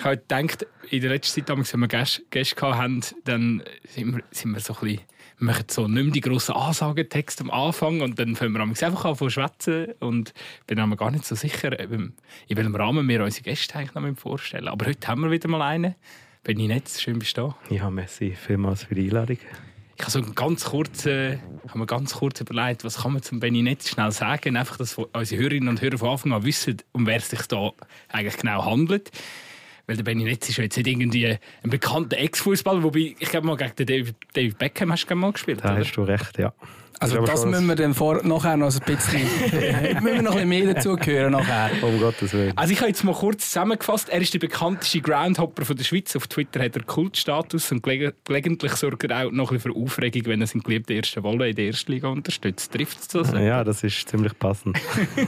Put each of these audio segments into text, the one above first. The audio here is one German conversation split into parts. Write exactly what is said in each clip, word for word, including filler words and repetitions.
habe gedacht, in der letzten Zeit, wenn wir Gäste, Gäste hatten, dann sind wir, sind wir so ein bisschen, wir machen so nicht mehr die grossen Ansagentexte am Anfang und dann fangen wir einfach an zu schwätzen und bin mir gar nicht so sicher, in welchem Rahmen wir unsere Gäste eigentlich noch vorstellen. Aber heute haben wir wieder mal einen. Benni Netz, schön bist du da. Ja, merci vielmals für die Einladung. Ich habe so ganz kurz, äh, habe mir ganz kurz überlegt, was kann man zum Benni Netz schnell sagen, einfach, dass unsere Hörerinnen und Hörer von Anfang an wissen, um wer es sich da eigentlich genau handelt. Weil der Benni Netz ist ja jetzt nicht irgendwie ein bekannter Ex-Fußballer, wobei, ich glaube mal, gegen den David, David Beckham hast du mal gespielt, da oder? hast du recht, ja. Also das, das müssen wir dann vor, nachher noch ein bisschen, müssen wir noch ein bisschen mehr dazu hören nachher. Um Gottes Willen. Also ich habe jetzt mal kurz zusammengefasst, er ist der bekannteste Groundhopper von der Schweiz. Auf Twitter hat er Kultstatus und geleg- gelegentlich sorgt er auch noch ein bisschen für Aufregung, wenn er seinen geliebten ersten Wolle in der ersten Liga unterstützt. Trifft es das? Ja, das ist ziemlich passend.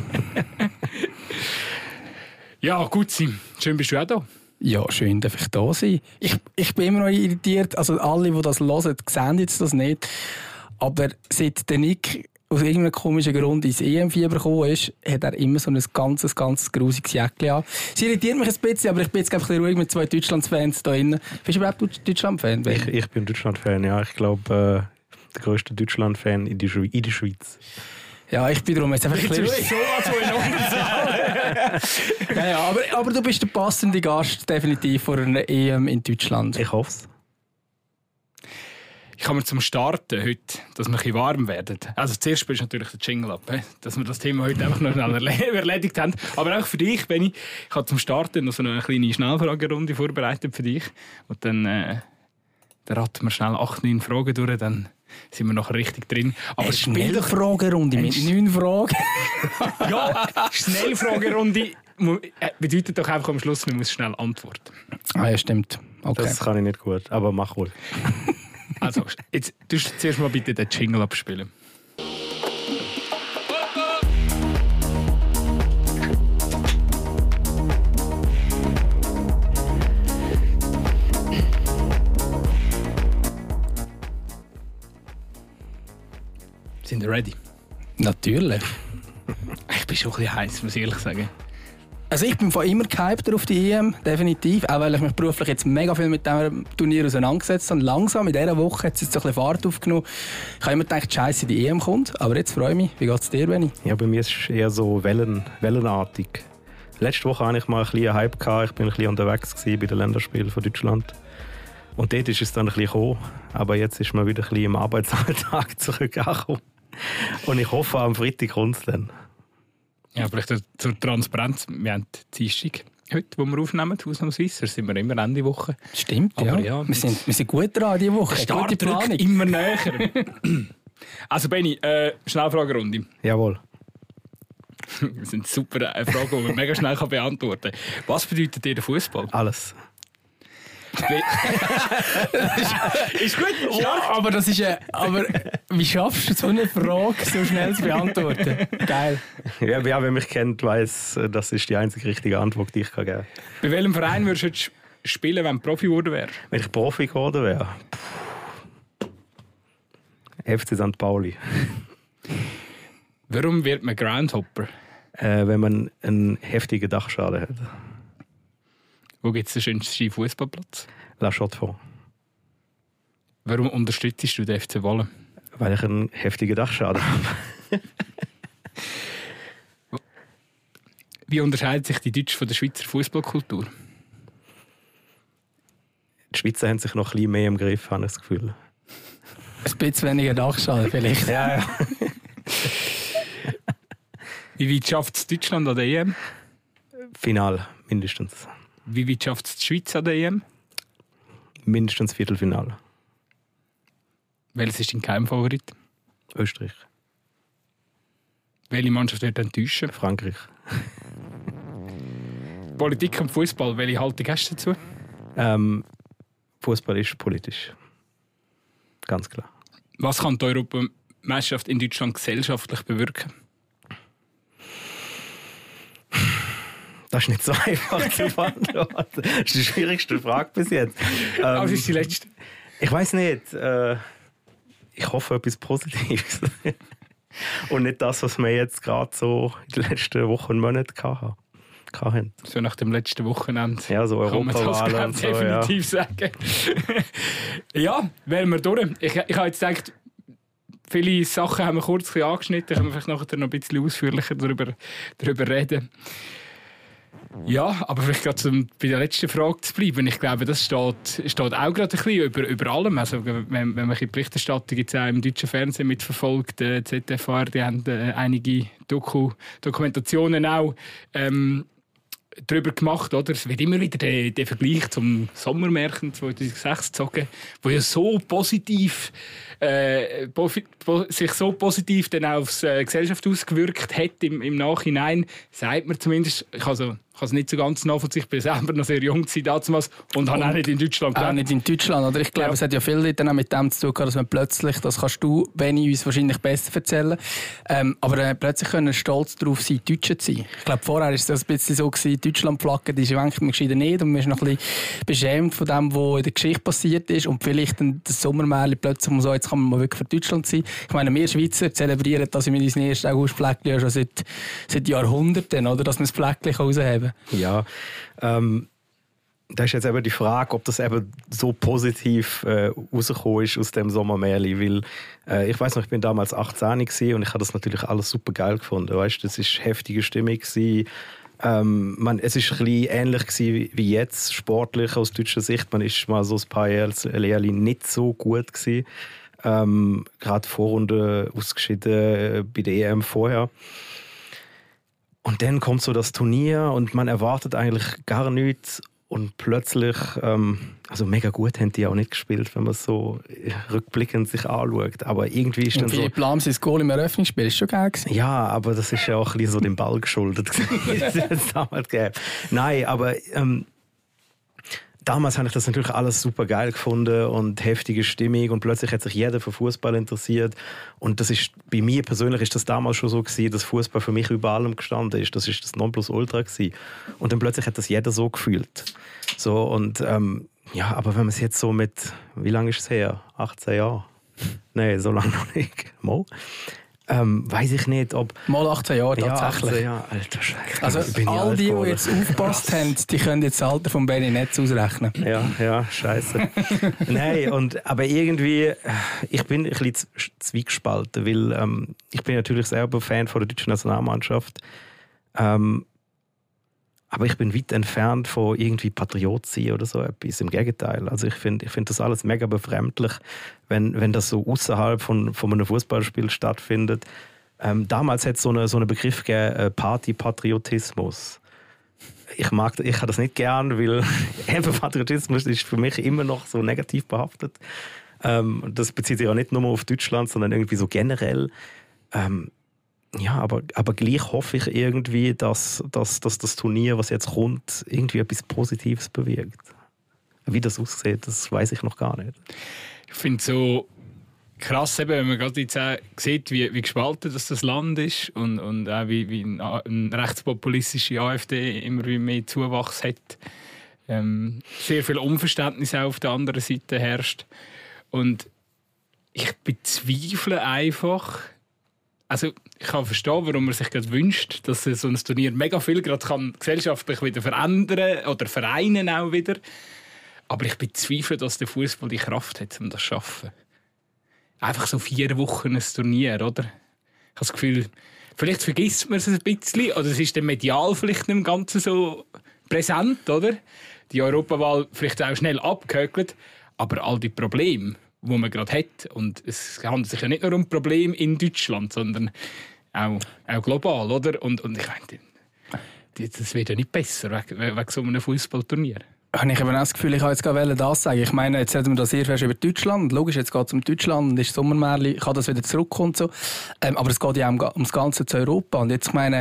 Ja, gut, Sim. Schön bist du auch da. Ja, schön, darf ich da sein. Ich, ich bin immer noch irritiert, also alle, die das hören, sehen jetzt das nicht. Aber seit der Nick aus irgendeinem komischen Grund ins E M-Fieber gekommen ist, hat er immer so ein ganzes, ganzes grusiges Jäckchen an. Es irritiert mich ein bisschen, aber ich bin jetzt ein bisschen ruhig mit zwei Deutschland-Fans da drin. Bist du überhaupt Deutschland-Fan? Ich, ich bin Deutschland-Fan, ja. Ich glaube, äh, der grösste Deutschland-Fan in, die Schwe- in der Schweiz. Ja, ich bin darum jetzt einfach ein bisschen... so, als ja, ja, aber, aber du bist der passende Gast definitiv vor einer E M in Deutschland. Ich hoffe es. Ich habe mir zum Starten heute, dass wir ein bisschen warm werden. Also zuerst spielst du natürlich den Jingle ab, dass wir das Thema heute einfach noch schnell erle- erledigt haben. Aber auch für dich, Benni, ich habe zum Starten noch so eine kleine Schnellfragerunde vorbereitet für dich. Und dann, äh, dann raten wir schnell acht, neun Fragen durch, dann sind wir noch richtig drin. Aber eine Schnellfragerunde mit neun Fragen. Ja, Schnellfragerunde bedeutet doch einfach am Schluss, man muss schnell antworten. Ah ja, stimmt. Okay. Das kann ich nicht gut, aber mach wohl. Also, jetzt tust du zuerst mal bitte den Jingle abspielen. Sind ihr ready? Natürlich. Ich bin schon ein bisschen heiß, muss ich ehrlich sagen. Also ich bin von immer gehypt auf die E M, definitiv. Auch weil ich mich beruflich jetzt mega viel mit diesem Turnier auseinandergesetzt habe. Langsam, in dieser Woche hat es jetzt so ein bisschen Fahrt aufgenommen. Ich habe immer gedacht, scheiße, die E M kommt. Aber jetzt freue ich mich. Wie geht es dir, Benni? Ja, bei mir ist es eher so Wellen, wellenartig. Letzte Woche hatte ich mal ein bisschen Hype gehabt. Ich bin ein bisschen unterwegs gewesen bei den Länderspielen von Deutschland. Und dort ist es dann ein bisschen gekommen. Aber jetzt ist man wieder ein bisschen im Arbeitsalltag zurückgekommen. Und ich hoffe, am Freitag kommt es dann. Ja, vielleicht zur Transparenz. Wir haben die Dienstag heute, wo wir aufnehmen, ausnahmsweise. Da sind wir immer Ende Woche. Stimmt, aber ja. ja. Wir sind, wir sind gut dran diese Woche. Der Start Gute Planung. rückt immer näher. Also Benni, äh, Schnellfragerunde. Jawohl. Das sind super äh, Fragen, die man mega schnell kann beantworten kann. Was bedeutet dir der Fußball? Alles. Ist gut? Ja, aber das ist ja, aber wie schaffst du so eine Frage so schnell zu beantworten? Geil. Ja, wer wer mich kennt, weiss, das ist die einzige richtige Antwort, die ich geben kann. Bei welchem Verein würdest du jetzt spielen, wenn du Profi geworden wärst? Wenn ich Profi geworden wäre? F C Sankt Pauli. Warum wird man Groundhopper? Äh, wenn man einen heftigen Dachschaden hat. Wo gibt es den schönsten Fußballplatz? La Chaux-de-Fonds. Warum unterstützt du den F C Wolle? Weil ich einen heftigen Dachschaden habe. Wie unterscheidet sich die deutsche von der Schweizer Fußballkultur? Die Schweizer haben sich noch ein bisschen mehr im Griff, habe ich das Gefühl. Ein bisschen weniger Dachschaden vielleicht. Ja, ja. Wie weit schafft es Deutschland an der E M? Final, mindestens. Wie weit schafft es die Schweiz an der E M? Mindestens Viertelfinale. Welches ist dein Geheimfavorit? Österreich. Welche Mannschaft wird enttäuschen? Frankreich. Politik und Fußball, welche Haltung hast du dazu? Ähm, Fußball ist politisch. Ganz klar. Was kann die Europameisterschaft in Deutschland gesellschaftlich bewirken? Das ist nicht so einfach zu beantworten. Das ist die schwierigste Frage bis jetzt. Ähm, Was ist die letzte? Ich weiß nicht. Äh, ich hoffe etwas Positives. Und nicht das, was wir jetzt gerade so in den letzten Wochen und Monaten hatten. hatten. So nach dem letzten Wochenende. Ja, so Europawahlen und so, definitiv ja. sagen. Ja, wären wir durch. Ich, ich habe jetzt gedacht, viele Sachen haben wir kurz ein bisschen angeschnitten, können wir vielleicht nachher noch ein bisschen ausführlicher darüber, darüber reden. Ja, aber vielleicht gerade zum, bei der letzten Frage zu bleiben. Ich glaube, das steht, steht auch gerade ein bisschen über, über allem. Also, wenn, wenn man die Berichterstattung jetzt auch im deutschen Fernsehen mitverfolgt, äh, Z F R, die haben äh, einige Doku, Dokumentationen auch ähm, darüber gemacht. Oder? Es wird immer wieder der, der Vergleich zum Sommermärchen zweitausendsechs gezogen, wo ja so positiv äh, po, po, sich so positiv dann auch auf die äh, Gesellschaft ausgewirkt hat im, im Nachhinein, sagt man zumindest. Ich also Ich kann es nicht so ganz nachvollziehen. Ich bin selber noch sehr jung damals und habe auch nicht in Deutschland gelebt. Auch nicht in Deutschland. Oder? Ich glaube, ja. Es hat ja viel dann auch mit dem zu tun gehabt, dass man plötzlich, das kannst du, Benni, uns wahrscheinlich besser erzählen, ähm, aber äh, plötzlich können stolz darauf sein, Deutsche zu sein. Ich glaube, vorher war es ein bisschen so, gewesen, Deutschland-Flagge, die schwenkt man gescheiter nicht und man ist noch ein bisschen beschämt von dem, was in der Geschichte passiert ist und vielleicht dann das Sommermärchen plötzlich um so, jetzt kann man mal wirklich für Deutschland sein. Ich meine, wir Schweizer zelebrieren das mit unseren ersten August-Fleckchen ja schon seit, seit Jahrhunderten, oder? Dass man das Fleckchen rausheben kann. Ja, ähm, da ist jetzt eben die Frage, ob das eben so positiv äh, rausgekommen ist aus dem Sommermärchen, weil äh, ich weiß noch, ich bin damals achtzehn gewesen und ich habe das natürlich alles super geil gefunden, weißt, das ist heftige Stimmung gewesen. Ähm, man, es ist ein bisschen ähnlich gewesen wie jetzt, sportlich aus deutscher Sicht. Man ist mal so ein paar Jahre nicht so gut gewesen. Ähm, gerade Vorrunde ausgeschieden äh, bei der E M vorher. Und dann kommt so das Turnier und man erwartet eigentlich gar nichts. Und plötzlich, ähm, also mega gut haben die auch nicht gespielt, wenn man es so rückblickend sich anschaut. Aber irgendwie ist und dann so... Philipp Lahm, sein Goal im Eröffnungsspiel, ist schon geil gewesen. Ja, aber das ist ja auch ein bisschen so dem Ball geschuldet. Das damals gegeben. Nein, aber... Ähm, Damals habe ich das natürlich alles super geil gefunden und heftige Stimmung und plötzlich hat sich jeder für Fußball interessiert und das ist, bei mir persönlich ist das damals schon so gewesen, dass Fußball für mich über allem gestanden ist. Das ist das Nonplusultra gewesen. Und dann plötzlich hat das jeder so gefühlt. So und ähm, ja, aber wenn man es jetzt so mit, wie lange ist es her? achtzehn Jahre? Nein, so lange noch nicht. Mo? Ähm, weiß ich nicht, ob... Mal achtzehn Jahre tatsächlich. Ja, achtzehn Jahre, alter Scheiße. Also all die, die jetzt aufgepasst haben, die können jetzt das Alter von Benni Netz ausrechnen. Ja, ja, scheiße. Nein, und, aber irgendwie, ich bin ein bisschen zwiegespalten, weil ähm, ich bin natürlich selber Fan von der deutschen Nationalmannschaft. Ähm, aber ich bin weit entfernt von irgendwie Patriot sein oder so etwas. Im Gegenteil. Also ich finde ich find das alles mega befremdlich, wenn, wenn das so außerhalb von, von einem Fußballspiel stattfindet. Ähm, damals hat es so einen so eine Begriff gegeben, äh, Partypatriotismus. Ich mag, ich habe das nicht gern, weil Patriotismus ist für mich immer noch so negativ behaftet. Ähm, das bezieht sich auch nicht nur auf Deutschland, sondern irgendwie so generell. Ähm, Ja, aber, aber gleich hoffe ich irgendwie, dass, dass, dass das Turnier, was jetzt kommt, irgendwie etwas Positives bewirkt. Wie das aussieht, das weiß ich noch gar nicht. Ich finde es so krass, eben, wenn man gerade jetzt sieht, wie, wie gespalten das, das Land ist und, und auch wie, wie eine, eine rechtspopulistische AfD immer mehr Zuwachs hat. Ähm, sehr viel Unverständnis auch auf der anderen Seite herrscht. Und ich bezweifle einfach... Also ich kann verstehen, warum man sich gerade wünscht, dass so ein Turnier mega viel gerade kann gesellschaftlich wieder verändern oder vereinen auch wieder. Aber ich bezweifle, dass der Fußball die Kraft hat, um das zu schaffen. Einfach so vier Wochen ein Turnier, oder? Ich habe das Gefühl, vielleicht vergisst man es ein bisschen oder es ist dann medial vielleicht nicht im Ganzen so präsent, oder? Die Europawahl vielleicht auch schnell abgehökelt, aber all die Probleme, wo man gerade hat. Und es handelt sich ja nicht nur um Probleme in Deutschland, sondern auch, auch global, oder? Und, und ich meine, das wird ja nicht besser wegen, wegen so einem Fußballturnier. Habe ich eben auch das Gefühl, ich wollte jetzt gerade das sagen. Ich meine, jetzt reden wir da sehr fest über Deutschland. Logisch, jetzt geht es um Deutschland und ist Sommermärchen, kann das wieder zurückkommen und so. Ähm, aber es geht ja auch ums Ganze zu Europa. Und jetzt, ich meine,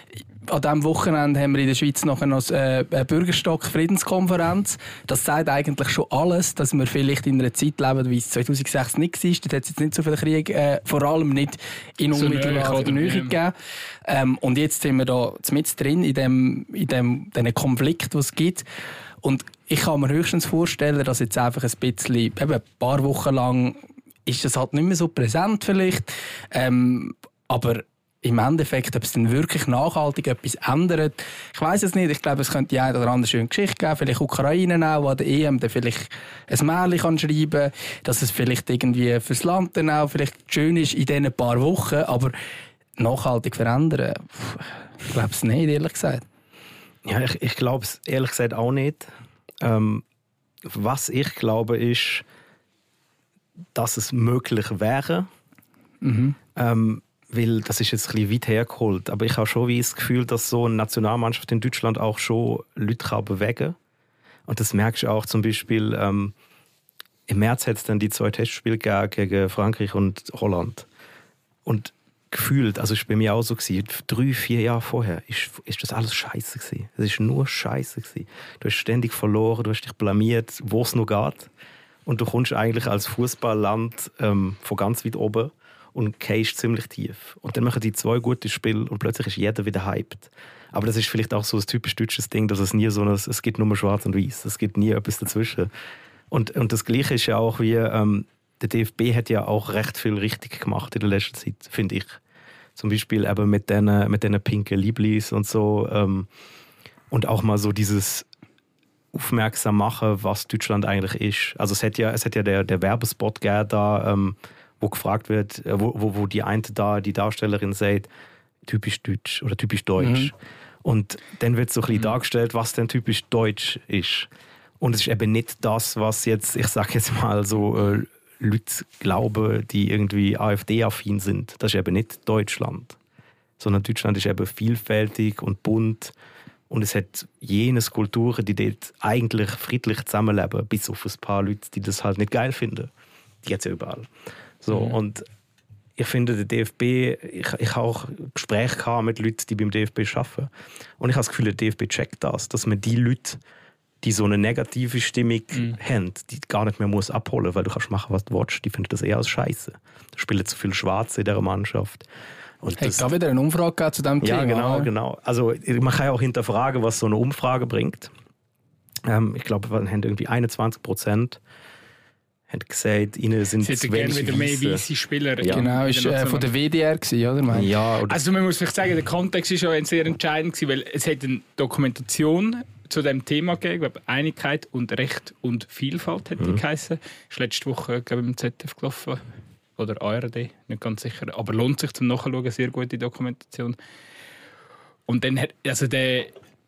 an diesem Wochenende haben wir in der Schweiz noch eine äh, Bürgerstock-Friedenskonferenz. Das sagt eigentlich schon alles, dass wir vielleicht in einer Zeit leben, wie es zweitausendsechs nicht war. Dort hat es jetzt nicht so viel Krieg, äh, vor allem nicht in unmittelbarer so Nähe gegeben. Ähm, und jetzt sind wir da mit drin in dem, in dem, dem Konflikt, den es gibt. Und ich kann mir höchstens vorstellen, dass jetzt einfach ein bisschen, eben ein paar Wochen lang ist das halt nicht mehr so präsent vielleicht. Ähm, aber im Endeffekt, ob es dann wirklich nachhaltig etwas ändert, ich weiss es nicht. Ich glaube, es könnte die eine oder andere schöne Geschichte geben. Vielleicht Ukraine auch, wo der E M dann vielleicht ein Märchen kann schreiben kann, dass es vielleicht irgendwie fürs Land dann auch vielleicht schön ist in diesen paar Wochen. Aber nachhaltig verändern, ich glaube es nicht, ehrlich gesagt. Ja, ich, ich glaube es ehrlich gesagt auch nicht. Ähm, was ich glaube, ist, dass es möglich wäre. Mhm. Ähm, weil das ist jetzt ein bisschen weit hergeholt. Aber ich habe schon wie das Gefühl, dass so eine Nationalmannschaft in Deutschland auch schon Leute kann bewegen kann. Und das merkst du auch zum Beispiel, ähm, im März hat es dann die zwei Testspiele gegeben gegen Frankreich und Holland. Und gefühlt, also es war bei mir auch so, gewesen, drei, vier Jahre vorher, ist, ist das alles scheiße gewesen. Es ist nur scheiße gewesen. Du hast ständig verloren, du hast dich blamiert, wo es noch geht. Und du kommst eigentlich als Fußballland ähm, von ganz weit oben und gehst ziemlich tief. Und dann machen die zwei gute Spiele und plötzlich ist jeder wieder hyped. Aber das ist vielleicht auch so ein typisch deutsches Ding, dass es nie so ein, es gibt nur schwarz und weiß. Es gibt nie etwas dazwischen. Und, und das Gleiche ist ja auch wie, ähm, der D F B hat ja auch recht viel richtig gemacht in der letzten Zeit, finde ich. Zum Beispiel eben mit diesen mit den pinken Liblis und so. Ähm, und auch mal so dieses aufmerksam machen, was Deutschland eigentlich ist. Also es hat ja, es hat ja der, der Werbespot gegeben da, ähm, wo gefragt wird, wo, wo, wo die eine da, die Darstellerin sagt, typisch deutsch oder typisch deutsch. Mhm. Und dann wird so ein bisschen mhm. dargestellt, was denn typisch deutsch ist. Und es ist eben nicht das, was jetzt, ich sage jetzt mal so, äh, Leute glauben, die irgendwie AfD-affin sind. Das ist eben nicht Deutschland. Sondern Deutschland ist eben vielfältig und bunt. Und es hat jenes Kulturen, die dort eigentlich friedlich zusammenleben, bis auf ein paar Leute, die das halt nicht geil finden. Die hat es ja überall. So, mhm. Und ich finde, der D F B, ich, ich habe auch Gespräche gehabt mit Leuten, die beim D F B arbeiten. Und ich habe das Gefühl, der D F B checkt das, dass man die Leute, die so eine negative Stimmung mhm. haben, die gar nicht mehr muss abholen muss, weil du kannst machen, was du willst. Die finden das eher als Scheiße. Da spielen zu viele Schwarze in dieser Mannschaft. Und hey, da wieder eine Umfrage zu diesem Thema. Ja, genau, oder? genau. Also man kann ja auch hinterfragen, was so eine Umfrage bringt. Ähm, ich glaube, wir haben irgendwie einundzwanzig Prozent haben gesagt, ihnen sind Sie hätten gerne wieder mehr weiße Spieler. Ja. Genau, ist äh, von der W D R gewesen, oder? Mein? Ja. Oder also man muss vielleicht sagen, der Kontext ist ja sehr entscheidend gewesen, weil es hat eine Dokumentation zu dem Thema gegeben, glaube Einigkeit und Recht und Vielfalt hat die mhm. geheißen. Ist letzte Woche, glaube ich, im Z D F gelaufen. Oder A R D, nicht ganz sicher. Aber lohnt sich zum Nachschauen, sehr gute Dokumentation. Und dann hat, also der,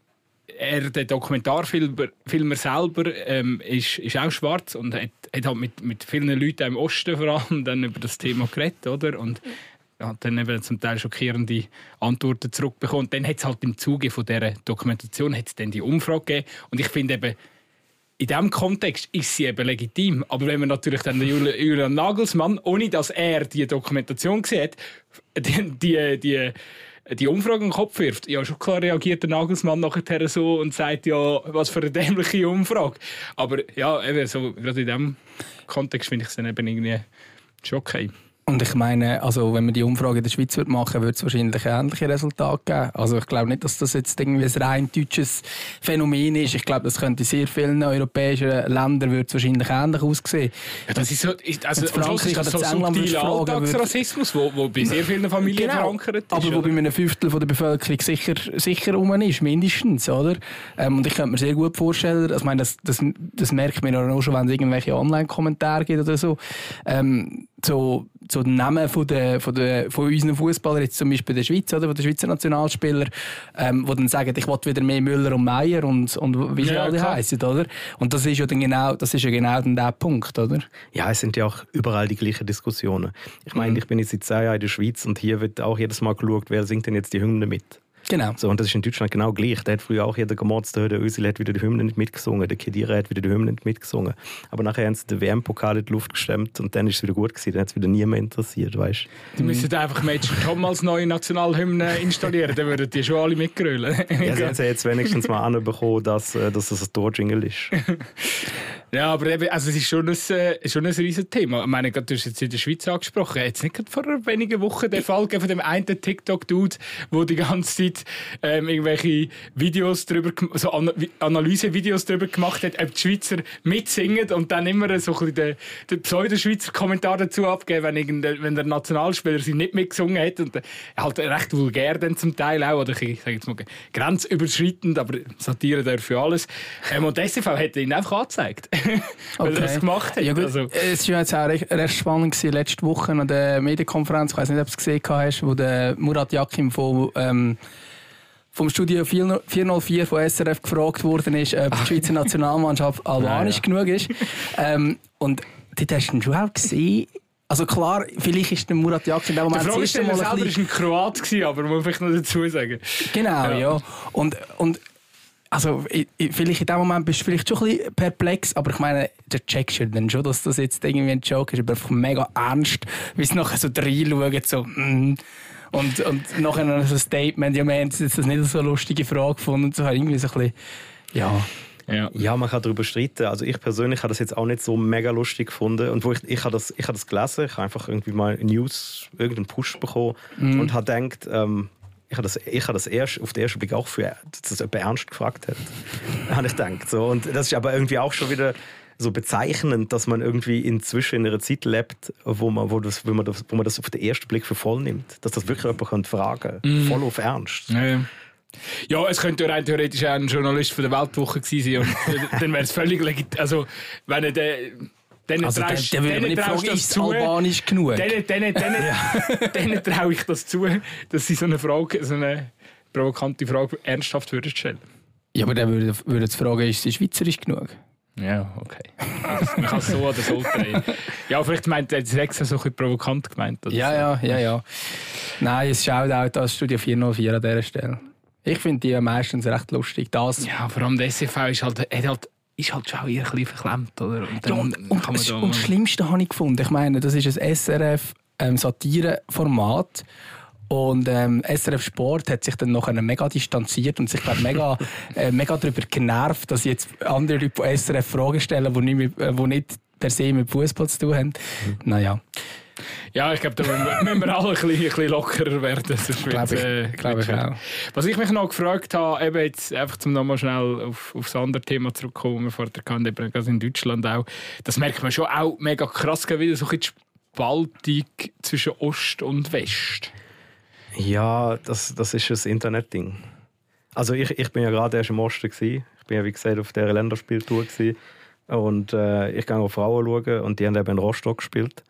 er, der Dokumentarfilmer Filmer selber ähm, ist, ist auch schwarz und hat, hat halt mit, mit vielen Leuten im Osten vor allem dann über das Thema geredet, oder? Und hat dann eben zum Teil schockierende Antworten zurückbekommen. Und dann hat es halt im Zuge von dieser Dokumentation hat's dann die Umfrage gegeben. Und ich finde eben, in diesem Kontext ist sie eben legitim. Aber wenn man natürlich dann den Julian Nagelsmann, ohne dass er die Dokumentation sieht, die, die, die, die Umfrage in den Kopf wirft, ja, schon klar reagiert der Nagelsmann nachher so und sagt, ja, was für eine dämliche Umfrage. Aber ja, eben so, gerade in diesem Kontext finde ich es dann eben irgendwie schon okay. Und ich meine, also wenn man die Umfrage in der Schweiz machen würde, würde es wahrscheinlich ähnliche Resultate geben. Also ich glaube nicht, dass das jetzt irgendwie ein rein deutsches Phänomen ist. Ich glaube, das könnte in sehr vielen europäischen Ländern würde es wahrscheinlich ähnlich aussehen. Ja, das ist so, also Frankreich oder so subtiler Alltagsrassismus, wo, wo bei sehr vielen Familien genau, verankert ist. Aber wo oder? Bei einem Fünftel von der Bevölkerung sicher sicher rum ist, mindestens, oder? Ähm, und ich könnte mir sehr gut vorstellen, also ich meine, das, das, das merkt man auch schon, wenn es irgendwelche Online-Kommentare gibt oder so. Ähm, so so den Namen von, der, von, der, von unseren Fußballern, jetzt zum Beispiel der Schweiz, oder, von den Schweizer Nationalspieler, ähm, die dann sagen, ich will wieder mehr Müller und Meier und, und wie sie ja, alle heißen, oder? Und das ist ja dann genau, das ist ja genau dann der Punkt, oder? Ja, es sind ja auch überall die gleichen Diskussionen. Ich meine, mhm. ich bin jetzt seit zehn Jahren in der Schweiz und hier wird auch jedes Mal geschaut, wer singt denn jetzt die Hymne mit. Genau. So, und das ist in Deutschland genau gleich. Da hat früher auch jeder gemotzt, der Özil hat wieder die Hymne nicht mitgesungen, der Khedira hat wieder die Hymne nicht mitgesungen. Aber nachher haben sie den W M-Pokal in die Luft gestemmt und dann ist es wieder gut gewesen. Dann hat es wieder niemand interessiert, weißt du. Die müssen einfach Magic Tom als neue Nationalhymne installieren, dann würden die schon alle mitgrölen. Ja, sie haben jetzt wenigstens mal anbekommen, dass, dass das ein Tor-Jingle ist. Ja, aber eben, also es ist schon ein, äh, schon ein riesen Thema. Ich meine, du hast jetzt in der Schweiz angesprochen. Jetzt nicht gerade vor wenigen Wochen den Fall von dem einen TikTok-Dude, der die ganze Zeit ähm, irgendwelche Videos drüber, so An- Analyse-Videos darüber gemacht hat, ob die Schweizer mitsingen und dann immer so ein bisschen den, den Pseudo-Schweizer Kommentar dazu abgeben, wenn, wenn der Nationalspieler sie nicht mitgesungen hat. Und halt recht vulgär dann zum Teil auch, oder ich sage jetzt mal grenzüberschreitend, aber Satire dafür alles. Ähm, und der S C V hat ihn einfach angezeigt. Weil Okay. er das gemacht hat. Ja, gut. Also. Es war jetzt auch recht, recht spannend gewesen, letzte Woche an der Medienkonferenz. Ich weiß nicht, ob du es gesehen hast, wo der Murat Yakin von, ähm, vom Studio vierhundertvier von S R F gefragt worden ist, ob die Schweizer Nationalmannschaft albanisch ja. genug ist. Ähm, und dort hast du ihn schon auch gesehen. Also klar, vielleicht ist der Murat Yakin in dem Moment Der das erste Fragesteller Mal ein selber bisschen... war ein Kroat, gewesen, aber muss ich noch dazu sagen. Genau, ja. Ja. Und, und also, ich, ich, vielleicht in dem Moment bist du vielleicht schon ein bisschen perplex, aber ich meine, der checkst du dann schon, dass das jetzt irgendwie ein Joke ist, aber einfach mega ernst, wie sie nachher so reinschauen, so, mm. und, und nachher noch so ein Statement, ja, wir haben jetzt das nicht so eine lustige Frage gefunden, und so irgendwie so ein bisschen, ja. Ja. Ja, man kann darüber streiten. Also ich persönlich habe das jetzt auch nicht so mega lustig gefunden. Und wo ich, ich habe das, ich habe das gelesen, ich habe einfach irgendwie mal News, irgendeinen Push bekommen mm. und habe gedacht, ähm, ich habe das, ich habe das erst auf den ersten Blick auch für, dass das jemand ernst gefragt hat. habe ich gedacht. So. Und das ist aber irgendwie auch schon wieder so bezeichnend, dass man irgendwie inzwischen in einer Zeit lebt, wo man, wo das, wo man, das, wo man das auf den ersten Blick für voll nimmt. Dass das wirklich jemand fragen kann. Mm. Voll auf Ernst. Ja, ja. Ja, es könnte rein theoretisch auch ein Journalist von der Weltwoche gewesen sein. Und dann wäre es völlig legitim. Also, wenn er den. Denen Also, traust, der, der würde nicht fragen, ist albanisch genug? Denen, denen, denen, ja. denen traue ich das zu, dass sie so eine Frage, so eine provokante Frage ernsthaft würden stellen. Ja, aber der würde, würde jetzt fragen, ist sie schweizerisch genug? Ja, okay. Also, man kann es so oder so drehen. Ja, vielleicht meint er das extra so ein bisschen provokant gemeint. Oder Ja, so. ja, ja, ja. Nein, es schaut auch das Studio vierhundertvier an dieser Stelle. Ich finde die meistens recht lustig. Das Ja, vor allem der S C V ist halt, hat halt ist halt schon eher ein bisschen verklemmt, oder? Und, dann ja, und, und, kann man da und das Schlimmste habe ich gefunden. Ich meine, das ist ein S R F-Satire-Format. Und ähm, S R F Sport hat sich dann nachher mega distanziert und sich glaub, mega, äh, mega darüber genervt, dass jetzt andere Leute von S R F Fragen stellen, die nicht, mit, äh, die nicht per se mit Fußball zu tun haben. Mhm. Naja. Ja, ich glaube, da müssen wir alle ein bisschen, ein bisschen lockerer werden. Glaube ich, äh, glaub ich auch. Was ich mich noch gefragt habe, eben jetzt einfach zum nochmal schnell auf, auf das andere Thema zurückkommen, wir vorher kannten, eben in Deutschland auch, das merkt man schon auch mega krass, wieder so ein bisschen die Spaltung zwischen Ost und West. Ja, das, das ist ein Internet-Ding. Also ich, ich bin ja gerade erst im Osten gewesen. Ich bin ja wie gesagt auf dieser Länderspieltour gewesen. Und äh, ich gehe auf Frauen schauen und die haben eben in Rostock gespielt.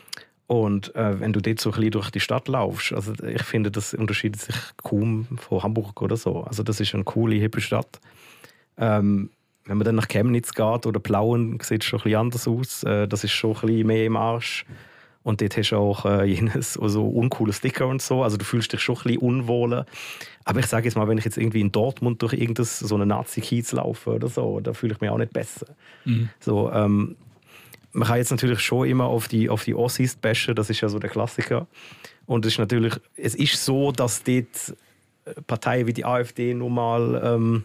Und äh, wenn du dort so ein bisschen durch die Stadt laufst, also ich finde, das unterscheidet sich kaum von Hamburg oder so. Also das ist eine coole, hippe Stadt. Ähm, wenn man dann nach Chemnitz geht oder Plauen, sieht es schon ein bisschen anders aus. Äh, das ist schon ein bisschen mehr im Arsch. Und dort hast du auch äh, jenes, also uncoole Sticker und so. Also du fühlst dich schon ein bisschen unwohl. Aber ich sage jetzt mal, wenn ich jetzt irgendwie in Dortmund durch irgendein so eine Nazi-Kiez laufe oder so, da fühle ich mich auch nicht besser. Mhm. So, ähm, man kann jetzt natürlich schon immer auf die, auf die Ossis bashen, das ist ja so der Klassiker. Und es ist natürlich, es ist so, dass dort Parteien wie die AfD nun mal ähm,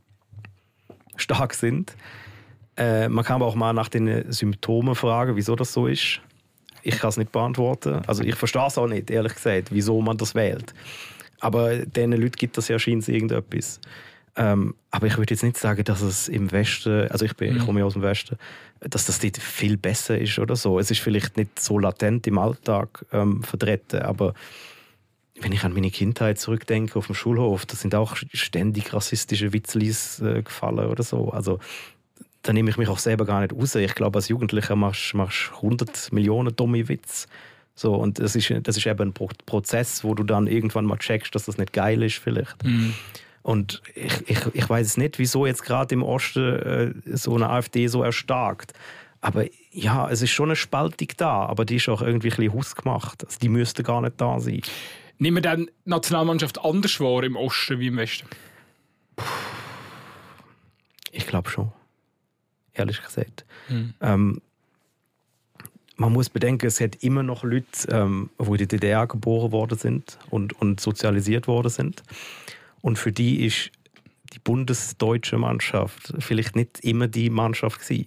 stark sind. Äh, man kann aber auch mal nach den Symptomen fragen, wieso das so ist. Ich kann es nicht beantworten. Also ich verstehe es auch nicht, ehrlich gesagt, wieso man das wählt. Aber diesen Leuten gibt das ja scheinbar irgendetwas. Ähm, aber ich würde jetzt nicht sagen, dass es im Westen, also ich, bin, mhm. ich komme ja aus dem Westen, dass das dort viel besser ist oder so. Es ist vielleicht nicht so latent im Alltag ähm, vertreten, aber wenn ich an meine Kindheit zurückdenke auf dem Schulhof, da sind auch ständig rassistische Witzlis äh, gefallen oder so. Also da nehme ich mich auch selber gar nicht raus. Ich glaube, als Jugendlicher machst du hundert Millionen dumme Witze. So, und das ist, das ist eben ein Pro- Prozess, wo du dann irgendwann mal checkst, dass das nicht geil ist vielleicht. Mhm. Und ich, ich, ich weiß es nicht, wieso jetzt gerade im Osten äh, so eine AfD so erstarkt. Aber ja, es ist schon eine Spaltung da, aber die ist auch irgendwie ein bisschen hausgemacht. Also die müsste gar nicht da sein. Nehmen wir dann die Nationalmannschaft anders wahr im Osten wie im Westen? Ich glaube schon. Ehrlich gesagt. Hm. Ähm, man muss bedenken, es hat immer noch Leute, ähm, die in der D D R geboren worden sind und, und sozialisiert worden sind. Und für die ist die bundesdeutsche Mannschaft vielleicht nicht immer die Mannschaft gewesen.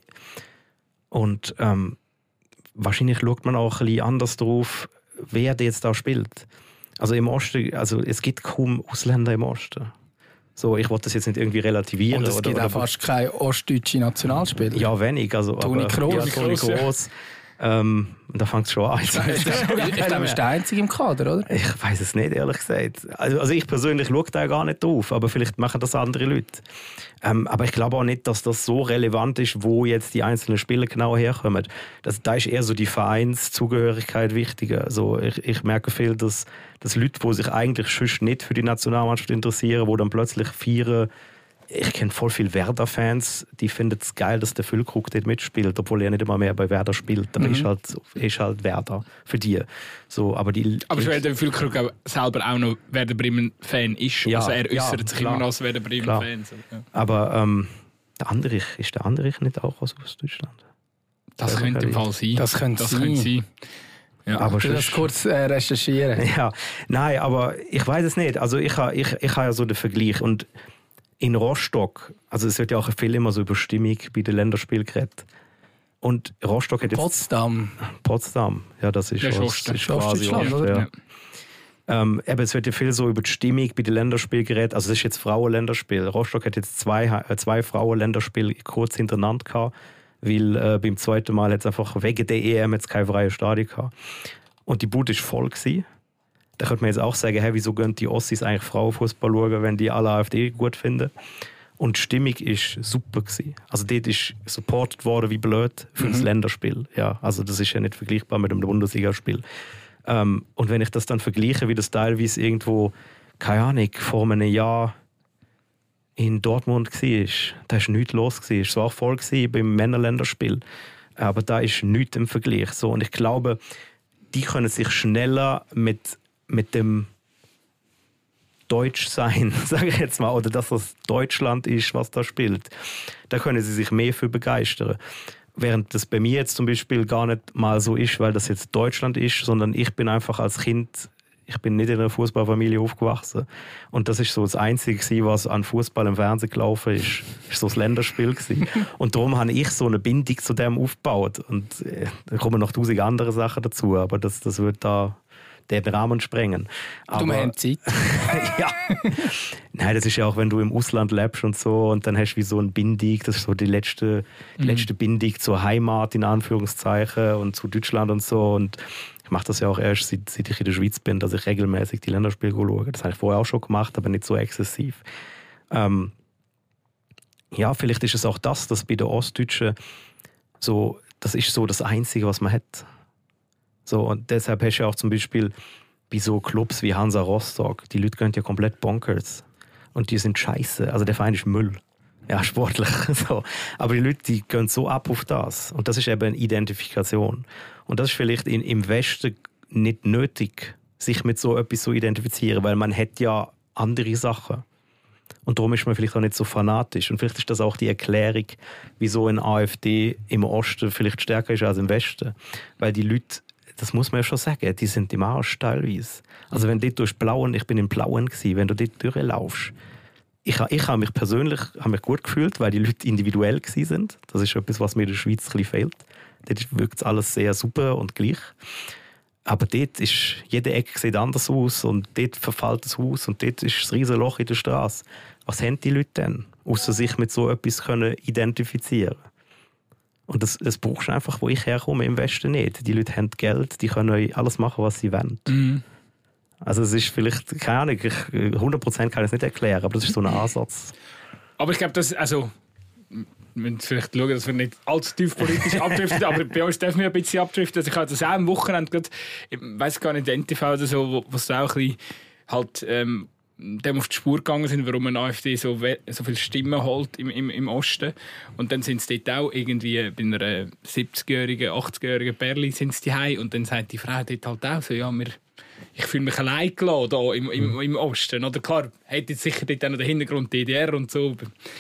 Und ähm, wahrscheinlich schaut man auch ein bisschen anders drauf, wer der jetzt da spielt. Also im Osten, also es gibt kaum Ausländer im Osten. So, ich wollte das jetzt nicht irgendwie relativieren. Und es oder, gibt oder, auch fast keine ostdeutsche Nationalspieler. Ja, wenig. Also, Toni Kroos. Ja, Toni Kroos. Ähm, da fängt es schon an. Ich glaube, er ist der Einzige im Kader, oder? Ich weiß es nicht, ehrlich gesagt. Also, also ich persönlich schaue da gar nicht drauf, aber vielleicht machen das andere Leute. Ähm, aber ich glaube auch nicht, dass das so relevant ist, wo jetzt die einzelnen Spieler genau herkommen. Das, da ist eher so die Vereinszugehörigkeit wichtiger. Also ich, ich merke viel, dass, dass Leute, die sich eigentlich sonst nicht für die Nationalmannschaft interessieren, die dann plötzlich feiern. Ich kenne voll viele Werder-Fans, die finden es geil, dass der Füllkrug dort mitspielt, obwohl er nicht immer mehr bei Werder spielt. Aber mhm. ist, halt, ist halt Werder für die. So, aber die, aber die, weil der Füllkrug auch selber auch noch Werder Bremen-Fan ist. Ja, also er äußert ja, sich klar, immer noch als Werder Bremen-Fan. So, ja. Aber ähm, der Anderich, ist der Anderich nicht auch aus Deutschland? Das, das könnte im Fall sein. Das könnte das sein. Könnte sein. Ja, aber ich will das kurz äh, recherchieren. Ja, nein, aber ich weiß es nicht. Also ich habe ich, ich ha ja so den Vergleich. Und in Rostock, also es wird ja auch viel immer so über Stimmung bei den Länderspielen geredet. Und Rostock hat jetzt... Potsdam. Potsdam, ja, das ist, das was, ist, ist quasi Ost, Ost, ja. Ja. Ähm, aber es wird ja viel so über die Stimmung bei den Länderspielen geredet. Also es ist jetzt Frauen-Länderspiel. Rostock hat jetzt zwei, äh, zwei Frauen-Länderspiele kurz hintereinander gehabt, weil äh, beim zweiten Mal jetzt einfach wegen der E M jetzt kein freies Stadion gehabt. Und die Bude war voll gewesen. Da könnte man jetzt auch sagen, hey, wieso gehen die Ossis eigentlich Frauenfußball schauen, wenn die alle AfD gut finden? Und die Stimmung war super gewesen. Also dort ist supportet worden wie blöd für mhm. das Länderspiel. Ja, also das ist ja nicht vergleichbar mit einem Bundesligaspiel. Ähm, und wenn ich das dann vergleiche, wie das teilweise irgendwo, keine Ahnung, vor einem Jahr in Dortmund war, da war nichts los. Es war auch voll beim Männerländerspiel. Aber da ist nichts im Vergleich. So, und ich glaube, die können sich schneller mit mit dem Deutschsein, sage ich jetzt mal, oder dass das Deutschland ist, was da spielt, da können sie sich mehr für begeistern. Während das bei mir jetzt zum Beispiel gar nicht mal so ist, weil das jetzt Deutschland ist, sondern ich bin einfach als Kind, ich bin nicht in einer Fußballfamilie aufgewachsen. Und das ist so das Einzige, was an Fußball im Fernsehen gelaufen ist, ist so das Länderspiel gewesen. Und darum habe ich so eine Bindung zu dem aufgebaut. Und äh, da kommen noch tausend andere Sachen dazu, aber das, das wird da den Rahmen sprengen. Aber, du meinst Zeit? Ja. Nein, das ist ja auch, wenn du im Ausland lebst und so und dann hast du wie so eine Bindung, das ist so die letzte, die letzte mhm. Bindung zur Heimat, in Anführungszeichen, und zu Deutschland und so. Und ich mache das ja auch erst, seit, seit ich in der Schweiz bin, dass ich regelmäßig die Länderspiele schaue. Das habe ich vorher auch schon gemacht, aber nicht so exzessiv. Ähm, ja, vielleicht ist es auch das, dass bei den Ostdeutschen so, das ist so das Einzige, was man hat. So, und deshalb hast du ja auch zum Beispiel bei so Clubs wie Hansa Rostock, die Leute gehen ja komplett bonkers. Und die sind scheiße. Also der Verein ist Müll. Ja, sportlich. So. Aber die Leute, die gehen so ab auf das. Und das ist eben eine Identifikation. Und das ist vielleicht in, im Westen nicht nötig, sich mit so etwas zu identifizieren, weil man hat ja andere Sachen. Und darum ist man vielleicht auch nicht so fanatisch. Und vielleicht ist das auch die Erklärung, wieso eine AfD im Osten vielleicht stärker ist als im Westen. Weil die Leute, das muss man ja schon sagen, die sind im Arsch teilweise. Also wenn du dort durch Blauen, ich bin im Blauen gewesen, wenn du dort durchlaufst, ich, ich habe mich persönlich habe mich gut gefühlt, weil die Leute individuell gewesen sind. Das ist etwas, was mir in der Schweiz ein bisschen fehlt. Dort wirkt alles sehr super und gleich. Aber dort ist, jede Ecke sieht anders aus und dort verfällt das Haus und dort ist das riesige Loch in der Straße. Was haben die Leute denn, außer sich mit so etwas können identifizieren? Und das, das brauchst du einfach, wo ich herkomme, im Westen nicht. Die Leute haben Geld, die können alles machen, was sie wollen. Mhm. Also es ist vielleicht, keine Ahnung, ich, hundert Prozent kann ich es nicht erklären, aber das ist so ein Ansatz. Aber ich glaube, dass, also, wir müssen vielleicht schauen, dass wir nicht allzu tief politisch abdriften, aber bei uns dürfen wir ein bisschen abdriften. Also ich habe das auch am Wochenende gerade, ich weiß gar nicht, N T V oder so, wo es auch ein bisschen halt, ähm, dem auf die Spur gegangen sind, warum eine AfD so, so viele Stimmen holt im, im, im Osten. Und dann sind sie dort auch irgendwie bei einer siebzigjährigen, achtzigjährigen Berli sind sie daheim und dann sagt die Frau dort halt auch so, ja, wir, ich fühle mich allein gelassen hier im, im, im Osten. Oder klar, hat jetzt sicher dort auch noch den Hintergrund D D R und so,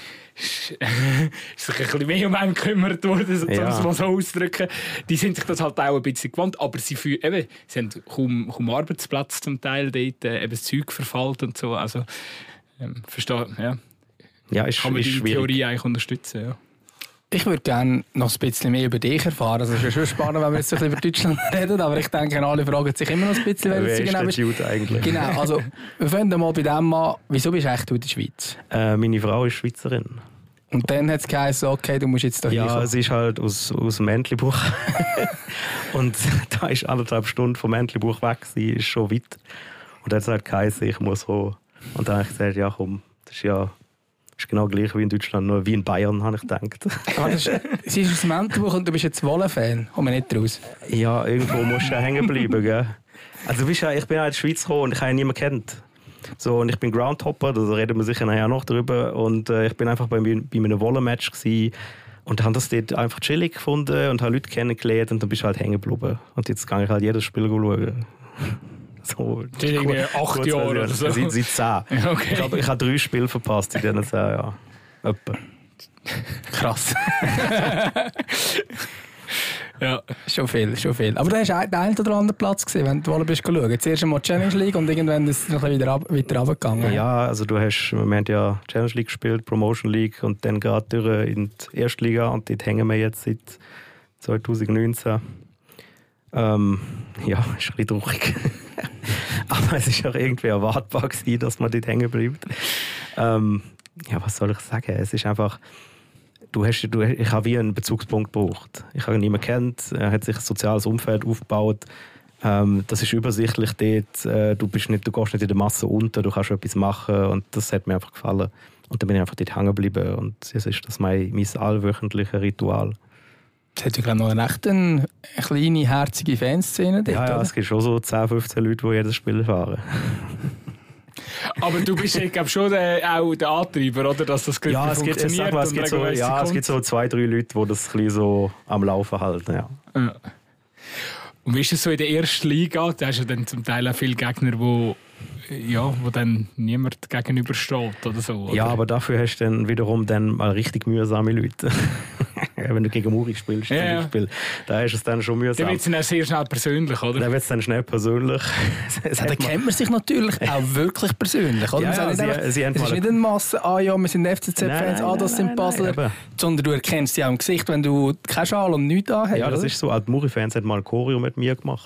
ist sich ein bisschen mehr um einen gekümmert worden, so, ja. um es mal so auszudrücken. Die sind sich das halt auch ein bisschen gewohnt, aber sie, fühlen, eben, sie haben kaum, kaum Arbeitsplatz zum Teil dort, äh, eben das Zeug verfällt und so, also ähm, verstehe, ja. ja, ist, kann man ist die schwierig. Theorie eigentlich unterstützen. Ja. Ich würde gerne noch ein bisschen mehr über dich erfahren. Also, es ist schon spannend, wenn wir jetzt ein bisschen über Deutschland reden, aber ich denke, alle fragen sich immer noch ein bisschen, wer Wer du genau ist bist. der Jude eigentlich? Genau, also wir fangen mal bei dem an. Wieso bist du echt in der Schweiz? Äh, meine Frau ist Schweizerin. Und dann hat es geheißen, okay, du musst jetzt da Ja, hinkommen. sie ist halt aus, aus dem Entlebuch. Und da ist anderthalb Stunden vom Entlebuch weg. Sie ist schon weit. Und dann hat es halt geheißen, ich muss kommen. Und dann habe ich gesagt, ja komm, das ist ja ist genau gleich wie in Deutschland, nur wie in Bayern, habe ich gedacht. Ah, das ist, sie ist aus dem Entlebuch und du bist jetzt Wolle-Fan. Komm nicht raus. Ja, irgendwo musst du ja hängen bleiben, gell? Also du bist ja, ich bin ja in der Schweiz gekommen und ich habe ja niemanden kennt. So, und ich bin Groundhopper, da reden wir sicher nachher noch drüber. Und äh, ich bin einfach bei, bei einem Wolle-Match gewesen und habe das dort einfach chillig gefunden und habe Leute kennengelernt und dann bist du halt hängen geblieben. Und jetzt kann ich halt jedes Spiel schauen. So, Das ist irgendwie acht kurz, Jahre also, oder so. Seit, seit zehn. Ja, okay. Ich habe ich hab drei Spiele verpasst in diesen zehn Jahren. Etwa. Krass. Ja. Schon viel, schon viel. Aber du hast den einen oder anderen Platz gesehen, wenn du Wolle bist schauen. Zuerst einmal die Challenge League und irgendwann ist es noch wieder, ab, wieder runtergegangen. Ja, also du hast, wir haben ja Challenge League gespielt, Promotion League und dann gerade durch in die Erstliga und dort hängen wir jetzt seit zwanzig neunzehn. Ähm, ja, ist ein bisschen traurig. Aber es war auch irgendwie erwartbar gewesen, dass man dort hängen bleibt. Ähm, ja, was soll ich sagen? Es ist einfach, du hast, du, ich habe wie einen Bezugspunkt gebraucht. Ich habe ihn niemanden kennt, er hat sich ein soziales Umfeld aufgebaut. Ähm, das ist übersichtlich dort. Äh, du, bist nicht, du gehst nicht in der Masse unter, du kannst etwas machen und das hat mir einfach gefallen. Und dann bin ich einfach dort hängen geblieben und jetzt ist das mein, mein allwöchentliches Ritual. Es hat ja gerade noch eine recht eine kleine, herzige Fanszene dort, Ja, ja, oder? es gibt schon so zehn, fünfzehn Leute, die jedes Spiel fahren. Aber du bist ich glaube schon der, auch der Antreiber, oder? Dass das Ja, es gibt, ich sag mal, es, gibt so, ja es gibt so zwei, drei Leute, die das ein bisschen so am Laufen halten. Ja. Ja. Und wie ist es so in der ersten Liga? Da hast du dann zum Teil auch viele Gegner, wo, ja, wo dann niemand gegenübersteht oder so. Oder? Ja, aber dafür hast du dann wiederum dann mal richtig mühsame Leute. Wenn du gegen Muri spielst, zum Ja, Beispiel, da ist es dann schon mühsam. Dann wird es dann auch sehr schnell persönlich, oder? Dann wird es dann schnell persönlich. Ja, da kennt man sich natürlich auch wirklich persönlich. Oder? Ja, Man sagt ja, nicht sie- einfach, sie haben es ist mal- nicht eine Masse, ah ja, wir sind F C Z-Fans, Nein, ah, das nein, sind nein, Basler. nein, eben. Sondern du erkennst sie auch im Gesicht, wenn du keinen Schal und nichts anhast. Ja, das oder? ist so. Auch die Muri-Fans haben mal ein Choreo mit mir gemacht.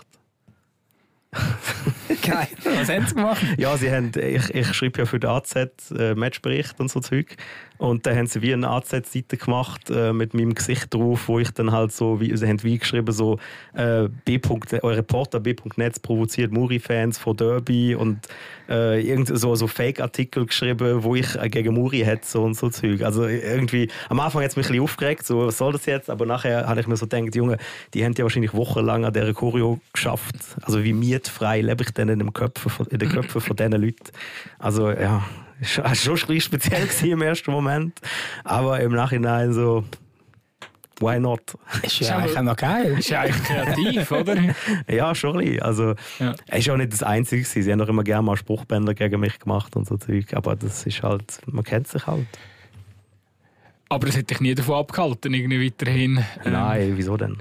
Geil. Was haben sie gemacht? Ja, sie haben, ich, ich schreibe ja für die A Z äh, Matchbericht und so Zeug. Und da haben sie wie eine A Z-Seite gemacht äh, mit meinem Gesicht drauf, wo ich dann halt so, wie, sie haben wie geschrieben, so äh, B. Eure Reporter B. Netz provoziert Muri-Fans vor Derby und äh, irgend so, so Fake-Artikel geschrieben, wo ich äh, gegen Muri hetze und so Zeug. Also irgendwie, am Anfang hat es mich ein bisschen aufgeregt, so, was soll das jetzt? Aber nachher habe ich mir so gedacht, Junge, die haben ja wahrscheinlich wochenlang an dieser Choreo geschafft. Also wie mietfrei lebe ich denn in, dem Köpfen von, in den Köpfen von diesen Leuten. Also ja, es war schon ein bisschen speziell gewesen im ersten Moment, aber im Nachhinein so, why not? Ist ja eigentlich auch noch geil. Ist ja eigentlich kreativ, oder? Ja, schon ein bisschen. Also, Ja. es ist auch nicht das Einzige gewesen. Sie haben auch immer gerne mal Spruchbänder gegen mich gemacht und so Zeug, aber das ist halt, man kennt sich halt. Aber es hat dich nie davon abgehalten, irgendwie weiterhin. ähm, Nein, wieso denn?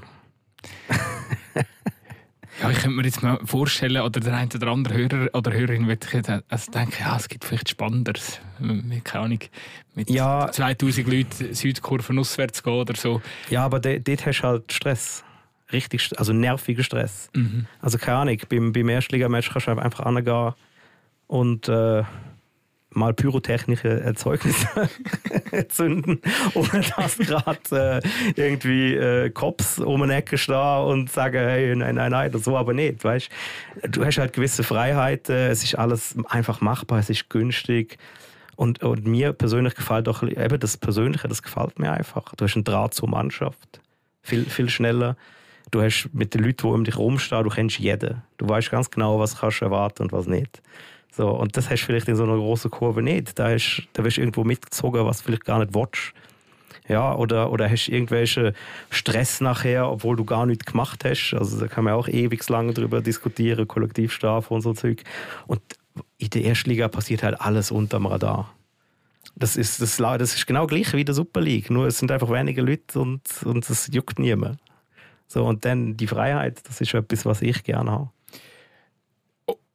Ja, ich könnte mir jetzt mal vorstellen, oder der eine oder andere Hörer oder Hörerin wird also denken, ja, es gibt vielleicht Spannenderes. Mit, keine Ahnung, mit Ja. zweitausend Leuten Südkurven auswärts gehen oder so. Ja, aber de, dort hast du halt Stress. Richtig, st- also nervigen Stress. Mhm. Also keine Ahnung, beim, beim Erstligamatch kannst du einfach angehen und äh, mal pyrotechnische Erzeugnisse zünden, ohne dass gerade äh, irgendwie äh, Cops um eine Ecke stehen und sagen, hey, nein, nein, nein, so aber nicht, weißt? Du hast halt gewisse Freiheiten, es ist alles einfach machbar, es ist günstig und, und mir persönlich gefällt auch eben das Persönliche, das gefällt mir einfach. Du hast einen Draht zur Mannschaft, viel, viel schneller. Du hast mit den Leuten, die um dich rumstehen, du kennst jeden. Du weißt ganz genau, was kannst du erwarten und was nicht. So, und das hast du vielleicht in so einer großen Kurve nicht. Da, hast, da wirst du irgendwo mitgezogen, was du vielleicht gar nicht willst. Ja, oder, oder hast irgendwelchen Stress nachher, obwohl du gar nichts gemacht hast. Also da kann man auch ewig lang drüber diskutieren, Kollektivstrafe und so Zeug. Und in der Erstliga passiert halt alles unterm Radar. Das ist, das, das ist genau gleich wie in der Super League. Nur es sind einfach wenige Leute und, und es juckt niemand. So, und dann die Freiheit, das ist etwas, was ich gerne habe.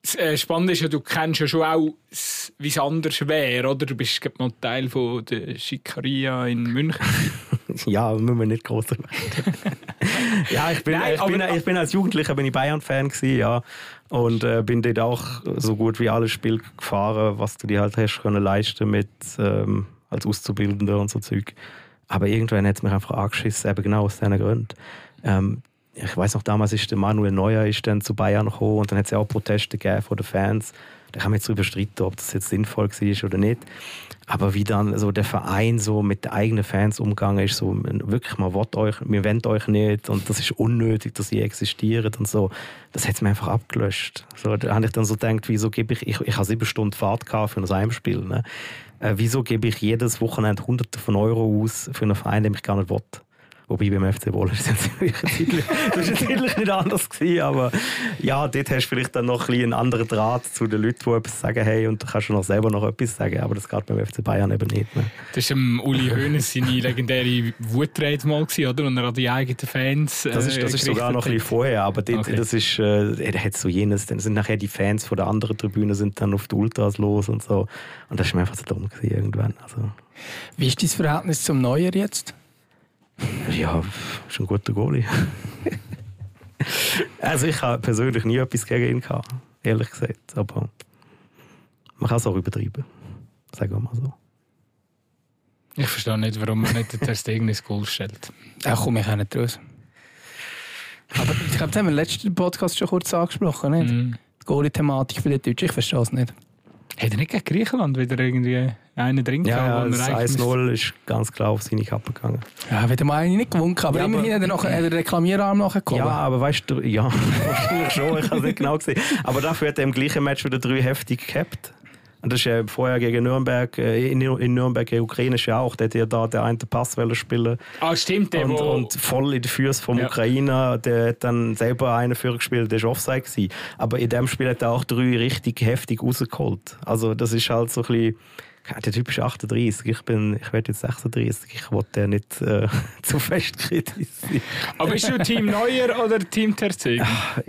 Das äh, Spannende ist ja, du kennst ja schon auch, wie es anders wäre, oder? Du bist gerade mal Teil von der Schickeria in München. Ja, müssen wir nicht groß drüber reden. Ja, ich bin, Nein, ich, bin, ich bin als Jugendlicher bin ich Bayern-Fan gewesen, ja. Und äh, bin dort auch so gut wie alles Spiel gefahren, was du dir halt hast können leisten mit ähm, als Auszubildender und so Zeug. Aber irgendwann hat es mich einfach angeschissen, eben genau aus diesen Gründen. Ähm, ich weiss noch, damals ist der Manuel Neuer ist dann zu Bayern gekommen und dann hat es ja auch Proteste gegeben von den Fans. Da kann man jetzt darüber streiten, ob das jetzt sinnvoll war oder nicht. Aber wie dann so der Verein so mit den eigenen Fans umgegangen ist, so wirklich, man will euch, wir wollen euch nicht und das ist unnötig, dass ihr existiert und so, das hat es mir einfach abgelöscht. So, da habe ich dann so gedacht, wieso gebe ich, ich, ich habe sieben Stunden Fahrt gehabt für ein Heimspiel, ne? Äh, wieso gebe ich jedes Wochenende Hunderte von Euro aus für einen Verein, den ich gar nicht will? Wobei beim F C Wohler ist das natürlich nicht anders gewesen, aber ja, dort hast du vielleicht dann noch ein bisschen einen anderen Draht zu den Leuten, die etwas sagen, hey, und du kannst schon noch selber noch etwas sagen, aber das geht beim F C Bayern eben nicht. Ne? Das war um, Uli Hoeneß seine legendäre Wutrede mal, oder? Und er hat die eigenen Fans äh, Das ist, das ist sogar noch ein bisschen vorher, aber dort, okay. das ist, äh, hat so jenes, dann sind nachher die Fans von der anderen Tribüne sind dann auf die Ultras los und so, und das war mir einfach so dumm gewesen irgendwann. Also. Wie ist dein Verhältnis zum Neuer jetzt? Ja, ist ein guter Goalie. Also ich habe persönlich nie etwas gegen ihn gehabt, ehrlich gesagt. Aber man kann es auch übertreiben. Sagen wir mal so. Ich verstehe nicht, warum man nicht Ter Stegen ins Goal stellt. Da komme ich auch nicht raus. Aber ich glaube, das haben wir im letzten Podcast schon kurz angesprochen, nicht? Mm. Die Goalie-Thematik für die Deutschen, ich verstehe es nicht. Hat er nicht gegen Griechenland wieder irgendwie einen drin gehabt? Ja, ja, das eins null ist ganz klar auf seine Kappe gegangen. Ja, wieder mal einen nicht gewonnen, aber ja, immerhin aber, hat er noch einen Reklamierarm nachgekommen. Ja, aber weißt du, ja, wahrscheinlich schon, ich habe es nicht genau gesehen. Aber dafür hat er im gleichen Match wieder drei heftig gehabt. Und das ist ja vorher gegen Nürnberg, in, in Nürnberg gegen Ukraine ist ja auch, der hat ja da den einen Pass spielen. Ah, stimmt, der und, wo... und voll in den Füßen vom ja. Ukrainer, der hat dann selber einen für gespielt, der war Offside gewesen. Aber in dem Spiel hat er auch drei richtig heftig rausgeholt. Also das ist halt so ein bisschen... Der Typ ist achtunddreißig, ich bin, ich werde jetzt sechsunddreißig, ich wollte den nicht äh, zu fest kritisieren. Aber bist du Team Neuer oder Team Ter Stegen?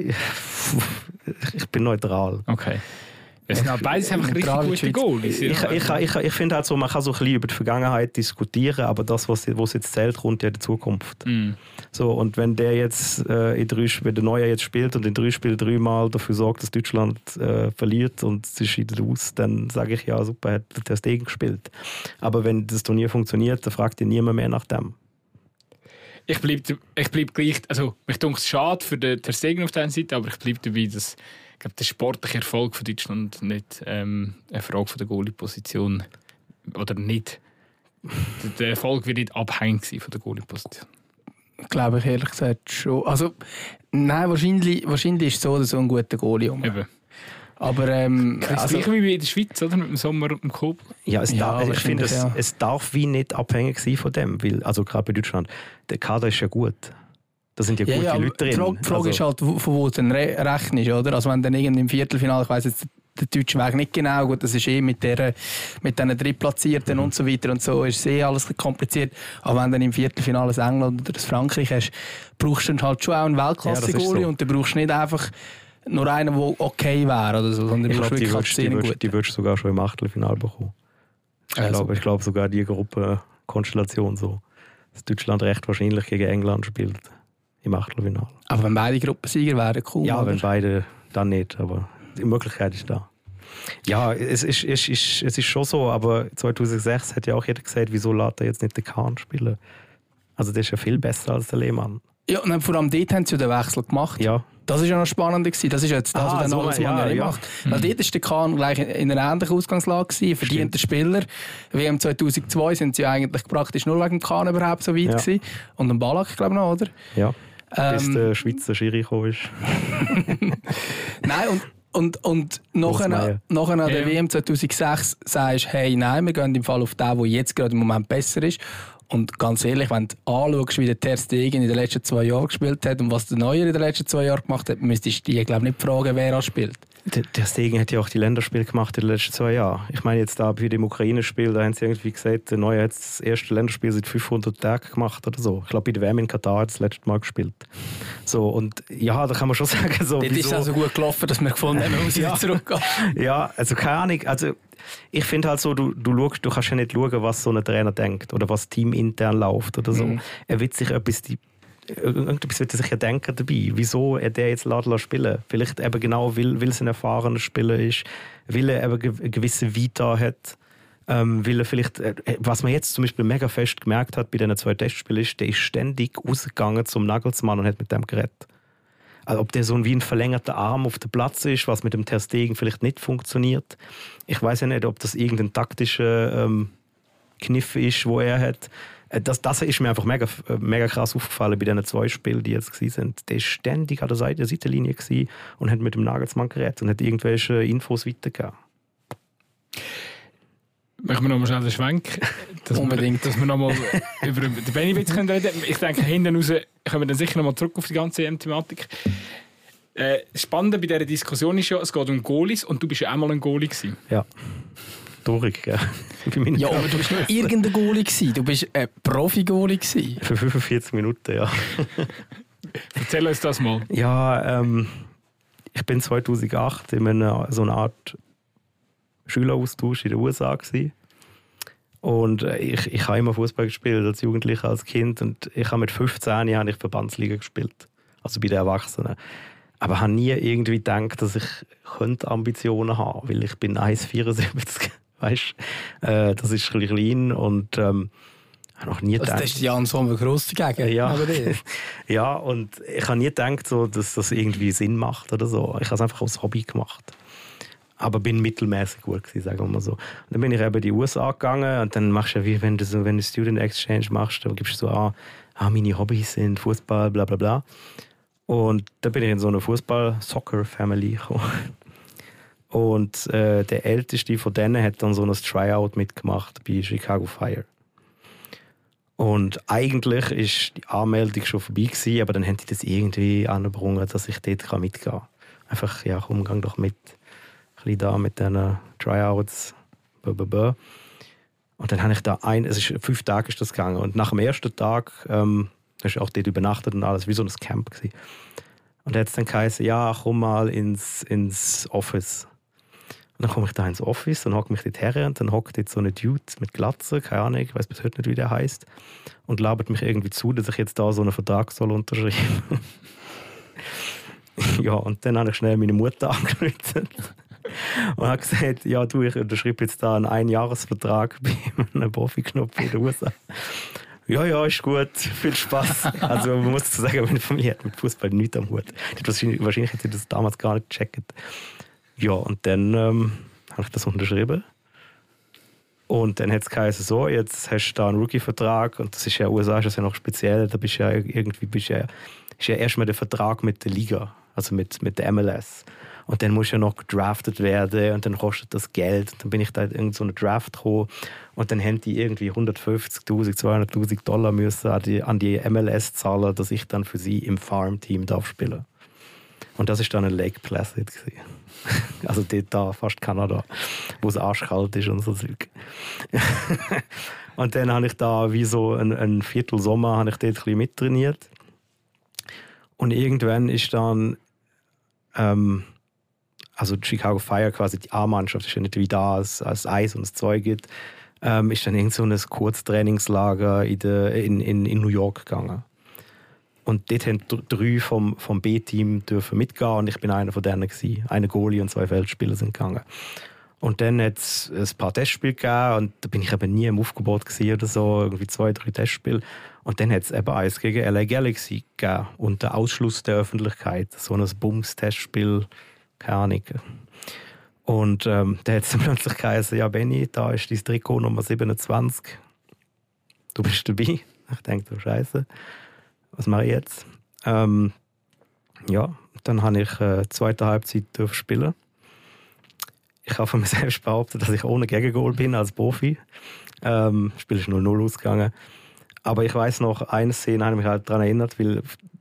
Ich bin neutral. Okay. Es sind halt beides einfach richtig gute Goalies. Ich, ich, ich, ich finde halt so, man kann so ein bisschen über die Vergangenheit diskutieren, aber das, was, was jetzt zählt, kommt ja in der Zukunft. Mm. So, und wenn der jetzt äh, in drei Spielen, der Neue jetzt spielt und in drei Spielen dreimal dafür sorgt, dass Deutschland äh, verliert und sie scheiden aus, dann sage ich, ja super, hat der Ter Stegen gespielt. Aber wenn das Turnier funktioniert, dann fragt ihr niemand mehr nach dem. Ich bleibe ich bleib gleich, also mich denke es schade für den Ter Stegen auf der einen Seite, aber ich bleibe dabei, dass ich glaube, der sportliche Erfolg von Deutschland nicht ähm, eine Frage von der Goalie-Position oder nicht. Der Erfolg wird nicht abhängig sein von der Goalie-Position. Glaube ich ehrlich gesagt schon. Also, nein, wahrscheinlich, wahrscheinlich ist es so, dass so ein guter Goalie um. Eben. Aber ähm, das ist also, gleich wie in der Schweiz, oder? Mit dem Sommer und dem Coop. Ja, es ja, darf, ich finde, es, ja. es darf wie nicht abhängig sein von dem. Weil, also gerade bei Deutschland, der Kader ist ja gut. Da sind ja gute ja, ja, Leute drin. Die Frage, die Frage also, ist halt, von wo du dann re- rechnest, oder? Also wenn dann irgendwie im Viertelfinale, ich weiss jetzt den deutschen Weg nicht genau, gut, das ist eh mit der, mit diesen Drittplatzierten mhm. und so weiter und so, ist eh alles kompliziert. Aber wenn du dann im Viertelfinale das England oder das Frankreich hast, brauchst du dann halt schon auch einen Weltklasse-Goalie ja, so. Und du brauchst nicht einfach nur einen, der okay wäre oder so, sondern ich du glaube, die würdest, die, würdest, die würdest sogar schon im Achtelfinale bekommen. Ich also. glaube glaub sogar die Gruppenkonstellation so, dass Deutschland recht wahrscheinlich gegen England spielt. Im Achtelfinale. Aber wenn beide Gruppensieger wären, cool. Ja, oder? Wenn beide, dann nicht. Aber die Möglichkeit ist da. Ja, es ist, es ist, es ist schon so, aber zweitausendsechs hat ja auch jeder gesagt, wieso lässt er jetzt nicht den Kahn spielen? Also der ist ja viel besser als der Lehmann. Ja, und vor allem dort haben sie den Wechsel gemacht. Ja. Das war ja noch spannender. Das ist jetzt das, ah, was so, ja, ja, ja. macht. Weil dort war der Kahn gleich in einer ähnlichen Ausgangslage gewesen, verdienter Spieler. W M zweitausendzwei sind sie eigentlich praktisch nur wegen dem Kahn überhaupt so weit ja. gewesen. Und dem Ballack, glaube ich noch, oder? Ja, ähm, bis der Schweizer Schiri gekommen ist. Nein, und Und, und nachher, nachher an der ja. W M zweitausendsechs sagst du, hey, nein, wir gehen im Fall auf den, der jetzt gerade im Moment besser ist. Und ganz ehrlich, wenn du anschaust, wie der Ter Stegen in den letzten zwei Jahren gespielt hat und was der Neuer in den letzten zwei Jahren gemacht hat, müsstest du dich, glaube ich, nicht fragen, wer er spielt. Der, der Stegen hat ja auch die Länderspiele gemacht in den letzten zwei Jahren. Ich meine jetzt da bei dem Ukraine-Spiel, da haben sie irgendwie gesagt, der Neue hat das erste Länderspiel seit fünfhundert Tagen gemacht oder so. Ich glaube, bei der W M in Katar hat das letzte Mal gespielt. So, und ja, da kann man schon sagen, so, das ist also gut gelaufen, dass wir gefunden haben, wir müssen ja. zurückgehen. Ja, also keine Ahnung. Also, ich finde halt so, du, du, schaust, du kannst ja nicht schauen, was so ein Trainer denkt oder was teamintern läuft oder so. Mhm. Er wird sich etwas... Die, Irgendwas wird er sich ja denken dabei, wieso er der jetzt Ladler spielen. Vielleicht eben genau, weil, weil es ein erfahrener Spieler ist, weil er eben eine gewisse Vita hat, ähm, weil er vielleicht, äh, was man jetzt zum Beispiel mega fest gemerkt hat bei diesen zwei Testspielen ist, der ist ständig rausgegangen zum Nagelsmann und hat mit dem geredet. Also ob der so wie ein verlängerter Arm auf dem Platz ist, was mit dem Ter Stegen vielleicht nicht funktioniert. Ich weiß ja nicht, ob das irgendein taktischer ähm, Kniff ist, wo er hat. Das, das ist mir einfach mega, mega krass aufgefallen bei diesen zwei Spielen, die jetzt waren. Der war ständig an der Seite der Seitenlinie und hat mit dem Nagelsmann geredet und hat irgendwelche Infos weitergegeben. Machen wir noch mal schnell den Schwenk, dass Unbedingt. wir, dass wir noch mal über den Benny-Witz reden können. Ich denke, hinten raus kommen wir dann sicher noch mal zurück auf die ganze E M-Thematik. Äh, das Spannende bei dieser Diskussion ist ja, es geht um Goalies und du bist ja auch mal ein Goalie gewesen. Ja. Durch, ja. Ja, aber du bist nicht irgendein Goalie gewesen. Du bist ein Profi-Goalie gewesen. Für fünfundvierzig Minuten, ja. Erzähl uns das mal. Ja, ähm, ich bin zweitausendacht in einer, so einer Art Schüleraustausch in den U S A gewesen. Und ich, ich habe immer Fußball gespielt, als Jugendlicher, als Kind. Und ich habe mit fünfzehn Jahren ich Verbandsliga gespielt. Also bei den Erwachsenen. Aber ich habe nie irgendwie gedacht, dass ich Ambitionen haben könnte, weil ich bin eins Komma vierundsiebzig. Weißt, äh, das ist ein bisschen klein und ähm, habe noch nie also gedacht. Das ist Jan Sommer gross dagegen. Ja, ja, und ich habe nie gedacht, so, dass das irgendwie Sinn macht oder so. Ich habe es einfach als Hobby gemacht. Aber bin mittelmäßig gut gewesen, sagen wir mal so. Und dann bin ich eben in die U S A gegangen und dann machst du ja wie, wenn du so, wenn du Student Exchange machst, dann gibst du so an, ah, meine Hobbys sind Fußball, bla bla bla. Und dann bin ich in so eine Fußball-Soccer-Family gekommen. Und äh, der älteste von denen hat dann so ein Tryout mitgemacht bei Chicago Fire. Und eigentlich ist die Anmeldung schon vorbei gewesen, aber dann haben die das irgendwie angebracht, dass ich dort mitgehen kann. Einfach, ja, komm, gang doch mit. Ein bisschen da mit diesen Tryouts. Blablabla. Und dann habe ich da ein, es ist fünf Tage ist das gegangen. Und nach dem ersten Tag, ähm, das ist auch dort übernachtet und alles, wie so ein Camp gewesen. Und dann hat es dann geheißen, ja, komm mal ins, ins Office. Und dann komme ich da ins Office und hocke mich dort her und dann hockt jetzt so eine Dude mit Glatze, keine Ahnung, ich weiß bis heute nicht, wie der heisst, und labert mich irgendwie zu, dass ich jetzt da so einen Vertrag soll unterschreiben. Ja, und dann habe ich schnell meine Mutter angerufen und habe gesagt, ja du, ich unterschreibe jetzt da einen Einjahresvertrag bei einem Profi-Knopf in den U S A. Ja, ja, ist gut, viel Spaß. Also man muss dazu sagen, meine Familie hat mit Fußball nichts am Hut. Wahrscheinlich, wahrscheinlich hat sie das damals gar nicht gecheckt. Ja, und dann ähm, habe ich das unterschrieben. Und dann hat es geheißen, so, jetzt hast du da einen Rookie-Vertrag. Und das ist ja, U S A ist das ja noch speziell. Da bist ja irgendwie, bist ja, ist ja erstmal der Vertrag mit der Liga, also mit, mit der M L S. Und dann muss ja noch gedraftet werden und dann kostet das Geld. Und dann bin ich da in irgendeinen so Draft gekommen und dann haben die irgendwie hundertfünfzigtausend, zweihunderttausend Dollar müssen an die, an die M L S zahlen, dass ich dann für sie im Farm-Team darf spielen. Und das ist dann ein Lake Placid gewesen. Also dort da, fast Kanada, wo es arschkalt ist und so Zeug. Und dann habe ich da wie so ein, ein Viertel Sommer habe ich dort ein bisschen mittrainiert. Und irgendwann ist dann ähm, also die Chicago Fire, quasi die A-Mannschaft, ist ja nicht wie da als, als Eis und das Zeug gibt, ähm, ist dann irgend so ein Kurztrainingslager in, de, in, in, in New York gegangen. Und dort haben drei vom, vom B-Team dürfen mitgehen und ich bin einer von denen gewesen. Eine Goalie und zwei Feldspieler sind gegangen. Und dann hat es ein paar Testspiele gegeben und da bin ich eben nie im Aufgebot gewesen oder so, irgendwie zwei, drei Testspiele. Und dann hat es eben eins gegen L A Galaxy gegeben unter Ausschluss der Öffentlichkeit. So ein Bums-Testspiel, keine Ahnung. Und ähm, da hat es dann plötzlich geheißen, ja Benni, da ist dein Trikot Nummer siebenundzwanzig. Du bist dabei. Ich denke, du Scheiße. Was mache ich jetzt? Ähm, ja, dann habe ich äh, zweite Halbzeit spielen. Ich habe von mir selbst behauptet, dass ich ohne Gegengoal bin als Profi. Ähm, das Spiel ist null null ausgegangen. Aber ich weiss noch, eine Szene habe ich mich halt daran erinnert, weil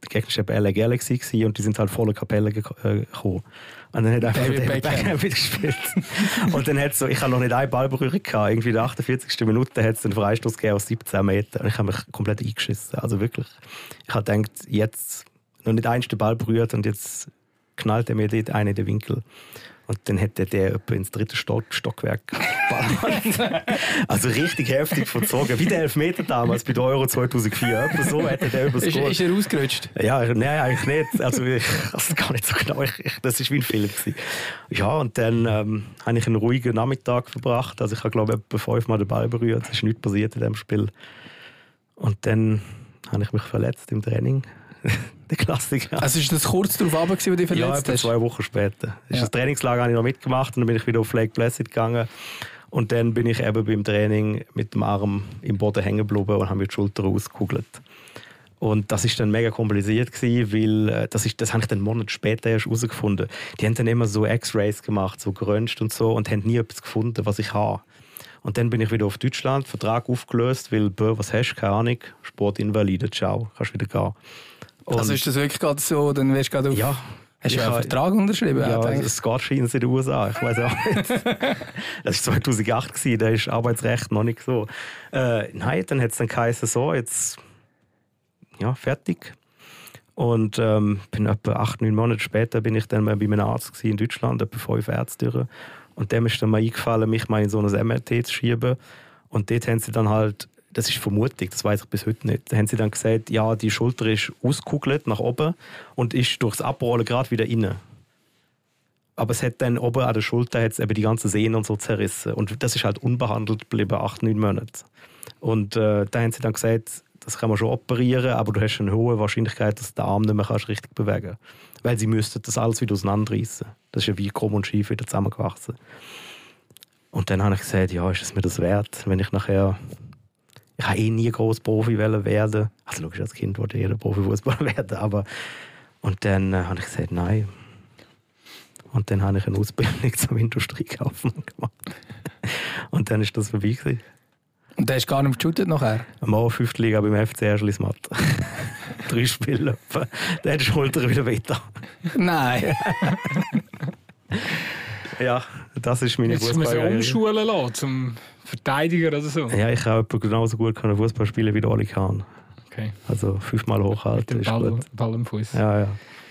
der Gegner war L A Galaxy und die sind halt voller Kapelle gekommen. Und dann hat einfach David David Beckham gespielt. Und dann hat so, ich habe noch nicht einen Ballberührung gehabt. Irgendwie in der achtundvierzigsten Minute hat es einen Freistoß gegeben aus siebzehn Metern. Und ich habe mich komplett eingeschissen. Also wirklich. Ich habe gedacht, jetzt noch nicht eins den Ball berührt und jetzt knallt er mir dort einen in den Winkel. Und dann hätte der etwa ins dritte Stock, Stockwerk geballert. Also richtig heftig verzogen. Wie der Elfmeter damals bei der Euro zweitausendvier. Etwa so hätte der übers Ist, Goal. ist er ausgerutscht? Ja, nein, eigentlich nicht. Also ich also gar nicht so genau. Ich, ich, das war wie ein Film gewesen. Ja, und dann ähm, habe ich einen ruhigen Nachmittag verbracht. Also ich habe, glaube ich, etwa fünfmal den Ball berührt. Es ist nichts passiert in diesem Spiel. Und dann habe ich mich verletzt im Training. Der Klassiker. Also ist das kurz darauf runter, wo du dich Ja, verletzt etwa hast? zwei Wochen später. Das, Ja. das Trainingslager habe ich noch mitgemacht und dann bin ich wieder auf Lake Placid gegangen. Und dann bin ich eben beim Training mit dem Arm im Boden hängen geblieben und habe mir die Schulter ausgekugelt. Und das ist dann mega kompliziert gewesen, weil äh, das, ist, das habe ich dann einen Monat später erst herausgefunden. Die haben dann immer so X-Rays gemacht, so geröntgt und so und haben nie etwas gefunden, was ich habe. Und dann bin ich wieder auf Deutschland, Vertrag aufgelöst, weil, bö, was hast du, keine Ahnung, Sportinvalide, ciao, kannst wieder gehen. Und Also ist das wirklich gerade so, dann wärst du gerade auf... ja, Hast du ich einen habe- Vertrag unterschrieben? ja, denke ich? es geht scheinbar in den U S A, ich weiß auch nicht. Das war zweitausendacht, gewesen, da ist Arbeitsrecht noch nicht so. Äh, nein, dann hat es dann geheißen, so, jetzt ja, fertig. Und ähm, bin etwa acht, neun Monate später bin ich dann mal bei einem Arzt gewesen in Deutschland, etwa fünf Ärzte. Und dem ist dann mal eingefallen, mich mal in so ein M R T zu schieben. Und dort haben sie dann halt, das ist Vermutung, das weiß ich bis heute nicht, da haben sie dann gesagt, ja, die Schulter ist ausgekugelt nach oben und ist durchs Abrollen gerade wieder rein. Aber es hat dann oben an der Schulter hat's eben die ganzen Sehnen und so zerrissen. Und das ist halt unbehandelt geblieben, acht, neun Monate. Und äh, da haben sie dann gesagt, das kann man schon operieren, aber du hast eine hohe Wahrscheinlichkeit, dass du den Arm nicht mehr kannst richtig bewegen kannst. Weil sie müssten das alles wieder auseinanderreißen. Das ist ja wie krumm und schief wieder zusammengewachsen. Und dann habe ich gesagt, ja, ist es mir das wert, wenn ich nachher... Ich habe eh nie groß Profi werden. Also logisch, als Kind wollte jeder Profifußballer werden, aber... Und dann äh, habe ich gesagt, nein. Und dann habe ich eine Ausbildung zum Industriekaufmann gemacht. Und dann ist das vorbei gewesen. Und der hast gar nicht geshootet nachher? Am fünften Liga beim F C Erschlismatt. Drei Spiele. Dann hat die Schulter wieder weiter. Nein. Ja, das ist meine Jetzt muss man so Fußballkarriere. umschulen lassen, zum Verteidiger oder so. Ja, ich habe genauso gut Fußball spielen wie der Oli Kahn. Okay. Also fünfmal hochhalten Den ist Ball, gut. Ball am Fuß. Ja, ja.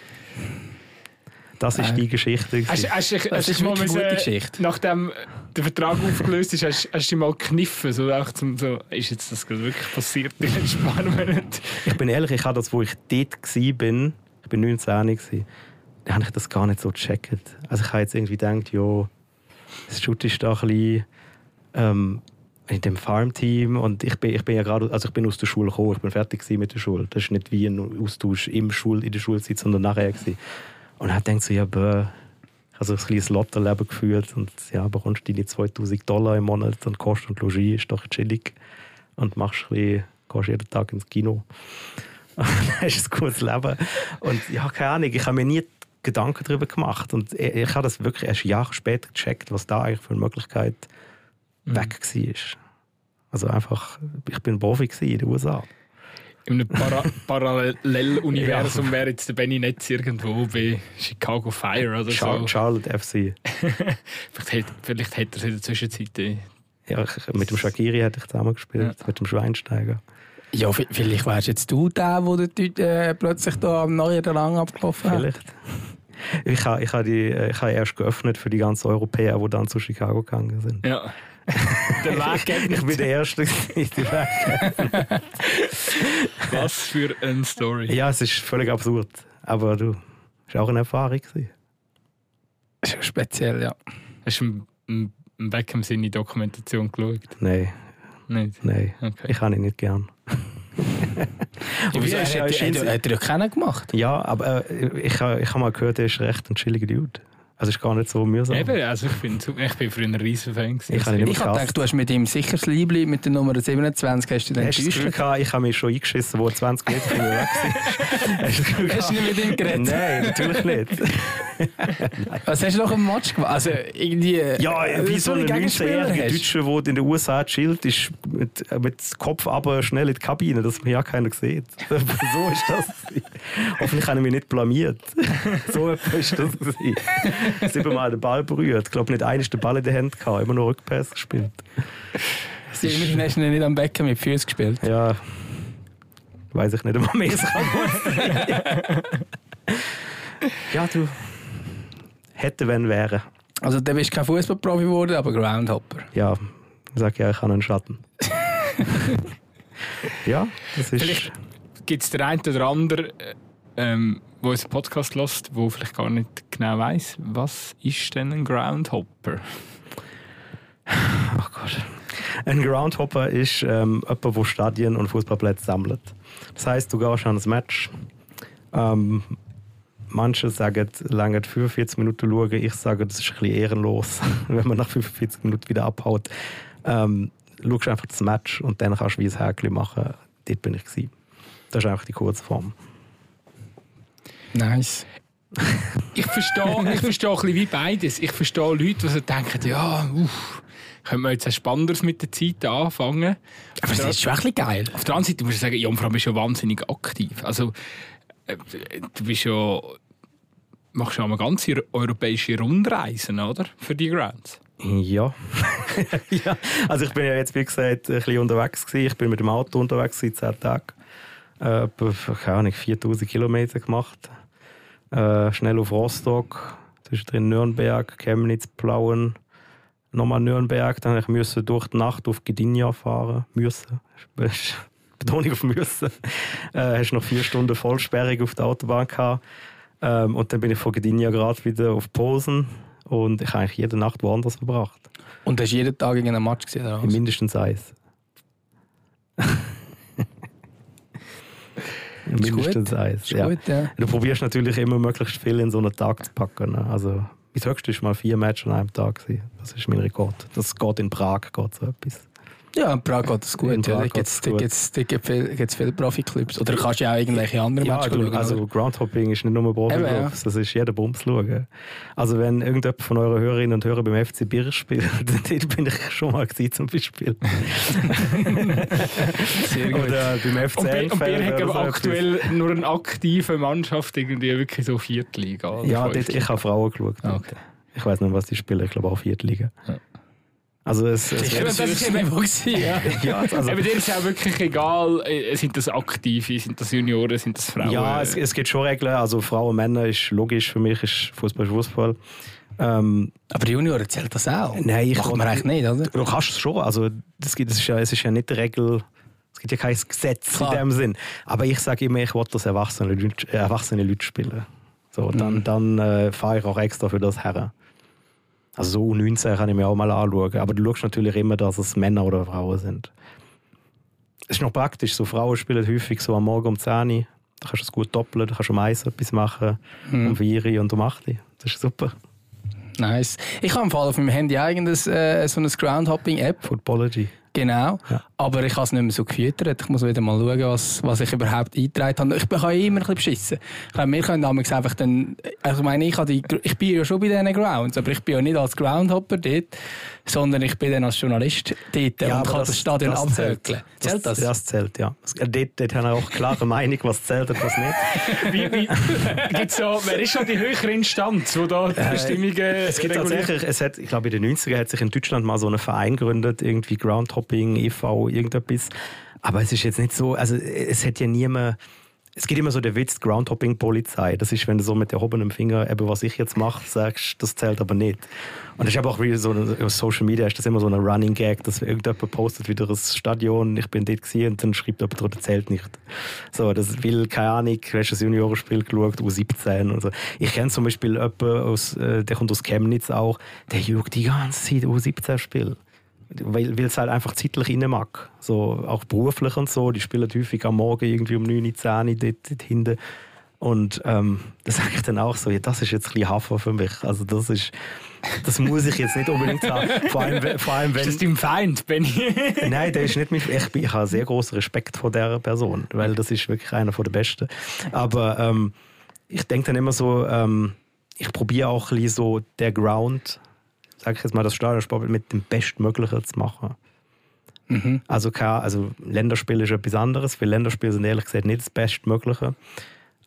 Das ist Äh. die Geschichte. Hast, gewesen. hast, hast, Das ist hast mal wirklich eine müssen, gute Geschichte. Nachdem der Vertrag aufgelöst ist, hast, hast du dich mal gekniffen? So, auch zum, so, ist jetzt das gerade wirklich passiert in den letzten paar Monaten? Ich bin ehrlich, ich habe das, wo ich dort war, ich bin neunzehn, gewesen, da habe ich das gar nicht so gecheckt. Also ich habe jetzt irgendwie gedacht, ja, das Shoot ist da ein bisschen ähm, in dem Farmteam und ich bin, ich bin ja gerade, also ich bin aus der Schule gekommen, ich bin fertig mit der Schule. Das ist nicht wie ein Austausch im Schul, in der Schulzeit, sondern nachher gewesen. Und dann denkt so, ja, bäh, ich habe so ein kleines Lotterleben geführt und ja, bekommst du deine zweitausend Dollar im Monat und Kost und Logis ist doch chillig und machst ein bisschen, gehst jeden Tag ins Kino. Und dann ist ein gutes Leben. Und ja, keine Ahnung, ich habe mir nie Gedanken darüber gemacht und ich, ich habe das wirklich erst Jahre später gecheckt, was da eigentlich für eine Möglichkeit mhm. weg war. Also einfach, ich bin Profi in den U S A. In einem Para Paralleluniversum ja. wäre jetzt der Benny Netz irgendwo bei Chicago Fire oder Char so. Charlotte F C. vielleicht, hat, vielleicht hat er es in der Zwischenzeit. Ja, ich, mit dem Shaqiri hätte ich zusammen gespielt, ja. mit dem Schweinsteiger. Ja, vielleicht wärst jetzt du der, der äh, plötzlich da am neuen Rang abgelaufen hat. Vielleicht. Ich habe ich ha die, ich ha erst geöffnet für die ganzen Europäer, die dann zu Chicago gegangen sind. Ja. Der Weg geht Ich bin der Erste, der den Weg Was für eine Story. Ja, es ist völlig absurd. Aber du, es war auch eine Erfahrung. Das ist speziell, ja. Hast du im Beckham seine Dokumentation geschaut? Nein. Nicht? Nein, okay. Ich habe ihn nicht gern. Ja, wieso, hat, hat, hat, hat er ja keinen gemacht? Ja, aber äh, ich, ich habe mal gehört, er ist recht ein chilliger Dude. Also es ist gar nicht so mühsam. Eben, also ich bin, ich bin früher ein riesen Fan gewesen. Ich, ich, ich habe gedacht, du hast mit ihm sicher das Liebli mit der Nummer siebenundzwanzig, hast du dann getäuscht? Ich habe mich schon eingeschissen, wo er zwanzig Meter von mir weg war. Hast du nicht mit ihm geredet? Nein, natürlich nicht. Was hast du noch im Match gemacht? Also irgendwie... Ja, wie so ein neunzehnjähriger Deutscher, der in den U S A chillt, ist mit, mit dem Kopf aber schnell in die Kabine, dass man ja keiner sieht. So ist das. Hoffentlich habe ich mich nicht blamiert. So etwas war das gewesen. Siebenmal den Ball berührt. Ich glaube, nicht einer ist den Ball in der Hand gehabt, immer nur Rückpass gespielt. Sie haben immerhin hast du nicht am Becken mit Füßen gespielt. Ja, weiß ich nicht, ob man mehr sagen Ja, du. Hätte, wenn, wäre. Also, du bist kein Fußballprofi geworden, aber Groundhopper. Ja, ich sage ja, ich habe einen Schatten. Ja, das ist... Vielleicht gibt es den einen oder anderen, ähm, der unseren Podcast hört, der vielleicht gar nicht genau weiss, was ist denn ein Groundhopper? Oh Gott. Ein Groundhopper ist ähm, jemand, der Stadien und Fußballplätze sammelt. Das heisst, du gehst an ein Match. Ähm, manche sagen, lange fünfundvierzig Minuten schauen. Ich sage, das ist ein bisschen ehrenlos, wenn man nach fünfundvierzig Minuten wieder abhaut. Ähm, schaust einfach das Match und dann kannst du wie ein Häkchen machen. Dort bin ich gewesen. Das ist einfach die Kurzform. Nice. Ich verstehe, ich verstehe ein bisschen wie beides. Ich verstehe Leute, die so denken, ja, uff, können wir jetzt etwas Spannendes mit der Zeit anfangen. Aber das ist schon ein bisschen geil. Auf der anderen Seite muss ich sagen, ja, vor allem bist du ja wahnsinnig aktiv. Also, äh, du bist ja, machst ja eine ganze europäische Rundreisen, oder? Für die Grounds. Ja. Ja. Also ich bin ja jetzt, wie gesagt, ein bisschen unterwegs gewesen. Ich bin mit dem Auto unterwegs gewesen, zehn Tage. Äh, etwa, keine Ahnung, viertausend Kilometer gemacht. Äh, schnell auf Rostock, zwischendrin Nürnberg, Chemnitz, Plauen, nochmal Nürnberg. Dann musste ich durch die Nacht auf Gdynia fahren. Müssen. Betonung auf müssen. Äh, hast noch vier Stunden Vollsperrung auf der Autobahn gehabt. Ähm, und dann bin ich von Gdynia gerade wieder auf Posen. Und ich habe eigentlich jede Nacht woanders verbracht. Und hast du jeden Tag einen Match gesehen? Oder was? Mindestens eins. Mindestens eins. Ja. Gut, ja. Du probierst natürlich immer möglichst viel in so einen Tag zu packen. Ne? Also, mein höchstes war mal vier Matches an einem Tag. Das ist mein Rekord. Das geht in Prag geht so etwas. Ja, in Prag geht es gut. In Ja, Prag da gibt es geht's gut. viel, viele Profi-Clubs. Oder kannst du ja auch irgendwelche anderen Ja, Matches du, schauen? also oder? Groundhopping ist nicht nur Profi-Clubs, ja. das ist jeder Bums schauen. Also wenn irgendjemand von euren Hörerinnen und Hörern beim F C Birch spielt, dort bin ich schon mal gewesen, zum Beispiel. Sehr gut. Oder beim F C Und Bier, und Bier Elfeld hat oder aber so aktuell etwas. nur eine aktive Mannschaft, irgendwie wirklich so Viertliga. oder Ja, dort, Fünftliga. ich habe Frauen geschaut. Ah, okay. Ich weiß nicht, was die spielen, ich glaube auch Viertliga. Ja. Also es, es Ja, das ist eben ja. ja, also, Aber dir ist ja auch wirklich egal, äh, sind das Aktive, sind das Junioren, sind das Frauen? ja, es, es gibt schon Regeln. Also Frauen und Männer ist logisch, für mich ist Fußball Fußball. Ähm, Aber die Junioren zählt das auch? Nein, ich Macht man eigentlich nicht, oder? Du kannst es schon. Also, das gibt, das ist ja, es ist ja nicht die Regel. Es gibt ja kein Gesetz Klar. in dem Sinn. Aber ich sage immer, ich will, dass erwachsene Leute, äh, erwachsene Leute spielen. So, dann Mhm. dann äh, fahre ich auch extra für das her. Also so U neunzehn kann ich mir auch mal anschauen. Aber du schaust natürlich immer, dass es Männer oder Frauen sind. Es ist noch praktisch. So Frauen spielen häufig so am Morgen um zehn Uhr. Da kannst du es gut doppeln. Da kannst du um eins etwas machen, Mhm. um vier Uhr und um acht Uhr. Das ist super. Nice. Ich habe im Fall auf meinem Handy eigenes äh, so eine Groundhopping-App. Footballogy. Genau. Ja. Aber ich habe es nicht mehr so gefüttert. Ich muss wieder mal schauen, was, was ich überhaupt eingetragen habe. Ich bin immer ein bisschen beschissen. Ich glaube, wir können damals einfach dann... Also ich meine, ich, habe die, ich bin ja schon bei diesen Grounds, aber ich bin ja nicht als Groundhopper dort, sondern ich bin dann als Journalist dort Ja, und aber kann das Stadion abhökeln. Zählt das? Das zählt, ja. Dort, dort haben wir auch eine klare Meinung, was zählt und was nicht. Wie, wie, gibt's so, wer ist schon die höhere Instanz, wo da die Bestimmungen Es gibt reguliert? tatsächlich, es hat, ich glaube in den neunziger hat sich in Deutschland mal so ein Verein gegründet, irgendwie Groundhopping, e V, irgendetwas. Aber es ist jetzt nicht so, also es hat ja niemand... Es gibt immer so den Witz, Groundhopping-Polizei. Das ist, wenn du so mit erhobenem Finger, eben was ich jetzt mache, sagst, das zählt aber nicht. Und das ist aber auch wieder so, auf Social Media ist das immer so ein Running Gag, dass irgendjemand postet wieder das Stadion, ich bin dort gewesen, und dann schreibt jemand drunter, zählt nicht. So, das will, keine Ahnung, du hast das Juniorenspiel geschaut, U siebzehn und so. Ich kenne zum Beispiel jemanden, aus, der kommt aus Chemnitz auch, der schaut die ganze Zeit U siebzehn-Spiel. Weil, weil es halt einfach zeitlich rein mag. So, auch beruflich und so. Die spielen häufig am Morgen irgendwie um neun, zehn Uhr dort, dort hinten. Und ähm, das sage ich dann auch so, ja, das ist jetzt ein bisschen Hafer für mich. Also das ist, das muss ich jetzt nicht unbedingt sagen. Vor allem, vor allem wenn... Ist das dein Feind, Benni? Nein, der ist nicht mit. Ich, ich habe sehr großen Respekt vor dieser Person, weil das ist wirklich einer der Besten. Aber ähm, ich denke dann immer so, ähm, ich probiere auch ein bisschen so der Ground, sage ich jetzt mal, das Stadionsport mit dem Bestmöglichen zu machen. Mhm. Also, kein, also Länderspiel ist etwas anderes, weil Länderspiele sind ehrlich gesagt nicht das Bestmögliche.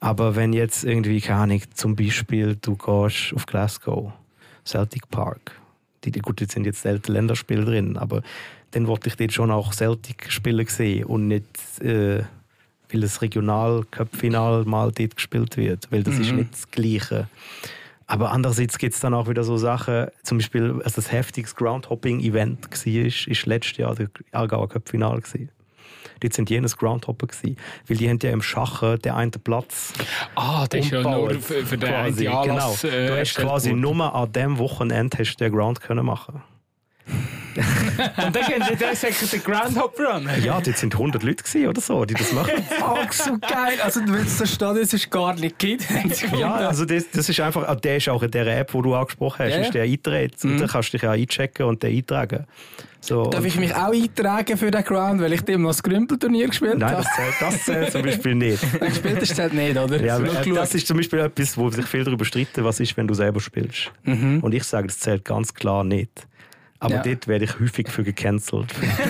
Aber wenn jetzt irgendwie, keine Ahnung, zum Beispiel du gehst auf Glasgow, Celtic Park, die, die gut, jetzt sind jetzt selten Länderspiele drin, aber dann wollte ich dort schon auch Celtic-Spiele sehen und nicht, äh, weil das Regional-Cup-Final mal dort gespielt wird, weil das mhm. ist nicht das Gleiche. Aber andererseits gibt es dann auch wieder so Sachen, zum Beispiel, als das heftiges Groundhopping-Event war, ist letztes Jahr der Aargauer Cup-Final gewesen. Dort sind jenes Groundhopper gewesen, weil die haben ja im Schachen den einen Platz Ah, das ist ja nur für, für den quasi. Anlass. Genau. Du hast quasi worden. Nur an diesem Wochenende hast du den Ground können machen. Und dann können sie dann den Groundhopper an. Ja, dort sind hundert Leute gewesen oder so, die das machen. Oh, so geil! Also wenn es das Stadion ist, gar nicht gibt. Ja, also das, das ist einfach, der ist auch in der App, die du angesprochen hast, yeah. ist der eingetragen. Und mhm. dann kannst du dich auch einchecken und den eintragen. So, darf ich mich auch eintragen für den Ground, weil ich dem noch das Grümpelturnier gespielt Nein, habe? Nein, das zählt, das zählt zum Beispiel nicht. Gespielt hast zählt nicht, oder? Ja, das ist zum Beispiel etwas, wo sich viel darüber streiten, was ist, wenn du selber spielst. Mhm. Und ich sage, das zählt ganz klar nicht. Aber ja. dort werde ich häufig für gecancelt.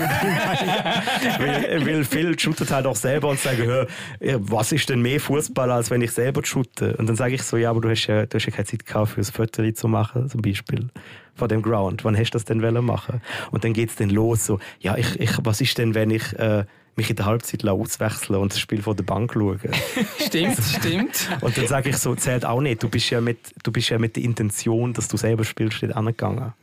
weil, weil viele shooten halt auch selber und sagen, was ist denn mehr Fußball, als wenn ich selber shoote? Und dann sage ich so, ja, aber du hast ja, du hast ja keine Zeit gehabt, für ein Foto zu machen, zum Beispiel, von dem Ground. Wann hast du das denn machen? Und dann geht es dann los, so, ja, ich, ich, was ist denn, wenn ich äh, mich in der Halbzeit auswechseln und das Spiel von der Bank schauen? Stimmt, stimmt. Und dann sage ich so, zählt auch nicht. Du bist ja mit, du bist ja mit der Intention, dass du selber spielst, nicht angegangen.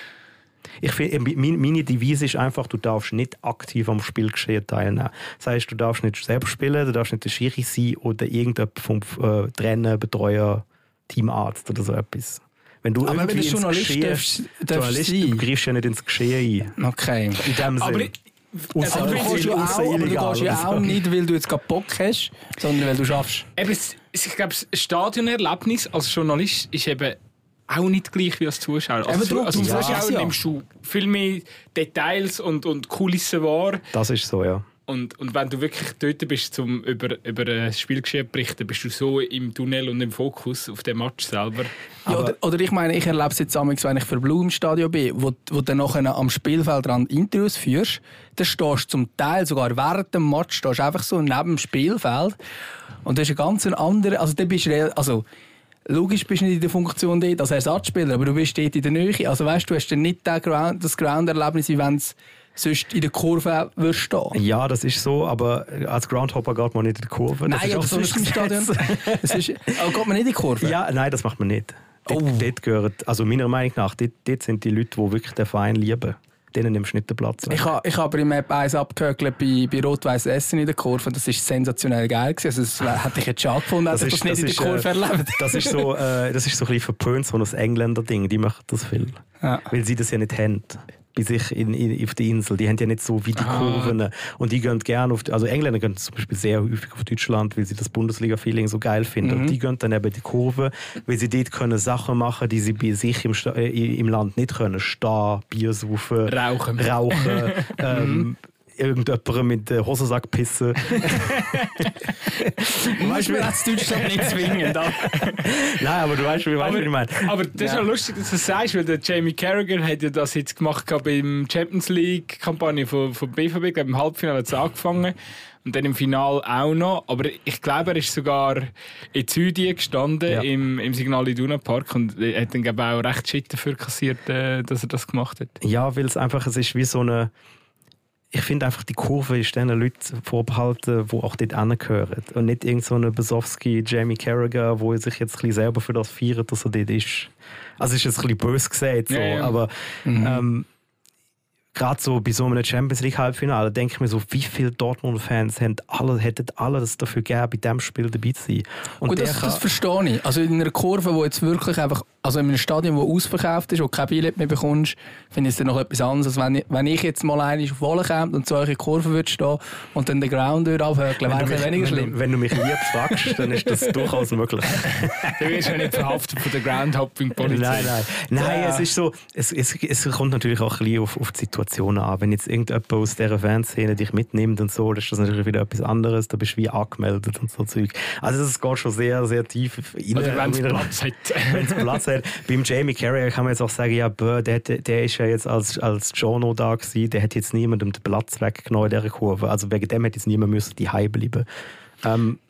Ich finde, meine Devise ist einfach, du darfst nicht aktiv am Spielgeschehen teilnehmen. Das heisst, du darfst nicht selber spielen, du darfst nicht der Schiri sein oder irgendjemand vom äh, Trainer, Betreuer, Teamarzt oder so etwas. Wenn du aber wenn du Journalist Geschehen, darfst, darfst Journalist, du greifst ja nicht ins Geschehen ein. Okay. In dem aber Sinn. Also, aber, du kannst ja auch, aber du kannst ja auch nicht, weil du jetzt gerade Bock hast, sondern weil du schaffst. Eben, ich glaube, das Stadionerlebnis als Journalist ist eben auch nicht gleich wie als Zuschauer. Als, du, als du Zuschauer ja. nimmst du viel mehr Details und, und Kulissen wahr. Das ist so, ja. Und, und wenn du wirklich dort bist, um über, über ein Spielgeschehen zu berichten, bist du so im Tunnel und im Fokus auf dem Match selber. Ja, oder, oder ich meine, ich erlebe es jetzt damals, wenn ich für Blue im Stadion bin, wo, wo du dann am Spielfeldrand Interviews führst, dann stehst du zum Teil, sogar während dem Match, stehst einfach so neben dem Spielfeld. Und das ist ein ganz anderer, also da bist du, also logisch bist du nicht in der Funktion dort als Ersatzspieler, aber du bist dort in der Nähe. Also weißt du, hast dann nicht Ground, das Ground-Erlebnis, wie wenn es sonst in der Kurve würdest stehen. Ja, das ist so, aber als Groundhopper geht man nicht in die Kurve. Das nein, ist aber auch so im Stadion. Das ist, aber geht man nicht in die Kurve? Ja, nein, das macht man nicht. Dort, oh. dort gehört, also meiner Meinung nach, dort, dort sind die Leute, die wirklich den Verein lieben. Denen nimmst du nicht den Platz. Ich habe ich hab im Map eins abgehökelt bei, bei Rot-Weiss Essen in der Kurve. Das war sensationell geil. Also das hätte ich jetzt schade gefunden, dass ich das nicht in der Kurve äh, erlebt. Das ist so, äh, das ist so ein bisschen verpönt, so ein Engländer-Ding. Die machen das viel. Ja. Weil sie das ja nicht haben. Bei sich in, in, auf der Insel. Die haben ja nicht so wie die ah. Kurven. Und die gehen gerne auf die, also Engländer gehen zum Beispiel sehr häufig auf Deutschland, weil sie das Bundesliga-Feeling so geil finden. Mhm. Und die gehen dann eben die Kurve, weil sie dort können Sachen machen, die sie bei sich im, äh, im Land nicht können. Stehen, Bier saufen, rauchen, rauchen ähm, irgendjemanden mit äh, Hosensack pissen. Weißt du, wir das Deutschland nicht zwingen. Nein, aber du weißt, wie, weißt, aber, wie ich meine. Aber das ist ja lustig, dass du das sagst, weil der Jamie Carragher hat ja das jetzt gemacht beim Champions League-Kampagne von, von B V B. Ich glaube, im Halbfinale hat es angefangen. Und dann im Finale auch noch. Aber ich glaube, er ist sogar in Züdi gestanden, ja. im, im Signal Iduna Park. Und er hat dann glaube ich, auch recht Shit dafür kassiert, dass er das gemacht hat. Ja, weil es einfach, es ist wie so eine... Ich finde einfach, die Kurve ist den Leuten vorbehalten, die auch dort hingehören. Und nicht irgend so ein Besowski, Jamie Carragher, der sich jetzt ein bisschen selber für das feiert, dass er dort ist. Also es ist jetzt ein bisschen böse gesagt, so, ja, ja. aber mhm. ähm, gerade so bei so einem Champions League Halbfinale denke ich mir so, wie viele Dortmund-Fans hätten alle, hätten alle das dafür gegeben, bei diesem Spiel dabei zu sein. Und gut, das, kann... das verstehe ich. Also in einer Kurve, wo jetzt wirklich einfach, also in einem Stadion, wo ausverkauft ist, wo kein Billett mehr bekommst, finde ich es dann noch etwas anderes, als wenn ich, wenn ich jetzt mal einmal auf Wolle käme und zu euch in der Kurve würde stehen und dann den Ground würde abhökeln, wäre es weniger schlimm. Wenn du, wenn du mich lieb fragst, dann ist das durchaus möglich. Du wirst ja nicht verhaftet von der Groundhopping-Polizei. Nein, nein. Nein, ja. es ist so, es, es, es kommt natürlich auch ein bisschen auf, auf die Situation an. Wenn jetzt irgendjemand aus dieser Fanszene dich mitnimmt und so, dann ist das natürlich wieder etwas anderes. Da bist du wie angemeldet und so Zeug. Also das geht schon sehr, sehr tief rein. Oder wenn es Platz hat. Wenn es Platz hat. Beim Jamie Carragher kann man jetzt auch sagen, ja, bö, der, der ist ja jetzt als, als Jono da gewesen, der hat jetzt niemandem den Platz weggenommen in dieser Kurve. Also wegen dem hätte jetzt niemand müssen die Hause bleiben. Ähm,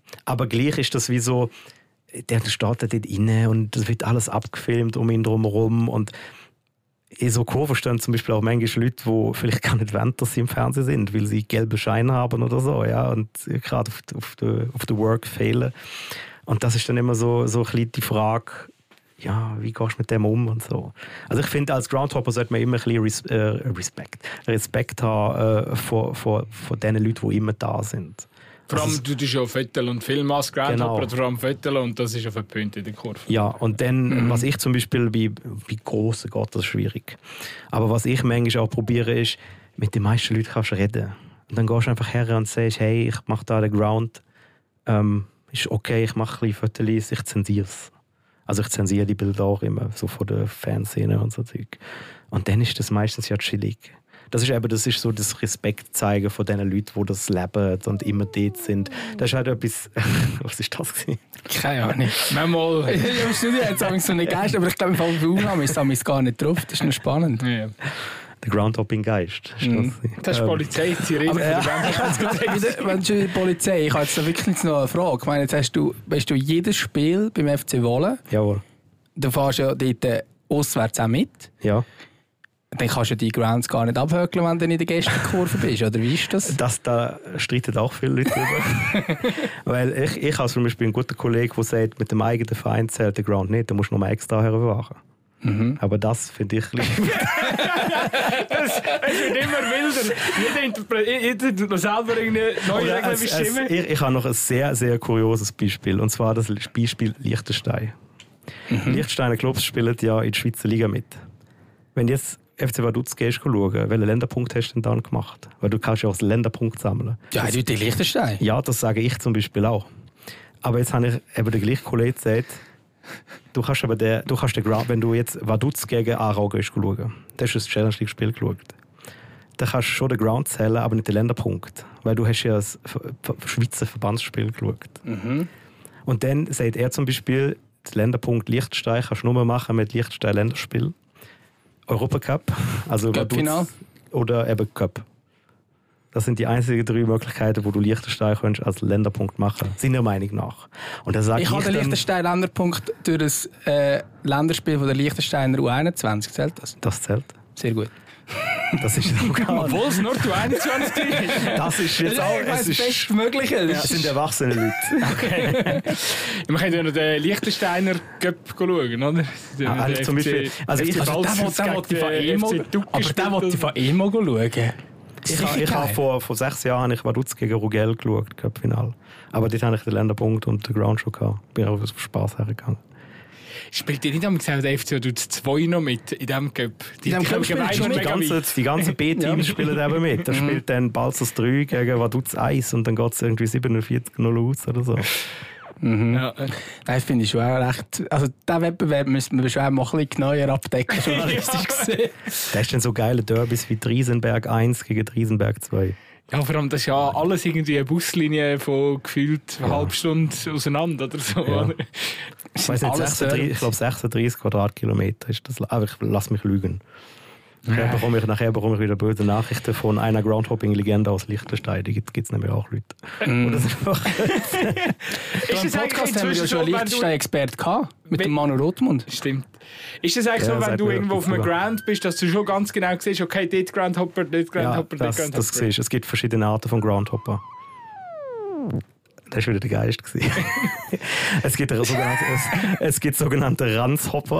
Aber gleich ist das wie so, der steht da dort rein und es wird alles abgefilmt um ihn drumherum und in so Kurven stehen zum Beispiel auch manchmal Leute, die vielleicht gar nicht wollen, dass sie im Fernsehen sind, weil sie gelbe Scheine haben oder so, ja, und gerade auf, auf der auf der Work fehlen. Und das ist dann immer so, so ein bisschen die Frage, ja, wie gehst du mit dem um und so. Also ich finde, als Groundhopper sollte man immer ein bisschen Res- äh, Respekt, Respekt haben äh, vor, vor, vor den Leuten, die immer da sind. Vor allem, Also, du tust ja Vettel und Film als Groundhopper, Genau. vor allem Vettel und das ist ja verpönt in der Kurve. Ja, und dann, mhm. was ich zum Beispiel, wie, wie gross geht das schwierig. Aber was ich manchmal auch probiere, ist, mit den meisten Leuten kannst du reden. Und dann gehst du einfach her und sagst, hey, ich mache da den Ground, ähm, ist okay, ich mache ein bisschen Fotos, ich zensiere es. Also ich zensiere die Bilder auch immer, so von der Fanszene und so Zeug. Und dann ist das meistens ja chillig. Das ist eben, das ist so das Respekt zeigen von den Leuten, die das leben und immer dort sind. Das ist halt etwas... Was ist das gewesen? Keine Ahnung. Manchmal... Ja, im Studio hat es so einen Geist, aber ich glaube, im Fall von Aufnahme ist es gar nicht drauf. Das ist noch spannend. Ja. Der Groundhopping-Geist. Ist Mhm. das, Das ist ähm, Polizei, die Sirene Aber, von ja, der Band. ich habe jetzt gerade, wenn schon die Polizei, ich habe jetzt da wirklich noch eine Frage. Ich meine, jetzt hast du, weißt du jedes Spiel beim F C Wohlen, Jawohl. du fährst ja dort äh, auswärts auch mit. Ja. Dann kannst du die Grounds gar nicht abhökeln, wenn du in der Gästenkurve bist, oder wie ist das? Das da streiten auch viele Leute drüber. Weil ich, ich habe zum Beispiel einen guten Kollegen, der sagt, mit dem eigenen Verein zählt der Ground nicht, da musst du nochmal extra herüberwachen. Mhm. Aber das finde ich ein bisschen... Es wird immer wilder. Jeder interpretiert, jeder tut noch selber irgendeine neue Oder Regel es- es- bestimmen. ich, ich habe noch ein sehr, sehr kurioses Beispiel. Und zwar das Beispiel Liechtenstein. Mhm. Liechtensteiner Clubs spielen ja in der Schweizer Liga mit. Wenn jetzt F C Vaduz gehst schauen, welchen Länderpunkt hast du denn dann gemacht? Weil du kannst ja auch den Länderpunkt sammeln. Ja, du die Liechtenstein. Ja, das sage ich zum Beispiel auch. Aber jetzt habe ich eben den gleichen Kollegen gesagt, du kannst aber den, du kannst den Ground, wenn du jetzt Vaduz gegen Aarau gehst schauen, das ist das Challenge League Spiel geschaut, dann kannst du schon den Ground zählen, aber nicht den Länderpunkt. Weil du hast ja das Ver- Ver- Schweizer Verbandsspiel geschaut. Mhm. Und dann sagt er zum Beispiel, den Länderpunkt Liechtenstein kannst du nur machen mit Liechtenstein Länderspiel. Europacup, also Cup-Final. Vaduz oder eben Cup. Das sind die einzigen drei Möglichkeiten, wo du Liechtenstein kannst als Länderpunkt machen, seiner Meinung nach. Und da sage Ich ich, habe den dann, Liechtenstein-Länderpunkt durch das äh, Länderspiel von der Liechtensteiner U einundzwanzig. Zählt das? das zählt. Sehr gut. Das ist sogar, Obwohl es nur du einundzwanzig ist. das ist jetzt auch, es ist, Bestmögliche. es sind erwachsene Leute. Wir können ja noch den Liechtensteiner Cup schauen, oder? Den Ah, den zum Beispiel- also ich- Also der will- der will ich von Emo, aber der will ich von Emo schauen. Ich, ha- ich habe vor, vor sechs Jahren habe ich Vaduz gegen Rugel geschaut, Cup-Final. Aber dort habe ich den Länderpunkt und den Ground schon gehabt. Bin auch auf Spass hergegangen. Spielt ihr nicht einmal gesagt, der F C tut zwei noch mit in diesem Cup? Die, In diesem die Cup spielt kommen schon mega Die weit. ganzen, die ganzen B-Teams spielen eben mit. Da spielt dann Balzers drei gegen Vaduz eins und dann geht es irgendwie siebenundvierzig null aus oder so. Ja, äh, Das finde ich schon auch recht. Also, diesen Wettbewerb müssen wir schon auch mal ein bisschen genauer abdecken, journalistisch gesehen. Da ist dann so geile Derbys wie Driesenberg eins gegen Driesenberg zwei. ja, vor allem, das ist ja alles irgendwie eine Buslinie von gefühlt eine halbe Stunde auseinander oder so. Ja. oder? Ich weiß nicht, Alles sechsunddreißig, ich glaube sechsunddreißig Quadratkilometer ist das. Aber ich lass mich lügen. Nachher bekomme ich, nachher bekomme ich wieder böse Nachrichten von einer Groundhopping-Legende aus Liechtenstein. Die gibt es nämlich auch Leute. Und das ist einfach Ist Im das eigentlich Podcast haben wir ja inzwischen schon so, einen wenn du... Liechtenstein-Expert gehabt, mit Wenn- dem Manu Rothmund. Stimmt. Ist das eigentlich Ja, so, wenn sag du mir irgendwo etwas auf einem drüber. Ground bist, dass du schon ganz genau siehst, okay, dort Groundhopper, dort ja, Groundhopper, dort das, Groundhopper? das siehst du. Es gibt verschiedene Arten von Groundhopper. Das war wieder der Geist. gewesen. es, gibt sogenannte, es, es gibt sogenannte Ranzhopper.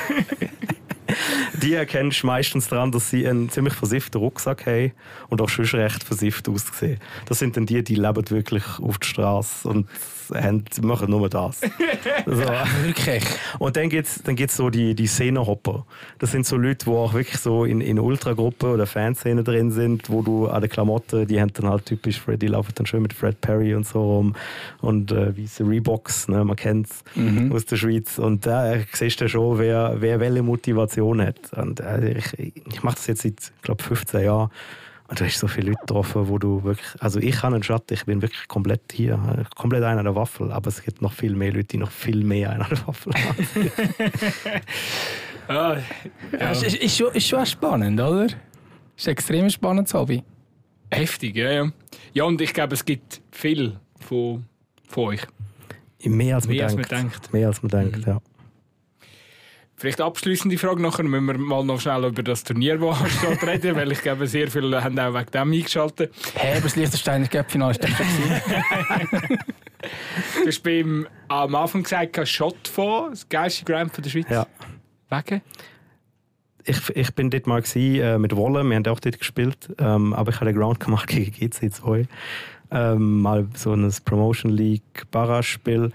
Die erkennst du meistens daran, dass sie einen ziemlich versifften Rucksack haben und auch schon recht versifft aussehen. Das sind dann die, die leben wirklich auf der Straße und haben, machen nur das. So. Wirklich. Und dann gibt es dann gibt's so die, die Szenehopper. Das sind so Leute, die auch wirklich so in, in Ultragruppen oder Fanszenen drin sind, wo du an den Klamotten, die haben dann halt typisch, Fred, die laufen dann schön mit Fred Perry und so rum und äh, weiße Reeboks, ne, man kennt es Mhm. aus der Schweiz. Und da äh, siehst du schon, wer, wer welche Motivation hat. Und äh, ich, ich mache das jetzt seit, glaube fünfzehn Jahren. Und da hast so viele Leute getroffen, wo du wirklich... Also ich habe einen Schatten, ich bin wirklich komplett hier, komplett einer der Waffel. Aber es gibt noch viel mehr Leute, die noch viel mehr einer der Waffel haben. Ah, Ja. Ist, ist, ist, schon, ist schon spannend, oder? Ist ein extrem spannendes Hobby. heftig, ja, ja. Ja, und ich glaube, es gibt viel von von euch? Mehr als man Mehr als denkt. man denkt. Mehr als man denkt, Mhm. ja. Vielleicht abschließende Frage nachher, müssen wir mal noch schnell über das Turnier, das ansteht, reden, weil ich glaube, sehr viele haben auch wegen dem eingeschaltet. Hey, aber das Liechtensteiner Cup-Finale ist doch schon gewesen. Du hast beim, am Anfang gesagt, Shot von, das geilste Grand von der Schweiz. Ja. Wegen? Ich, ich bin dort mal gewesen, äh, mit Wolle, wir haben auch dort gespielt, ähm, aber ich habe den Ground gemacht gegen G C zwei. Ähm, mal so ein Promotion League Barrage-Spiel.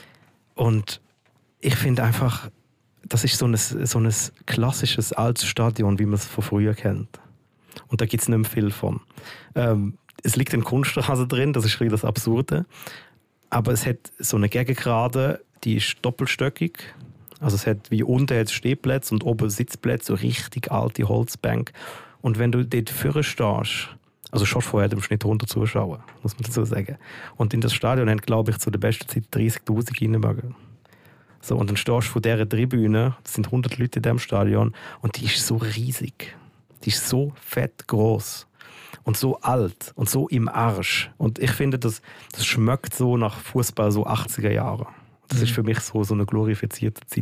Und ich finde einfach, das ist so ein, so ein klassisches altes Stadion, wie man es von früher kennt. Und da gibt es nicht mehr viel von. Ähm, es liegt ein Kunststraße drin, das ist ein bisschen das Absurde. Aber es hat so eine Gegengrade, die ist doppelstöckig. Also es hat wie unten hat Stehplätze und oben Sitzplätze, so richtig alte Holzbänke. Und wenn du dort vorne stehst, also schon vorher im Schnitt hundert Zuschauer, muss man dazu sagen. Und in das Stadion haben, glaube ich, zu der besten Zeit dreißigtausend reingegangen. So, und dann stehst du von dieser Tribüne, das sind hundert Leute in diesem Stadion, und die ist so riesig. Die ist so fett groß und so alt und so im Arsch. Und ich finde, das, das schmeckt so nach Fußball so achtziger Jahre. Das mhm. ist für mich so, so eine glorifizierte Zeit.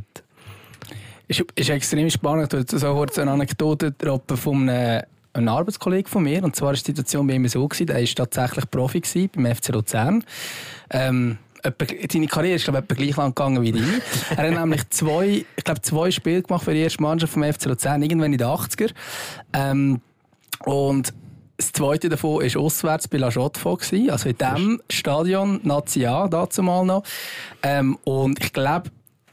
Es ist, ist extrem spannend. Ich habe so kurz eine Anekdote droppen von einem, einem Arbeitskollegen von mir. Und zwar war die Situation bei ihm so, gewesen, er war tatsächlich Profi gewesen, beim F C Luzern. Ähm, Seine Karriere ist glaube ich, etwa gleich lang gegangen wie deine. Er hat nämlich zwei, ich glaube, zwei Spiele gemacht für die erste Mannschaft vom F C Luzern, irgendwann in den achtziger. Ähm, und das zweite davon war auswärts bei La Chaux-de-Fonds, also in diesem Stadion, Nazi A, dazu mal noch. Ähm, und ich glaube,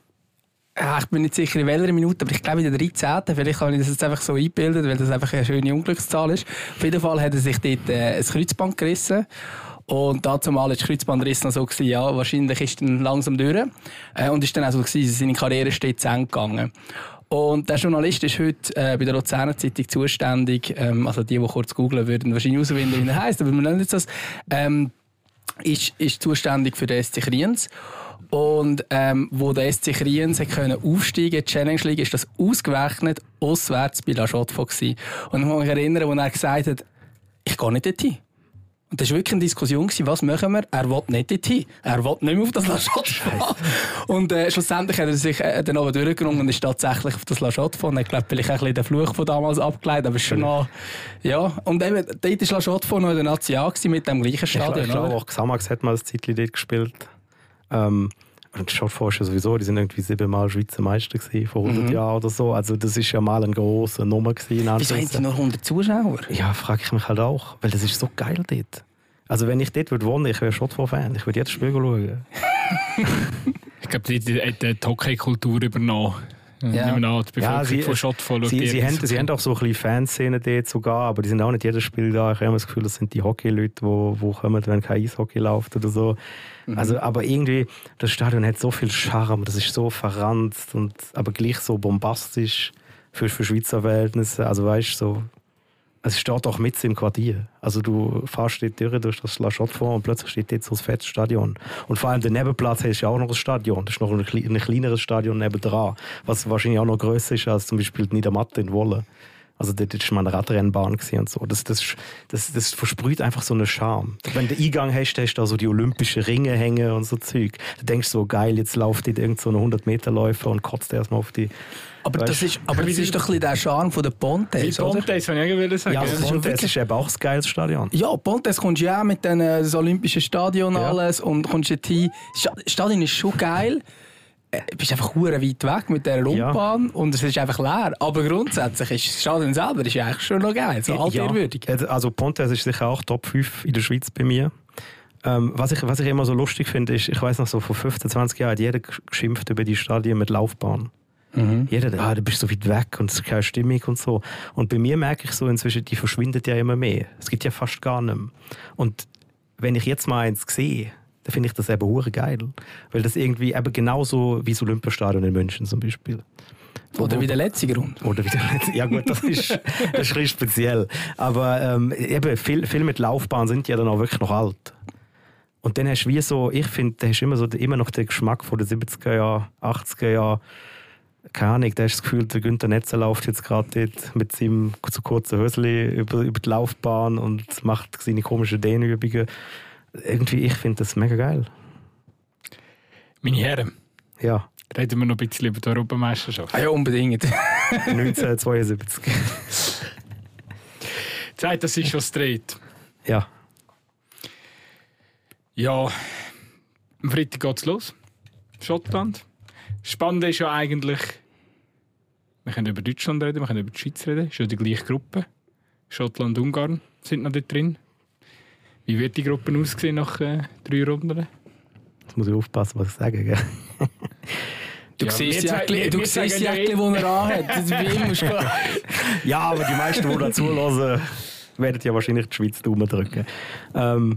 ja, ich bin nicht sicher in welcher Minute, aber ich glaube in der dreizehnten Vielleicht habe ich das jetzt einfach so eingebildet, weil das einfach eine schöne Unglückszahl ist. Auf jeden Fall hat er sich dort äh, ein Kreuzband gerissen. Und dazu mal war das Kreuzbandriss noch so, gewesen, ja, wahrscheinlich ist er dann langsam durch. Äh, und ist dann auch so gewesen, seine Karriere ist zu Ende gegangen. Und der Journalist ist heute äh, bei der Luzerner Zeitung zuständig, ähm, also die, die kurz googeln würden, wahrscheinlich herausfinden, wie er heisst, aber wir nennen jetzt das, ähm, ist, ist zuständig für den S C Kriens. Und ähm, wo der S C Kriens können aufsteigen in die Challenge League, ist das ausgerechnet auswärts bei La Chaux-de-Fonds gewesen. Und ich kann mich erinnern, als er gesagt hat, ich gehe nicht dorthin. Und das war wirklich eine Diskussion, was machen wir? Er will nicht dorthin. Er will nicht mehr auf das La Chaux-de-Fonds. Und äh, schlussendlich hat er sich äh, dann aber durchgerungen und ist tatsächlich auf das La Chaux-de-Fonds. Ich glaube, vielleicht ein bisschen den Fluch von damals abgeleitet, aber schon noch, ja. Und eben, dort war La Chaux-de-Fonds noch in der Nazi A mit dem gleichen Stadion. Ich glaube, auch Xamax hat mal ein Zeitchen dort gespielt. Ähm, und Schottforsch sowieso, die sind irgendwie siebenmal Schweizer Meister gewesen, vor hundert mhm. Jahren oder so. Also das ist ja mal eine grosse Nummer gewesen. Wieso haben die nur hundert Zuschauer? Ja, frage ich mich halt auch, weil das ist so geil dort. Also wenn ich dort würde wohnen, ich wäre Schottforsch-Fan, ich würde jedes Spiel schauen. Ich glaube, die hat die Hockey-Kultur übernommen. Ja. An, die ja, sie, von Schottforsch sie, sie, haben, sie haben auch so ein bisschen Fanszenen dort sogar, aber die sind auch nicht jedes Spiel da. Ich habe immer das Gefühl, das sind die Hockey-Leute, die wo, wo kommen, wenn kein Eishockey läuft oder so. Mhm. Also, aber irgendwie, das Stadion hat so viel Charme, das ist so verranzt, und, aber gleich so bombastisch für, für Schweizer Verhältnisse. Also weißt du, so, es steht auch mit im Quartier. Also du fährst dort durch, durch das La Chaux-de-Fonds und plötzlich steht dort so ein fettes Stadion. Und vor allem der Nebenplatz ist ja auch noch ein Stadion. Das ist noch ein, ein kleineres Stadion nebendran, was wahrscheinlich auch noch grösser ist als zum Beispiel die Niedermatte in Wolle. Also dort war mal eine Radrennbahn und so. Das, das, das, das versprüht einfach so einen Charme. Wenn du den Eingang hast, hast du da so die olympischen Ringe hängen und so Zeug. Du denkst so, geil, jetzt läuft dort irgend so ein hundert-Meter-Läufer und kotzt erstmal auf die... Aber das ist, aber das ist doch ein bisschen der Charme von der Pontes, oder? Pontes, kann ich auch sagen. Ja, das Pontes ist, ist eben auch das geile Stadion. Ja, Pontes kommst du ja auch mit den, das Olympische Stadion ja. alles und kommst dort hin. Das Stadion ist schon geil. Du bist einfach hure weit weg mit dieser Rundbahn ja. und es ist einfach leer. Aber grundsätzlich ist das Stadion selber ist eigentlich schon noch geil, so altehrwürdig. Ja. Also Pontes ist sicher auch Top fünf in der Schweiz bei mir. Ähm, was, ich, was ich immer so lustig finde, ist, ich weiss noch so, vor fünfzehn, zwanzig Jahren hat jeder geschimpft über die Stadien mit Laufbahn. Mhm. Jeder, ah, du bist so weit weg und es ist keine Stimmung und so. Und bei mir merke ich so inzwischen, die verschwindet ja immer mehr. Es gibt ja fast gar nicht mehr. Und wenn ich jetzt mal eins sehe, dann finde ich das eben hure geil. Weil das irgendwie eben genauso wie das Olympiastadion in München zum Beispiel. Oder wie der letzte Grund. Oder wie der letzte. Ja gut, das ist, das ist ein bisschen speziell. Aber ähm, eben, viel, viel mit Laufbahn sind ja dann auch wirklich noch alt. Und dann hast du wie so, ich finde, da hast du immer, so, immer noch den Geschmack von den siebziger Jahren, achtziger Jahren. Keine Ahnung, da hast du das Gefühl, der Günther Netzer läuft jetzt gerade dort mit seinem zu kurzen Hösli über, über die Laufbahn und macht seine komischen Dehnübungen. Irgendwie, ich finde das mega geil. Meine Herren, Ja, reden wir noch ein bisschen über die Europameisterschaft. Ah ja, unbedingt. neunzehnhundertzweiundsiebzig. Zeit, dass sich was dreht. Ja. Ja, am Freitag geht's los. Schottland. Spannend ist ja eigentlich, wir können über Deutschland reden, wir können über die Schweiz reden. Ist ja die gleiche Gruppe. Schottland und Ungarn sind noch dort drin. Wie wird die Gruppe aussehen nach äh, drei Runden? Jetzt muss ich aufpassen, was ich sage. Gell? Du Ja, siehst wir die Jäckli, sagen- du wir siehst die sagen ja Jäckli, die er anhat. Das ist wie immer schon. Ja, aber die meisten, die dazu hören, werden ja wahrscheinlich die Schweiz Daumen drücken. Ähm,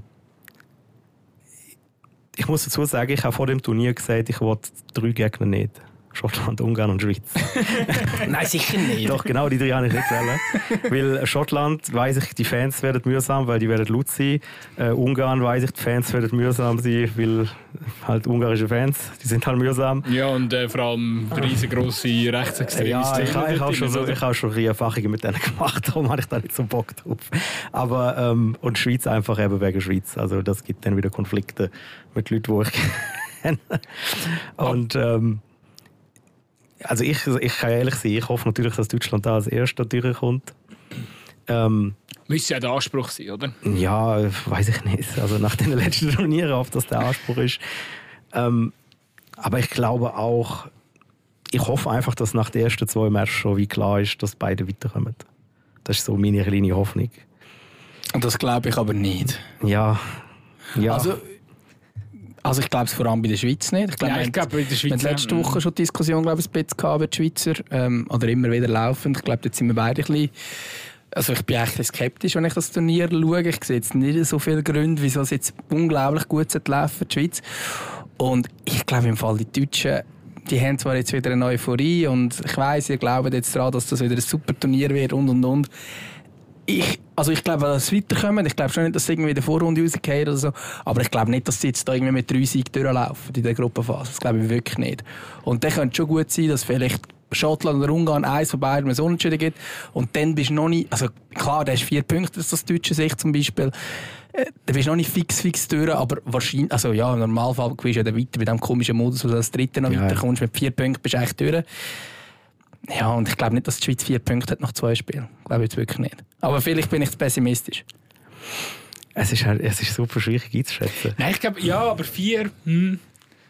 ich muss dazu sagen, ich habe vor dem Turnier gesagt, ich will drei Gegner nicht. Schottland, Ungarn und Schweiz. Nein, sicher nicht. Doch, genau die drei habe ich nicht wollen. Weil Schottland, weiss ich, die Fans werden mühsam, weil die werden laut sein. Äh, Ungarn, weiss ich, die Fans werden mühsam sein, weil halt ungarische Fans, die sind halt mühsam. Ja, und äh, vor allem riesengroße rechtsextreme Ja, ich, Szenen ich, ich dort habe schon, drin, so, oder? ich habe schon ein bisschen Erfahrungen mit denen gemacht, darum habe ich da nicht so Bock drauf. Aber, ähm, und die Schweiz einfach eben wegen Schweiz. Also das gibt dann wieder Konflikte mit Leuten, die ich kenne. Und ähm, also ich, ich kann ehrlich sein, ich hoffe natürlich, dass Deutschland da als Erster durchkommt. Ähm, Müsste ja der Anspruch sein, oder? ja, weiß ich nicht. Also nach den letzten Turnieren, ob das der Anspruch ist. Ähm, aber ich glaube auch, ich hoffe einfach, dass nach den ersten zwei Matches schon wie klar ist, dass beide weiterkommen. Das ist so meine kleine Hoffnung. Das glaube ich aber nicht. Ja. Ja. Also, also ich glaube es vor allem bei der Schweiz nicht. Ich glaube, Ja, ich wir glaube, bei der haben- wir Schweiz haben letzte haben- Woche schon die Diskussion, glaube ich, ein bisschen gehabt über die Schweizer. Ähm, oder immer wieder laufend. Ich glaube, jetzt sind wir beide ein bisschen... Also ich bin eigentlich skeptisch, wenn ich das Turnier schaue. Ich sehe jetzt nicht so viele Gründe, wieso es jetzt unglaublich gut laufen die Schweiz. Und ich glaube im Fall, die Deutschen, die haben zwar jetzt wieder eine Euphorie und ich weiss, ihr glaubt jetzt daran, dass das wieder ein super Turnier wird und und und. Ich, also ich glaube, dass sie weiterkommen. Ich glaube schon nicht, dass sie irgendwie in der Vorrunde rausgehen oder so. Aber ich glaube nicht, dass sie jetzt da irgendwie mit drei Siegen durchlaufen in der Gruppenphase. Das glaube ich wirklich nicht. Und dann könnte es schon gut sein, dass vielleicht Schottland oder Ungarn eins von beiden so unentschieden gibt. Und dann bist du noch nicht, also klar, da hast vier Punkte aus deutscher Sicht zum Beispiel. Äh, Da bist du noch nicht fix, fix durch, aber wahrscheinlich, also ja, im Normalfall gehst du ja dann weiter bei diesem komischen Modus, wo du als Dritte noch Ja. weiterkommst. Mit vier Punkten bist du eigentlich durch. Ja, und ich glaube nicht, dass die Schweiz vier Punkte hat nach zwei Spielen. Glaube ich jetzt wirklich nicht. Aber vielleicht bin ich zu pessimistisch. es, ist halt, es ist super schwierig einzuschätzen. Nein, ich glaube, ja, aber vier... Hm.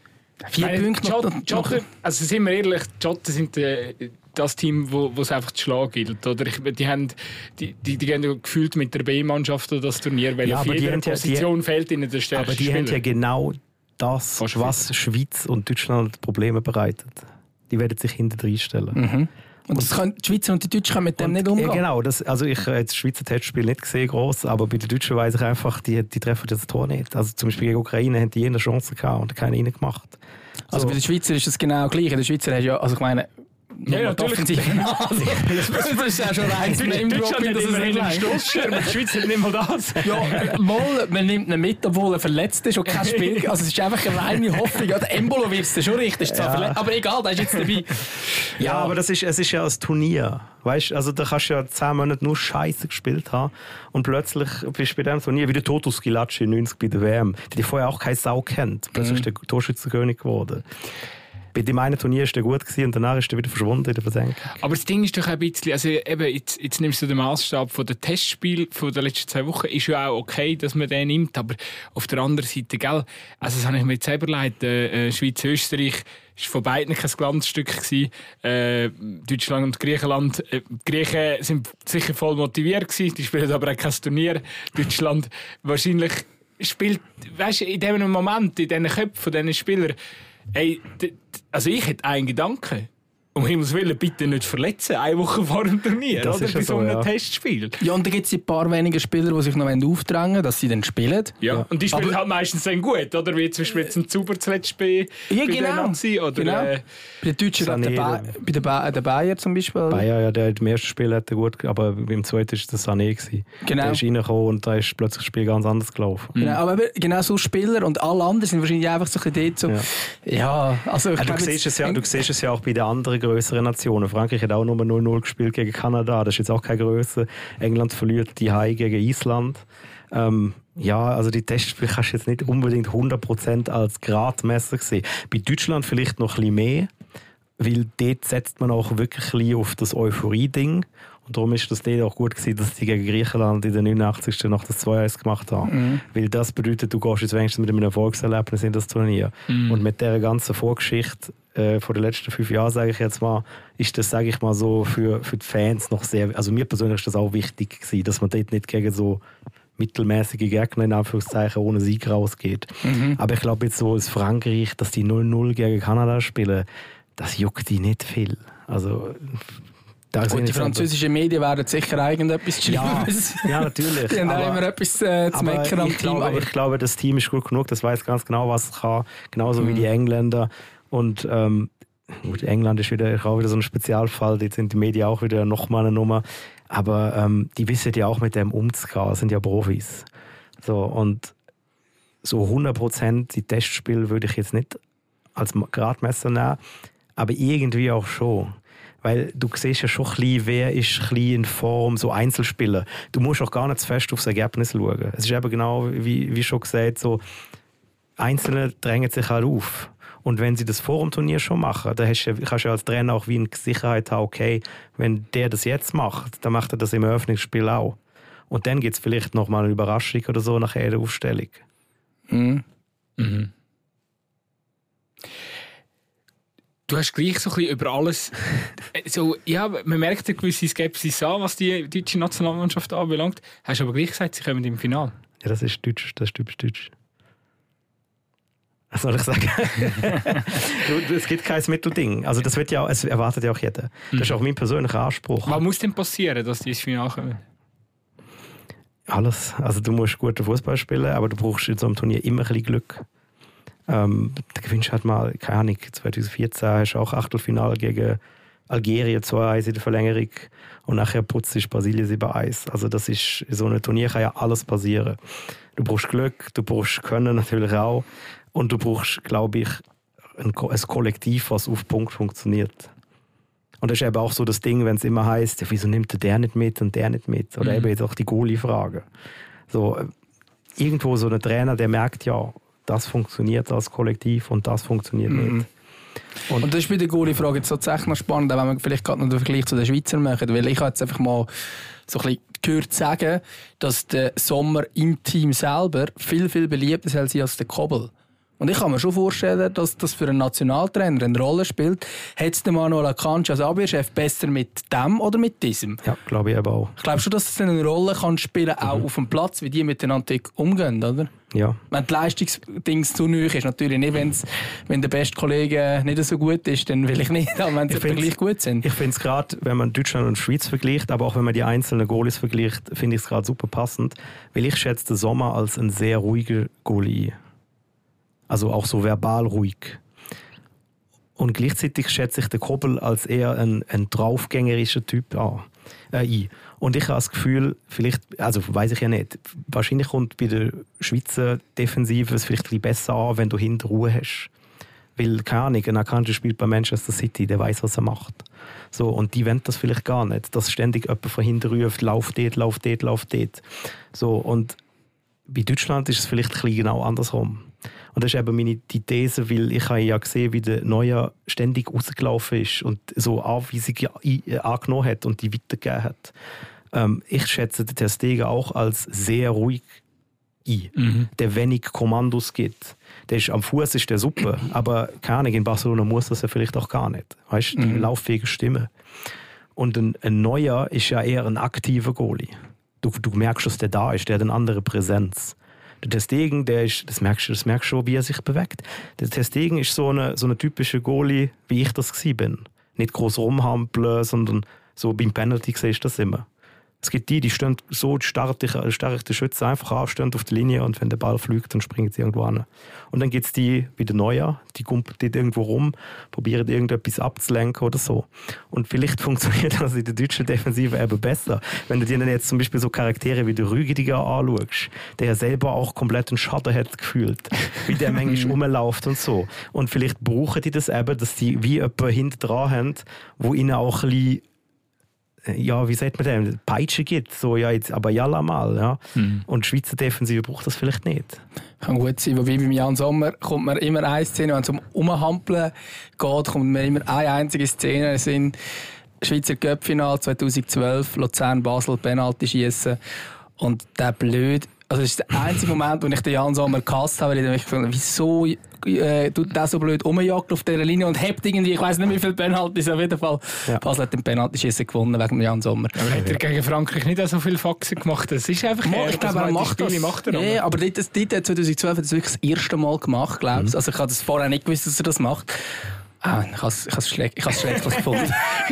Vier Meine, Punkte die noch, Schott- noch, die Schotten, also sind wir ehrlich, die Schotten sind äh, das Team, wo wo es einfach zu schlagen gilt. Oder? Ich, die, haben, die, die, die gehen ja gefühlt mit der B-Mannschaft oder das Turnier, weil Ja, auf aber die jeder haben ja- die- Position fehlt ihnen der stärkste Aber die Spieler. haben ja genau das, Fast was Schweiz und Deutschland Probleme bereitet. Die werden sich hinter reinstellen. Mhm. Und das können, die Schweizer und die Deutschen können mit dem Und, nicht umgehen. Ja, genau. Das, also ich habe jetzt das Schweizer Testspiel nicht gesehen, gross, aber bei den Deutschen weiss ich einfach, die, die treffen das Tor nicht. Also zum Beispiel gegen Ukraine haben die eine Chance gehabt und keinen reingemacht. Also So. bei den Schweizer ist das genau gleich. In den Schweizer hast du ja, also ich meine, Ja, nur die natürlich. Offensive. Also, das ist ja schon rein Deutschland hat immerhin einen Stossschirm, die Schweiz hat nicht mal das. Ja, mal, man nimmt ihn mit, obwohl er verletzt ist und kein Spiel. Also es ist einfach eine reine Hoffnung. Ja, der Embolo wird es schon richtig, ist zwar Ja. verletzt, aber egal, der ist jetzt dabei. Ja, aber das ist, es ist ja ein Turnier. Weißt, also da kannst du ja zehn Monate nur Scheiße gespielt haben und plötzlich bist du bei diesem Turnier wie der Toto Schillaci neunzig bei der W M, der die vorher auch keine Sau kennt. Plötzlich ist der Torschützenkönig geworden. Bei dem einen Turnier war der gut gewesen und danach ist er wieder verschwunden in der Versenkung. Aber das Ding ist doch ein bisschen, also eben, jetzt, jetzt nimmst du den Maßstab von den Testspielen von den letzten zwei Wochen, ist ja auch okay, dass man den nimmt, aber auf der anderen Seite, gell, also das habe ich mir jetzt selber leid, äh, Schweiz-Österreich war von beiden kein Glanzstück gewesen. Äh, Deutschland und Griechenland, äh, die Griechen sind sicher voll motiviert gewesen, die spielen aber auch kein Turnier. Deutschland wahrscheinlich spielt, weißt du, in diesem Moment, in diesen Köpfen von diesen Spielern, hey, d- d- also ich hätte einen Gedanken. Um Himmels Willen, bitte nicht verletzen, eine Woche vor dem Turnier, Das oder? ist ja Bei so so, einem ja. Testspiel. Ja, und da gibt es ein paar wenige Spieler, die sich noch aufdrängen, dass sie dann spielen. Ja. Und die spielen Aber- halt meistens dann gut, oder? Wie zum Beispiel jetzt ein Zuber zuletzt bei, Ja, bei der genau. Nazi, oder? Genau. Äh, Bei den Deutschen, glaub, der, Sané, ba bei der, ba der Bayer zum Beispiel. Bayer, ja, der, im ersten Spiel hat er gut, aber im zweiten war das Sané gewesen. Genau. Der ist reingekommen und da ist plötzlich das Spiel ganz anders gelaufen. Genau, aber eben genau so Spieler und alle anderen sind wahrscheinlich einfach so ein bisschen dort so. Ja, Ja. also ich Ja, du, glaub siehst jetzt- es ja, du siehst es ja auch bei den anderen größeren Nationen. Frankreich hat auch nur null null gespielt gegen Kanada. Das ist jetzt auch keine Größe. England verliert die Hai gegen Island. Ähm, ja, also die Testspiele kannst du jetzt nicht unbedingt hundert Prozent als Gradmesser sehen. Bei Deutschland vielleicht noch ein bisschen mehr, weil dort setzt man auch wirklich auf das Euphorie-Ding. Und darum ist das dort auch gut gewesen, dass die gegen Griechenland in der neunundachtzigsten noch das zwei eins gemacht haben. Mhm. Weil das bedeutet, du gehst jetzt wenigstens mit einem Erfolgserlebnis in das Turnier. Mhm. Und mit dieser ganzen Vorgeschichte äh, von den letzten fünf Jahren, sage ich jetzt mal, ist das, sage ich mal so, für, für die Fans noch sehr, also mir persönlich ist das auch wichtig gewesen, dass man dort nicht gegen so mittelmäßige Gegner in Anführungszeichen ohne Sieg rausgeht. Mhm. Aber ich glaube jetzt so als Frankreich, dass die null null gegen Kanada spielen, das juckt die nicht viel. Also und die französischen Medien werden sicher irgendetwas schreiben. Ja, ja natürlich. Die haben aber, immer etwas äh, zu meckern am ich Team. Glaube, aber ich glaube, das Team ist gut genug, das weiß ganz genau, was es kann. Genauso mhm. wie die Engländer. Und ähm, gut, England ist wieder, auch wieder so ein Spezialfall. Jetzt sind die Medien auch wieder nochmal eine Nummer. Aber ähm, die wissen ja auch mit dem umzugehen, sind ja Profis. So, und so hundert Prozent die Testspiele würde ich jetzt nicht als Gradmesser nehmen, aber irgendwie auch schon. Weil du siehst ja schon ein bisschen, wer ist ein bisschen in Form, so Einzelspieler. Du musst auch gar nicht zu fest aufs Ergebnis schauen. Es ist eben genau, wie, wie schon gesagt, so Einzelne drängen sich halt auf. Und wenn sie das vor dem Turnier schon machen, dann hast du, kannst du als Trainer auch wie eine Sicherheit haben, okay, wenn der das jetzt macht, dann macht er das im Eröffnungsspiel auch. Und dann gibt es vielleicht noch mal eine Überraschung oder so nach jeder Aufstellung. Mhm. Mhm. Du hast gleich so ein bisschen über alles. So, ja, man merkt eine gewisse Skepsis an, was die deutsche Nationalmannschaft anbelangt. Hast du aber gleich gesagt, sie kommen im Finale. Ja, das ist deutsch, das ist typisch deutsch. Was soll ich sagen? Es gibt kein Mittelding. Also das wird ja, es erwartet ja auch jeder. Das ist auch mein persönlicher Anspruch. Was muss denn passieren, dass die ins Finale kommen? Alles. Also du musst guten Fußball spielen, aber du brauchst in so einem Turnier immer ein bisschen Glück. Ähm, da gewinnst du halt mal, keine Ahnung, zwanzig vierzehn hast du auch Achtelfinale gegen Algerien zwei eins in der Verlängerung und nachher putzt sich Brasilien sieben eins. Also das ist, in so einem Turnier kann ja alles passieren. Du brauchst Glück, du brauchst Können natürlich auch und du brauchst, glaube ich, ein, ein Kollektiv, was auf Punkt funktioniert. Und das ist eben auch so das Ding, wenn es immer heisst, ja, wieso nimmt der nicht mit und der nicht mit? Oder mhm. eben jetzt auch die Goalie-Frage. So, irgendwo so ein Trainer, der merkt, ja, das funktioniert als Kollektiv und das funktioniert mhm. nicht. Und, und das ist bei der Goalie-Frage jetzt tatsächlich noch spannend, wenn wir vielleicht gerade noch den Vergleich zu den Schweizern machen, weil ich habe jetzt einfach mal so ein bisschen gehört sagen, dass der Sommer im Team selber viel, viel beliebter soll sein als der Kobel. Und ich kann mir schon vorstellen, dass das für einen Nationaltrainer eine Rolle spielt. Hat es der Manuel Akanji als Abwehrchef besser mit dem oder mit diesem? Ja, glaube ich eben auch. Ich glaube schon, dass es eine Rolle kann spielen kann, auch mhm. auf dem Platz, wie die miteinander umgehen, oder? Ja. Wenn die Leistungsdings zu neu ist, natürlich nicht, wenn's, wenn der beste Kollege nicht so gut ist, dann will ich nicht, aber wenn sie gleich gut sind. Ich finde es gerade, wenn man Deutschland und Schweiz vergleicht, aber auch wenn man die einzelnen Goalies vergleicht, finde ich es gerade super passend, weil ich schätze den Sommer als einen sehr ruhigen Goalie. Also auch so verbal ruhig. Und gleichzeitig schätze ich den Kobel als eher ein, ein draufgängerischer Typ an. Äh, ein. Und ich habe das Gefühl, vielleicht, also weiß ich ja nicht, wahrscheinlich kommt bei der Schweizer Defensive es vielleicht ein bisschen besser an, wenn du hinten Ruhe hast. Weil, keine Ahnung, ein Akanji spielt bei Manchester City, der weiß, was er macht. So, und die wollen das vielleicht gar nicht, dass ständig jemand von hinten ruft, lauf dort, lauf dort, lauf dort. So, und bei Deutschland ist es vielleicht ein bisschen genau andersrum. Und das ist eben meine die These, weil ich habe ja gesehen, wie der Neuer ständig rausgelaufen ist und so Anweisungen angenommen hat und die weitergegeben hat. Ähm, ich schätze den Ter Stegen auch als sehr ruhig ein, mhm. der wenig Kommandos gibt. Der ist, am Fuß ist der super, aber keine Ahnung, in Barcelona muss das ja vielleicht auch gar nicht. Weißt du, die mhm. lauffähige Stimme. Und ein, ein Neuer ist ja eher ein aktiver Goalie. Du, du merkst, dass der da ist, der hat eine andere Präsenz. Der Ter Stegen, der ist, das merkst du, das merkst du schon, wie er sich bewegt. Der Ter Stegen ist so eine, so eine typische Goalie, wie ich das gewesen bin. Nicht groß rumhampeln, sondern so beim Penalty siehst du das immer. Es gibt die, die stehen so stark die Schütze einfach an, stehen auf der Linie und wenn der Ball fliegt, dann springen sie irgendwo an. Und dann gibt es die wie der Neuer, die kumpelt irgendwo rum, probieren irgendetwas abzulenken oder so. Und vielleicht funktioniert das in der deutschen Defensive eben besser. Wenn du dir dann jetzt zum Beispiel so Charaktere wie der Rüdiger anschaust, der ja selber auch komplett einen Schaden hat gefühlt, wie der manchmal rumläuft und so. Und vielleicht brauchen die das eben, dass die wie jemanden hinten dran haben, wo ihnen auch ein bisschen ja, wie sagt man dem, Peitsche gibt, so, ja, jetzt, aber jalla mal, ja. Mhm. Und die Schweizer Defensive braucht das vielleicht nicht. Kann gut sein, wobei beim Jan Sommer kommt man immer eine Szene, wenn es um Umhampeln geht, kommt man immer eine einzige Szene, das sind Schweizer Cup-Final zweitausendzwölf, Luzern-Basel, Penalty schießen und der blöd. Also das ist der einzige Moment, wo ich den Jan Sommer gehasst habe, weil ich mich gefragt habe, wieso äh, tut der so blöd rumjagt auf dieser Linie und hebt irgendwie, ich weiss nicht, wie viele Penaltys, auf jeden Fall. Ja. Basel hat den Penalty-Schiessen gewonnen wegen Jan Sommer. Aber hat er gegen Frankreich nicht so viele Faxen gemacht? Das ist einfach Mo, ich glaube, er macht das. Macht er ja, aber dort, dort zweitausendzwölf hat er das wirklich das erste Mal gemacht, glaube ich. Mhm. Also ich habe das vorher nicht gewusst, dass er das macht. Ah, ich habe es schlecht, schrecklich gefunden.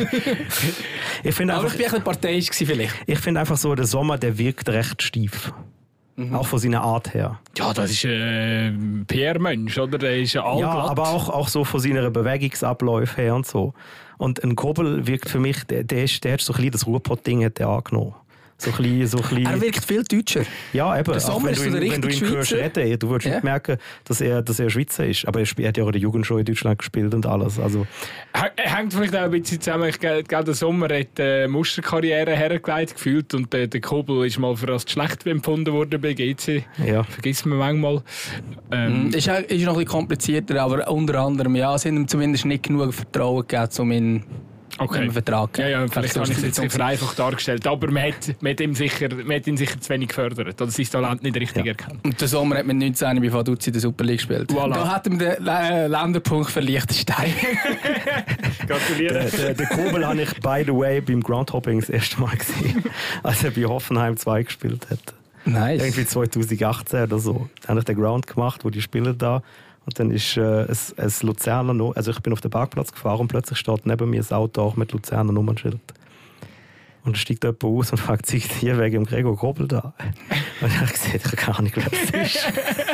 ich find aber einfach, ich war ein bisschen parteiisch vielleicht. Ich finde einfach so, der Sommer, der wirkt recht steif. Mhm. Auch von seiner Art her. Ja, das ist ein P R-Mensch, oder? Der ist allglatt. Ja, aber auch, auch so von seinen Bewegungsabläufen her und so. Und ein Kobel wirkt für mich, der, der, ist, der hat so ein bisschen das Ruhrpott-Ding angenommen. So ein bisschen, so ein bisschen. Er wirkt viel deutscher. Ja, eben. Der Sommer ist so der richtige Schweizer. Wenn du ihn hörst reden, du würdest ja. nicht merken, dass er, dass er Schweizer ist. Aber er hat ja auch in der Jugend schon in Deutschland gespielt und alles. Also. Er hängt vielleicht auch ein bisschen zusammen. Ich glaube, der Sommer hat eine Musterkarriere hergelegt gefühlt und der, der Kobel ist mal für als schlecht empfunden worden bei G C. Ja. Vergisst man manchmal. Ähm. Ist, ist noch ein bisschen komplizierter, aber unter anderem, ja, sie haben ihm zumindest nicht genug Vertrauen gegeben, um ihn Okay. Vertrag. Ja, ja, vielleicht habe ich es jetzt nicht vereinfacht dargestellt, aber man hat, man hat, ihn sicher, man hat ihn sicher zu wenig gefördert. Oder sein Talent nicht richtig ja. erkannt. Und der Sommer hat mit neunzehn bei Vaduz in der Super League gespielt. Voilà. Da hat ihm den äh, Länderpunkt für Liechtenstein. Gratuliere. Der, der, der Kobel habe ich, by the way, beim Groundhopping das erste Mal gesehen, als er bei Hoffenheim zwei gespielt hat. Nice. Irgendwie zweitausendachtzehn oder so. Da habe ich den Ground gemacht, wo die spielen da. Und dann ist äh, es, es Luzerner no- also ich bin auf den Parkplatz gefahren und plötzlich steht neben mir ein Auto auch mit Luzerner Nummernschild. Und da steigt jemand aus und fragt sich hier wegen dem Gregor Kobel da. Und ich habe gesagt, ich habe keine Ahnung, wer das ist.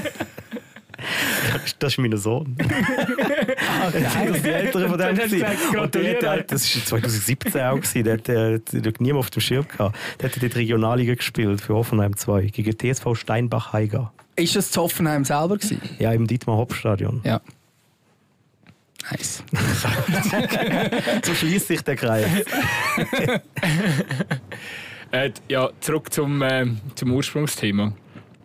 Das ist mein Sohn. Ah, okay. Das ist die Ältere von dem. Und der, der, das war zweitausendsiebzehn auch. Der hat niemand auf dem Schirm gehabt. Der hat in der Regionalliga gespielt für Hoffenheim zwei gegen T S V Steinbach-Heiger. Ist das zu Hoffenheim selber gewesen? Ja, im Dietmar-Hopp-Stadion. Ja. Nice. So schließt sich der Kreis. äh, ja, zurück zum, äh, zum Ursprungsthema.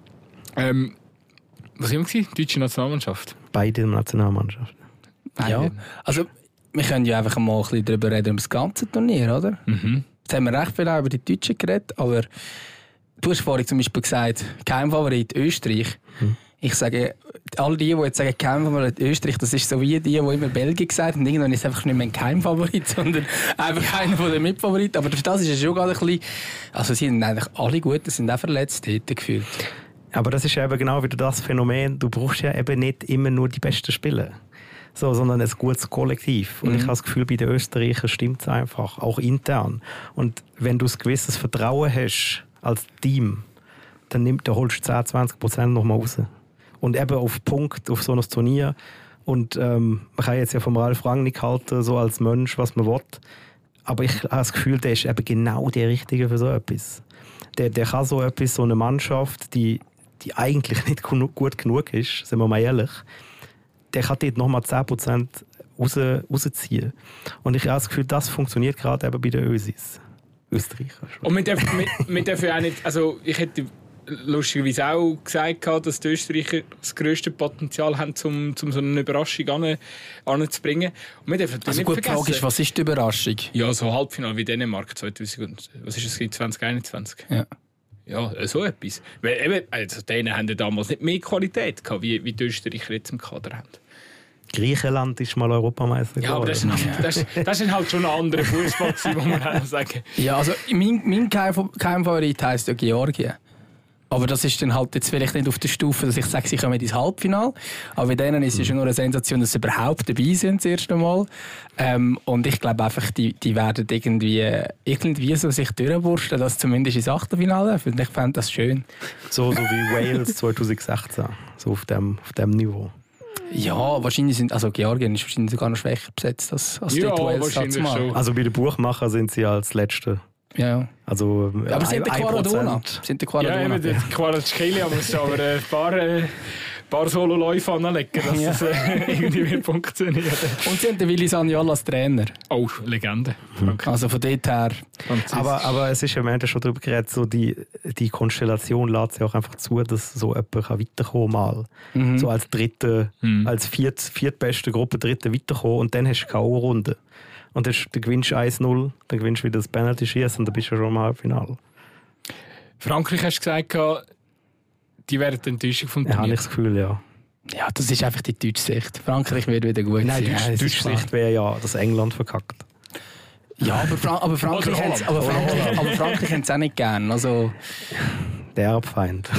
Ähm, was haben wir? Deutsche Nationalmannschaft? Beide Nationalmannschaften. Ja, also wir können ja einfach mal ein bisschen darüber reden, um das ganze Turnier, oder? Mhm. Jetzt haben wir recht viel auch über die Deutschen geredet, aber du hast vorhin zum Beispiel gesagt, Geheimfavorit Österreich. Hm. Ich sage, all die, die jetzt sagen, Geheimfavorit Österreich, das ist so wie die, die immer Belgien gesagt haben. Und irgendwann ist es einfach nicht mehr ein Geheimfavorit, sondern einfach einer von den Mitfavoriten. Aber für das ist es schon gerade ein bisschen. Also, sie sind eigentlich alle gut, sie sind auch verletzt heute gefühlt. Aber das ist ja eben genau wieder das Phänomen, du brauchst ja eben nicht immer nur die besten Spieler, so, sondern ein gutes Kollektiv. Und mhm. ich habe das Gefühl, bei den Österreichern stimmt es einfach, auch intern. Und wenn du ein gewisses Vertrauen hast als Team, dann, nimmt, dann holst du zehn, zwanzig Prozent noch mal raus. Und eben auf Punkt, auf so ein Turnier. Und ähm, man kann jetzt ja vom Ralf Rangnick halten, so als Mensch, was man will. Aber ich habe das Gefühl, der ist eben genau der Richtige für so etwas. Der, der kann so etwas, so eine Mannschaft, die, die eigentlich nicht gut genug ist, sind wir mal ehrlich, der kann dort nochmal zehn Prozent raus, rausziehen. Und ich habe das Gefühl, das funktioniert gerade eben bei den Ösis. Österreicher. Und wir dürfen, wir, wir dürfen auch nicht, also ich hätte lustigerweise auch gesagt, dass die Österreicher das grösste Potenzial haben, um, um so eine Überraschung an, anzubringen. Und wir dürfen also nicht gut, vergessen. Die Frage ist, was ist die Überraschung? Ja, so Halbfinale wie Dänemark zweitausend, was ist es, zwanzig einundzwanzig. Ja. Ja, so etwas. Weil eben, also denen haben ja damals nicht mehr Qualität gehabt, wie, wie die Österreicher jetzt im Kader haben. Griechenland ist mal Europameister geworden. Ja, aber das ist, das, ist, das ist halt schon ein anderer Fußball, muss man auch sagen. Ja, also mein, mein Geheimfavorit heisst ja Georgien. Aber das ist dann halt jetzt vielleicht nicht auf der Stufe, dass ich sage, sie kommen ins Halbfinale. Aber bei denen ist es schon nur eine Sensation, dass sie überhaupt dabei sind, das erste Mal. Ähm, und ich glaube einfach, die, die werden irgendwie, irgendwie so sich durchwursten, dass zumindest ins Achtelfinale. Und ich fände das schön. So, so wie Wales zweitausendsechzehn. So auf dem, auf dem Niveau. Ja, wahrscheinlich sind, also Georgien ist wahrscheinlich sogar noch schwächer besetzt als, als ja, die Wales. wahrscheinlich schon. Also bei den Buchmachern sind sie als Letzte. Ja. Also, ja, aber sind der Quaradona? Sind der Quaradona? Ja, eben, der Quaradschkeli, aber es ist aber ein paar, äh, paar Solo-Läufe anlegen, dass Ja. es äh, irgendwie wird funktionieren. Und sie haben den Willi Sagnol als Trainer. Oh, Legende. Frankreich. Also von dort her. Aber, aber es ist ja, wir haben ja schon darüber geredet, so die, die Konstellation lässt ja auch einfach zu, dass so jemand kann weiterkommen mal. Mhm. So als dritte, Mhm. als viert, viertbeste Gruppe dritte weiterkommen und dann hast du K O-Runde. Und dann, dann gewinnst du eins null, dann gewinnst du wieder das Penalty-Schießen und dann bist du schon im Halbfinale. Frankreich hast du gesagt, die werden die Enttäuschung vom Ja, habe Turnier. ich das Gefühl, ja. Ja, das ist einfach die deutsche Sicht. Frankreich wird wieder gut Nein, sein. Deutsch, Ja, das ist deutsche klar. Sicht wäre ja, dass England verkackt. Ja, aber, Fra aber Frankreich Oder haben es aber Holland. Frankreich, aber Frankreich haben es auch nicht gern. Also, Der Erbfeind.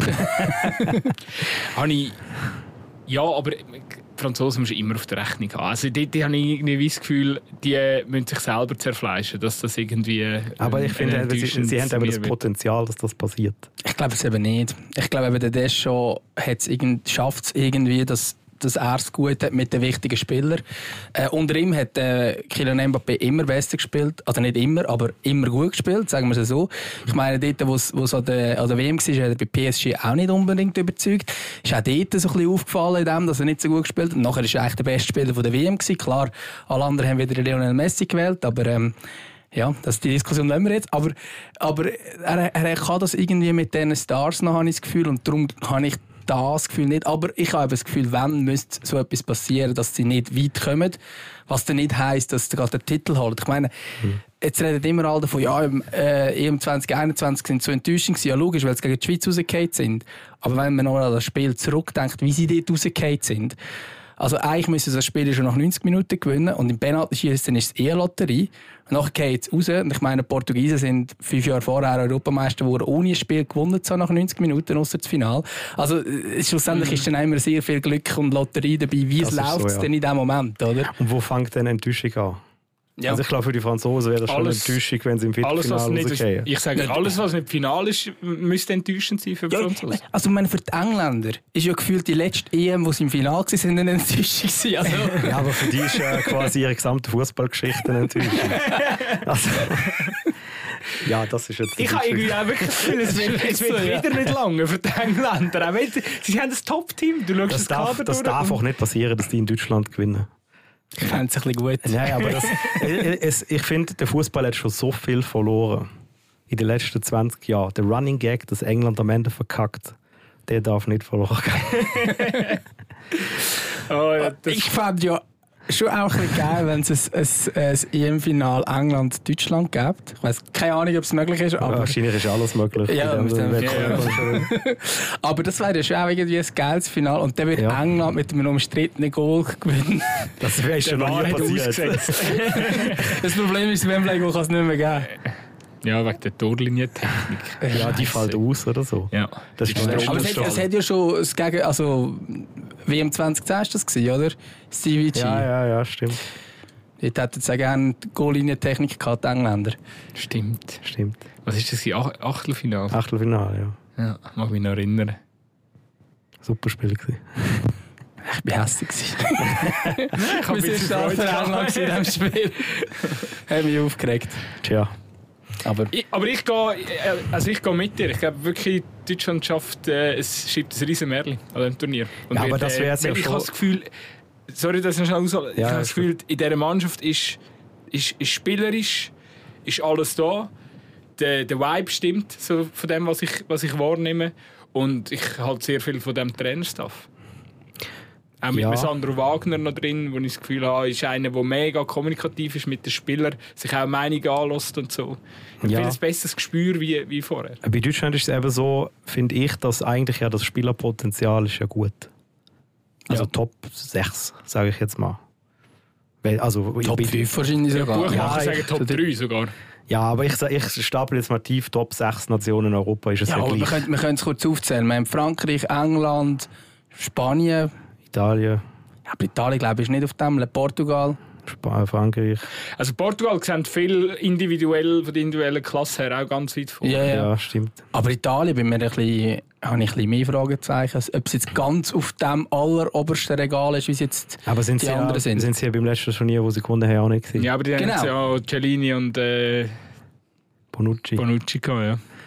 Habe ich, ja, aber die Franzosen musst du immer auf der Rechnung haben. Also die, die habe ich irgendwie das Gefühl, die müssen sich selber zerfleischen, dass das irgendwie äh, Aber ich finde, ein sie, sie haben eben das enttäuschendes Potenzial, dass das passiert. ich glaube es eben nicht. Ich glaube eben, der Deschamps schafft es irgendwie, dass, dass er es gut hat mit den wichtigen Spielern. Äh, unter ihm hat äh, Kylian Mbappé immer besser gespielt. Also nicht immer, aber immer gut gespielt, sagen wir es so. Ich meine, dort, wo es an der, an der W M war, hat er bei P S G auch nicht unbedingt überzeugt. Ist auch dort so ein bisschen aufgefallen, in dem, dass er nicht so gut gespielt hat. Und nachher war er eigentlich der beste Spieler von der W M gewesen. Klar, alle anderen haben wieder Lionel Messi gewählt, aber ähm, ja, das die Diskussion lassen wir jetzt. Aber, aber er, er kann das irgendwie mit diesen Stars noch, habe ich das Gefühl. Und darum habe ich das Gefühl nicht. Aber ich habe das Gefühl, wenn müsste so etwas passieren, dass sie nicht weit kommen. Was dann nicht heisst, dass sie gerade den Titel holen. Ich meine, mhm. jetzt reden immer alle davon, ja, im äh, E M zwanzig einundzwanzig sind so enttäuschend gewesen. Ja, logisch, weil sie gegen die Schweiz rausgefallen sind. Aber wenn man noch an das Spiel zurückdenkt, wie sie dort rausgefallen sind. Also eigentlich müssen sie das Spiel schon nach neunzig Minuten gewinnen und im Penalty-Schießen ist es eher Lotterie. Und nachher geht es raus. Und ich meine, die Portugiesen sind fünf Jahre vorher Europameister geworden, ohne ein Spiel gewonnen zu haben nach neunzig Minuten, ausser das Finale. Also äh, schlussendlich mm. ist dann immer sehr viel Glück und Lotterie dabei. Wie es läuft es so, ja. denn in diesem Moment, oder? Und wo fängt denn Enttäuschung an? Ja. Also ich glaube, für die Franzosen wäre das schon eine Enttäuschung, wenn sie im Viertelfinale rausgehen. Ich sage, alles, was nicht Final ist, müsste enttäuschend sein für die ja, Franzosen. Also ich meine, für die Engländer ist ja gefühlt die letzte E M, wo sie im Finale waren, eine Enttäuschung gewesen. Also. Ja, aber für die ist ja quasi ihre gesamte Fußballgeschichte eine Enttäuschung. Also, ja, das ist jetzt... Ich habe irgendwie auch wirklich das Gefühl, es wird, es wird wieder nicht lange für die Engländer. Auch wenn sie, sie haben ein Top-Team. Du schaust das das darf, Kader das durch darf auch nicht passieren, dass die in Deutschland gewinnen. Ich fände es ein bisschen gut. Nein, aber das, es, ich finde, der Fußball hat schon so viel verloren in den letzten zwanzig Jahren. Der Running Gag, dass England am Ende verkackt, der darf nicht verloren gehen. Oh, ja, ich fände ja schon auch ein bisschen geil, wenn es ein, ein, ein E M-Final England-Deutschland gibt. Ich weiss keine Ahnung, ob es möglich ist. Aber ja, wahrscheinlich ist alles möglich. Ja, in dem ja, ja. Aber das wäre ja schon auch irgendwie ein geiles Finale. Und dann würde ja. England mit einem umstrittenen Goal gewinnen. Das wäre schon noch nie passiert. Das Problem ist, Wembley kann es nicht mehr geben. Ja, wegen der Torlinientechnik. Ja, die fällt aus oder so. Ja. Das ist aber es hat, es hat ja schon das Gegen... Also, W M zwanzig zehn war das, gewesen, oder? Stevie G. Ja, ja, ja, stimmt. Dort hätten sie gerne die Goal-Linientechnik gehabt, die Engländer. Stimmt. Stimmt. Was ist das? Ach Achtelfinale? Achtelfinale, ja. Ja, mag mich noch erinnern. Super Spiel gewesen. Ich war hässlich. Ich habe sehr stark für England in diesem Spiel. Hat mich aufgeregt. Tja. Aber ich, aber ich gehe also ich gehe mit dir. Ich glaube wirklich, Deutschland schafft, äh, es schiebt ein riesen Märchen an diesem Turnier. Und ja, aber wird, das wäre es äh, ja ich schon... habe das Gefühl, sorry, dass ich schnell aushole. Ich ja, habe das Gefühl, in dieser Mannschaft ist, ist, ist spielerisch, ist alles da. Der, der Vibe stimmt so von dem, was ich, was ich wahrnehme. Und ich halte sehr viel von dem Trainerstaff. Auch mit ja. Sandro Wagner noch drin, wo ich das Gefühl habe, ist einer, der mega kommunikativ ist mit den Spielern, sich auch Meinungen anlässt und so. Ich ja. habe ein besseres Gespür wie, wie vorher. Bei Deutschland ist es eben so, finde ich, dass eigentlich ja das Spielerpotenzial ist ja gut. Also ja. Top sechs, sage ich jetzt mal. Weil, also, Top fünf wahrscheinlich sogar. Ja, ja, sagen Top drei sogar. Ja, aber ich, ich stapel jetzt mal tief, Top sechs Nationen in Europa ist es ja, ja gleich. Wir können, wir können es kurz aufzählen. Wir haben Frankreich, England, Spanien... Italien. Ja, aber Italien, glaube ich, ist nicht auf dem. Portugal. Sp- Frankreich. Also Portugal sieht viel individuell, von der individuellen Klasse her auch ganz weit vor. Ja, ja. ja stimmt. Aber Italien, bei mir ein bisschen, habe ich ein bisschen mehr Fragezeichen. Ob es jetzt ganz auf dem allerobersten Regal ist, wie es jetzt aber sind die sie anderen ja, sind. sind sie ja beim letzten Turnier, wo sie gewonnen haben, auch nicht gewesen. Ja, aber die genau. haben jetzt ja Cellini und äh, Bonucci. Bonucci gehabt, ja.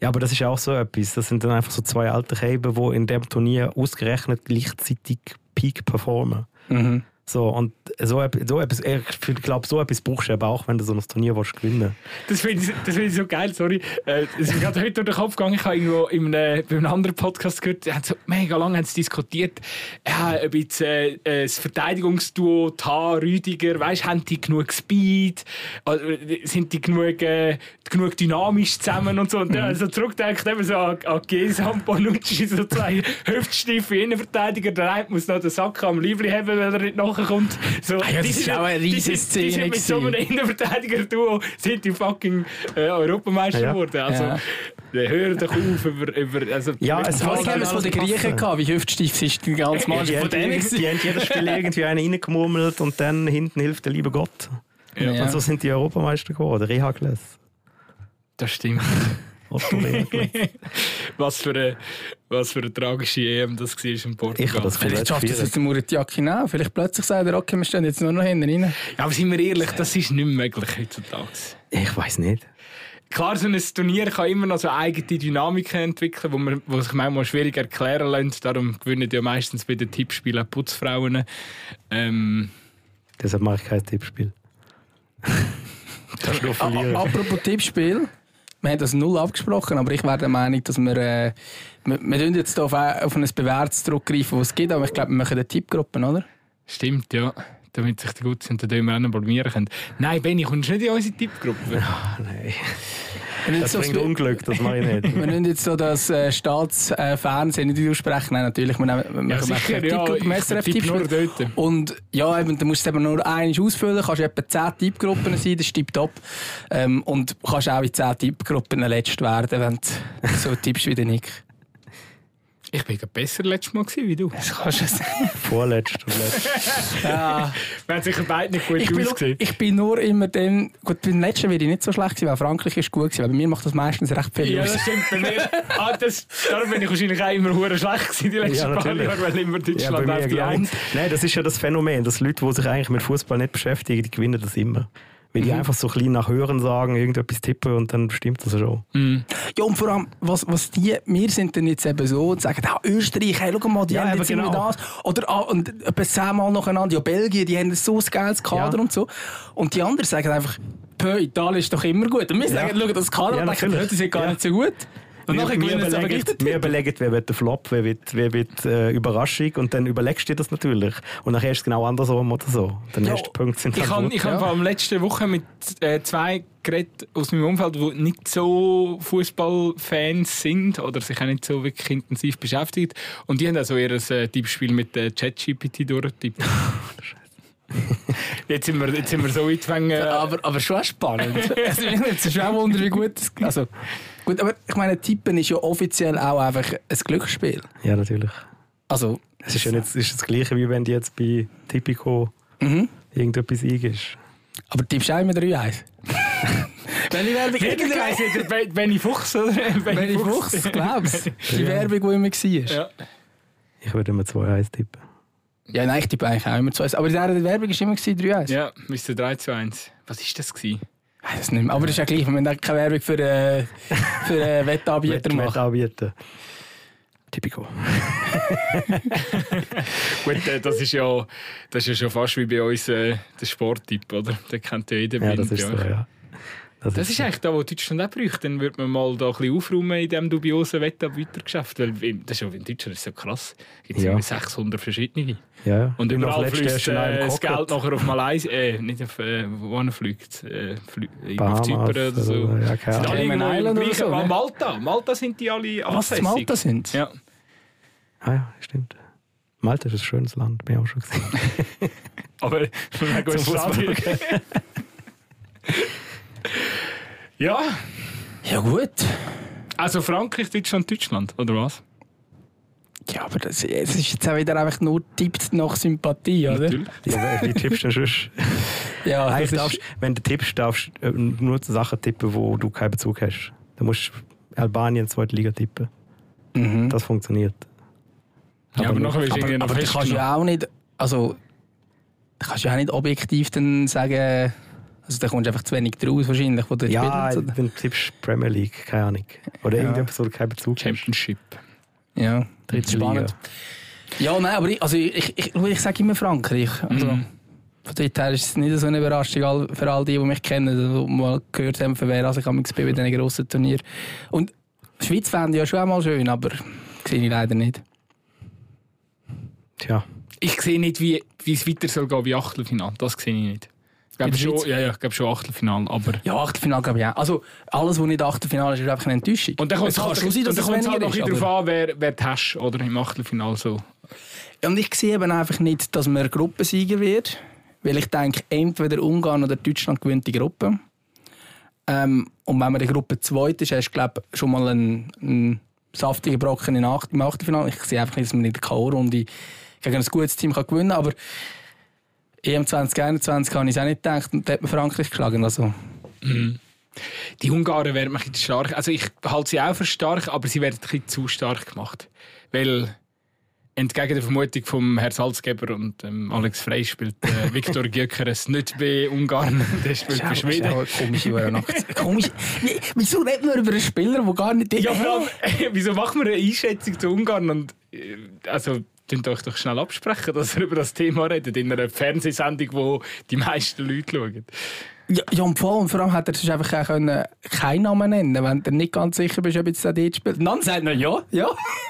Ja, aber das ist auch so etwas. Das sind dann einfach so zwei alte Käben, die in dem Turnier ausgerechnet gleichzeitig Peak performen. Mhm. So, und so, so etwas, ich glaube, so etwas brauchst du eben auch, wenn du so ein Turnier willst, gewinnen Das finde ich, das find ich so geil, sorry. Äh, es ist gerade heute durch den Kopf gegangen, ich habe irgendwo in einem, bei einem anderen Podcast gehört, haben so mega lange haben sie diskutiert, ja, ob jetzt äh, das Verteidigungsduo Tah, Rüdiger, weißt, haben die genug Speed, sind die genug, äh, genug dynamisch zusammen und so. Und dann so zurückdenkt eben so an, an Gesam, Bonucci, so zwei hüftstiefe Innenverteidiger, der eine muss noch den Sack am Liebli haben, weil er nicht nachkommt. So, Ah ja, das ist auch eine riesige Szene. Die sind mit so einem Innenverteidiger-Duo sind die fucking äh, Europameister ja. geworden. Also, Ja. hör doch auf über... über also, Ja, es Was muss haben wir von den Griechen gehabt? Wie hüftsteif ist die ganze Die, Mannschaft von die, denen? die, die haben jedes Spiel irgendwie einen reingemurmelt und dann hinten hilft der liebe Gott. Ja. Und so sind die Europameister geworden. Rehagles. das stimmt. Otto Rehagles. was, für eine, was für eine tragische E M das war in Portugal. Ich habe das Vielleicht schafft es jetzt der Muratiaki auch. Vielleicht plötzlich sagt er, okay, wir stehen jetzt nur noch hinten rein. Ja, aber sind wir ehrlich, das ist nicht möglich heutzutage. Ich weiß nicht. Klar, so ein Turnier kann immer noch so eigene Dynamiken entwickeln, wo, man, wo sich manchmal schwierig erklären lässt. Darum gewinnen ja meistens bei den Tippspielen Putzfrauen. Ähm, Deshalb mache ich kein Tippspiel. Kannst du nur verlieren. A- Apropos Tippspiel. Wir haben das null abgesprochen, aber ich wäre der Meinung, dass wir, äh, wir, wir tun jetzt auf, auf ein bewährtes zurückgreifen, was es gibt, aber ich glaube, wir machen eine Tippgruppe, oder? Stimmt, ja. Damit sich die gut sind, dann wir auch noch blamieren können. Nein, Benni, kommst du nicht in unsere Tippgruppe? Ah, nein. Wir Das so bringt Unglück, das mache ich nicht. Wir müssen jetzt so das äh, Staatsfernsehen nicht aussprechen. Nein, natürlich. Wir nehmen, wir Ja, machen sicher, eine ja. Tippgruppe, Ich S R F tippe nur Tippspiel. dort. Und ja, eben, du musst es eben nur einmal ausfüllen. Du kannst etwa zehn Tippgruppen sein, das ist tipptopp. Ähm, und du kannst auch in zehn Tippgruppen letzt werden, wenn du so tippst wie der Nick. Ich war besser letztes Mal gewesen, wie du. Das kannst du sagen. Vorletzt und letzt. Ja. Wir haben sicher beide nicht gut Ich bin, ausgesehen. ich bin nur immer dann... Gut, beim letzten wäre ich nicht so schlecht gewesen, weil Frankreich ist gut gewesen. Weil bei mir macht das meistens recht viel Ja, aus. das stimmt. Bei mir, ah, das, darum bin ich wahrscheinlich auch immer hure schlecht gewesen, die letzten Ja, paar natürlich. Jahre, weil immer Ja, Deutschland bei auf mir die gleich. Eins. Nein, das ist ja das Phänomen, dass Leute, die sich eigentlich mit Fußball nicht beschäftigen, die gewinnen das immer. Weil die Mhm. einfach so klein nach Hören sagen, irgendetwas tippen und dann stimmt das schon. Mhm. Ja, und vor allem, was, was die, wir sind dann jetzt eben so und sagen, ah, Österreich, hey, schau mal, die Ja, haben eben jetzt immer genau. das. Oder ah, und etwa zehnmal nacheinander, ja, Belgien, die haben so ein geiles Kader Ja. und so. Und die anderen sagen einfach, Pö, Italien ist doch immer gut. Und wir sagen, schau, das Kader, Ja, und denken, natürlich. Pö, die sind gar Ja. nicht so gut. Und Wir, nachher wir, gewinnen sie aber gleich den überlegen, wir Titel. überlegen, wer wird der Flop, wer wird, wer wird äh, Überraschung und dann überlegst du dir das natürlich. Und nachher ist es genau andersrum oder so. Der Ja, nächste Punkt sind Ich dann habe gut. ich hab Ja. vor allem letzte Woche mit äh, zwei geredet aus meinem Umfeld, die nicht so Fußballfans sind oder sich auch nicht so wirklich intensiv beschäftigen. Und die haben also ihr äh, Tippspiel mit äh, ChatGPT durchgetippt. Jetzt sind wir, jetzt sind wir so weit gefangen. Äh, Aber, aber schon spannend. Also, es ist auch Wunder, wie gut es also, gut, aber ich meine, Tippen ist ja offiziell auch einfach ein Glücksspiel. Ja, natürlich. Also, Es ist ja nicht, es ist das Gleiche, wie wenn du jetzt bei Tipico mhm. irgendetwas eingibst. Aber tippst du auch immer drei eins? Wenn ich Werbung Jeder weiss nicht, der Benny Fuchs, oder? Benny Fuchs, glaubst du? Die Ja. Werbung, die immer war. Ja. Ich würde immer zwei eins tippen. Ja, nein, ich tippe eigentlich auch immer zwei eins. Aber in dieser Werbung war immer drei eins. Ja, müsste drei zu eins. Was war das gewesen? Ich weiß es nicht mehr. Aber das ist ja gleich, wenn man keine Werbung für, äh, für äh, Wettanbieter Wett- macht. Wettanbieter. Tipico. Gut, äh, das ist ja, das ist ja schon fast wie bei uns äh, der Sporttipp, oder? Den kennt ja jeder. Ja, das blind, ist so, ja. Das, Das ist eigentlich da, wo Deutschland auch bräuchte. Dann würde man mal da ein bisschen aufräumen in diesem dubiosen Wettanbietergeschäft. Weil im- das ist ja in Deutschland ist so krass. Es gibt Ja. irgendwie sechshundert verschiedene. ja, ja. Und Bin noch überall letztes Jahr fließt schon äh, einem das gehockt. Geld nachher auf Malaysia, äh, nicht auf, äh, wo er fliegt, äh, flie auf Bahamas Zypern oder so. oder- ja, keine Sind Ahnung. alle Cayman irgendwo im Island oder gleichen- so, Ah, ne? Malta. Malta sind die alle Was, ansässig. Malta sind? Ja. Ah ja, stimmt. Malta ist ein schönes Land, bin ich auch schon gesehen. Aber na gut, Zum Fußball, Stadion. Ja, Ja, gut. also Frankreich, Deutschland, Deutschland, oder was? Ja, aber das, es ist jetzt auch wieder einfach nur tippt nach Sympathie, oder? Natürlich. Ja, wie tippst du denn sonst? Ja, Eigentlich das darfst, ist, wenn du tippst, darfst du äh, nur Sachen tippen, wo du keinen Bezug hast. Du musst Albanien zweite Liga tippen. mhm. Das funktioniert. Ja, aber nicht- nachher ist aber, irgendwie noch aber du kannst festgenommen. ja auch nicht, also, du kannst ja auch nicht objektiv dann sagen, Also da kommst du einfach zu wenig draus wahrscheinlich von den Ja, Spielern. wenn du tippst Premier League, keine Ahnung. Oder Ja. irgendetwas, wo du keinen Bezug hast. Championship. Ja, Dritte spannend. Liga. Ja, nein, aber ich, also ich, ich, ich, ich sage immer Frankreich. Also, Mhm. Von dort her ist es nicht so eine Überraschung all- für all die, die mich kennen, die mal gehört haben, für wer also ich bin bei diesen grossen Turnieren. Und die Schweiz fände ich ja schon einmal schön, aber sehe ich leider nicht. Tja. Ich sehe nicht, wie, wie es weiter soll gehen wie Achtelfinale. Das sehe ich nicht. Ich glaube In der schon, Schweiz? ja, ja, ich glaube schon Achtelfinale, aber... Ja, Achtelfinale glaube ich auch. Also alles, was nicht Achtelfinale ist, ist einfach eine Enttäuschung. Und dann kommt Es es kann halt, schon sein, dass und dann es kommt es halt weniger noch ein ist, bisschen aber- darauf an, wer, wer du hast, oder? Im Achtelfinale so. Und ich sehe eben einfach nicht, dass man Gruppensieger wird. Weil ich denke, entweder Ungarn oder Deutschland gewinnt die Gruppe. Ähm, und wenn man in der Gruppe zweit ist, hast du glaube ich, schon mal einen, einen saftigen Brocken in Acht, im Achtelfinale. Ich sehe einfach nicht, dass man in der K O-Runde gegen ein gutes Team kann gewinnen kann. Aber E M zwanzig einundzwanzig habe ich es auch nicht gedacht. Und da hat man Frankreich geschlagen. Also. Mhm. Die Ungarn werden ein bisschen stark. Also ich halte sie auch für stark, aber sie werden ein bisschen zu stark gemacht. Weil entgegen der Vermutung vom Herrn Salzgeber und ähm, Alex Frey spielt äh, Viktor Gyökeres nicht bei Ungarn, der spielt bei Schweden. Das ist eine komische Nacht. Komisch. Wie- Wieso redet man über einen Spieler, der gar nicht... Ja, vor allem, wieso machen wir eine Einschätzung zu Ungarn? Und, äh, also, könnt euch doch schnell absprechen, dass ihr über das Thema redet, in einer Fernsehsendung, wo die meisten Leute schauen. Ja, ja, und vor allem, vor allem hat er sonst einfach auch können, keinen Namen nennen, wenn du nicht ganz sicher bist, ob jetzt der dort spielt. Und dann sagt er ja, ja.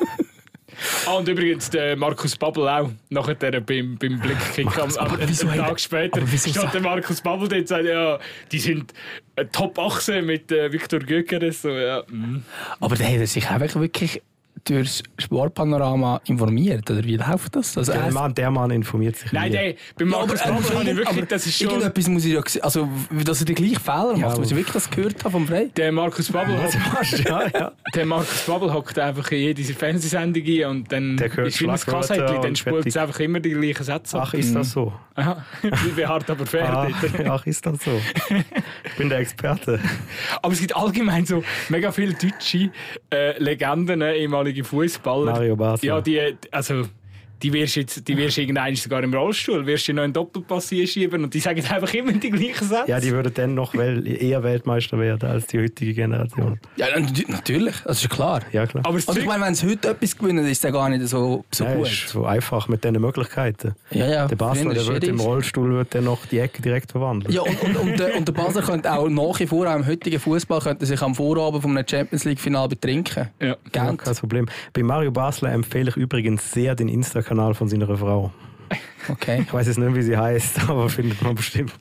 Ah, und übrigens der Markus Babbel auch, nachher der beim, beim Blickkick am, am, einen wieso hat Tag er- später, aber wieso steht sagt- der Markus Babbel dort und sagt, ja, die sind äh, Top achtzehn mit äh, Viktor Gyökeres. So, ja. mm. Aber der hat sich einfach wirklich durch das Sportpanorama informiert, oder wie läuft das? Also, Der er- Mann, der Mann informiert sich Nein, nie. der, bei Ja, Markus aber- Babbel aber- habe ich wirklich, aber das ist schon... Irgendetwas muss ich ja gesehen, also dass er den gleichen Fehler Ja, macht, muss ich wirklich das gehört haben vom Frey. Der Markus Babbel hockt, ja, ja. der Markus Babbel hockt einfach in jede Fernsehsendung ein und dann Der hört ist wie ein Schlagwörter Kassettchen, dann und spielt es fertig. einfach immer die gleichen Sätze. Ach, ist das so? Aha, wie hart aber fair Ah, dort. ach, ist das so? Ich bin der Experte. Aber es gibt allgemein so mega viele deutsche äh, Legenden, äh, ehemalige Fußballer. Mario Basler. Ja, die, also, die wirst jetzt, die wirst irgendwann sogar im Rollstuhl, wirst du noch einen Doppelpass schieben und die sagen einfach immer die gleichen Sätze. Ja, die würden dann noch wel- eher Weltmeister werden als die heutige Generation. Ja, nat- natürlich, das ist klar. Ja, klar. Aber das Also ich Zeug- meine, wenn sie heute etwas gewinnen, ist es gar nicht so, so Ja, gut. ist so einfach mit diesen Möglichkeiten. Ja, ja. Der Basler, Früher der ist wird jeder- im Rollstuhl wird dann noch die Ecke direkt verwandeln. Ja, und, und, und, der, und der Basler könnte auch nach wie vor, auch im heutigen Fußball, könnte sich am Vorabend von einem Champions League-Final betrinken. ja. Ja, Gent. kein Problem. Bei Mario Basler empfehle ich übrigens sehr den Insta-Kanal von seiner Frau. Okay. Ich weiß jetzt nicht, wie sie heißt, aber findet man bestimmt.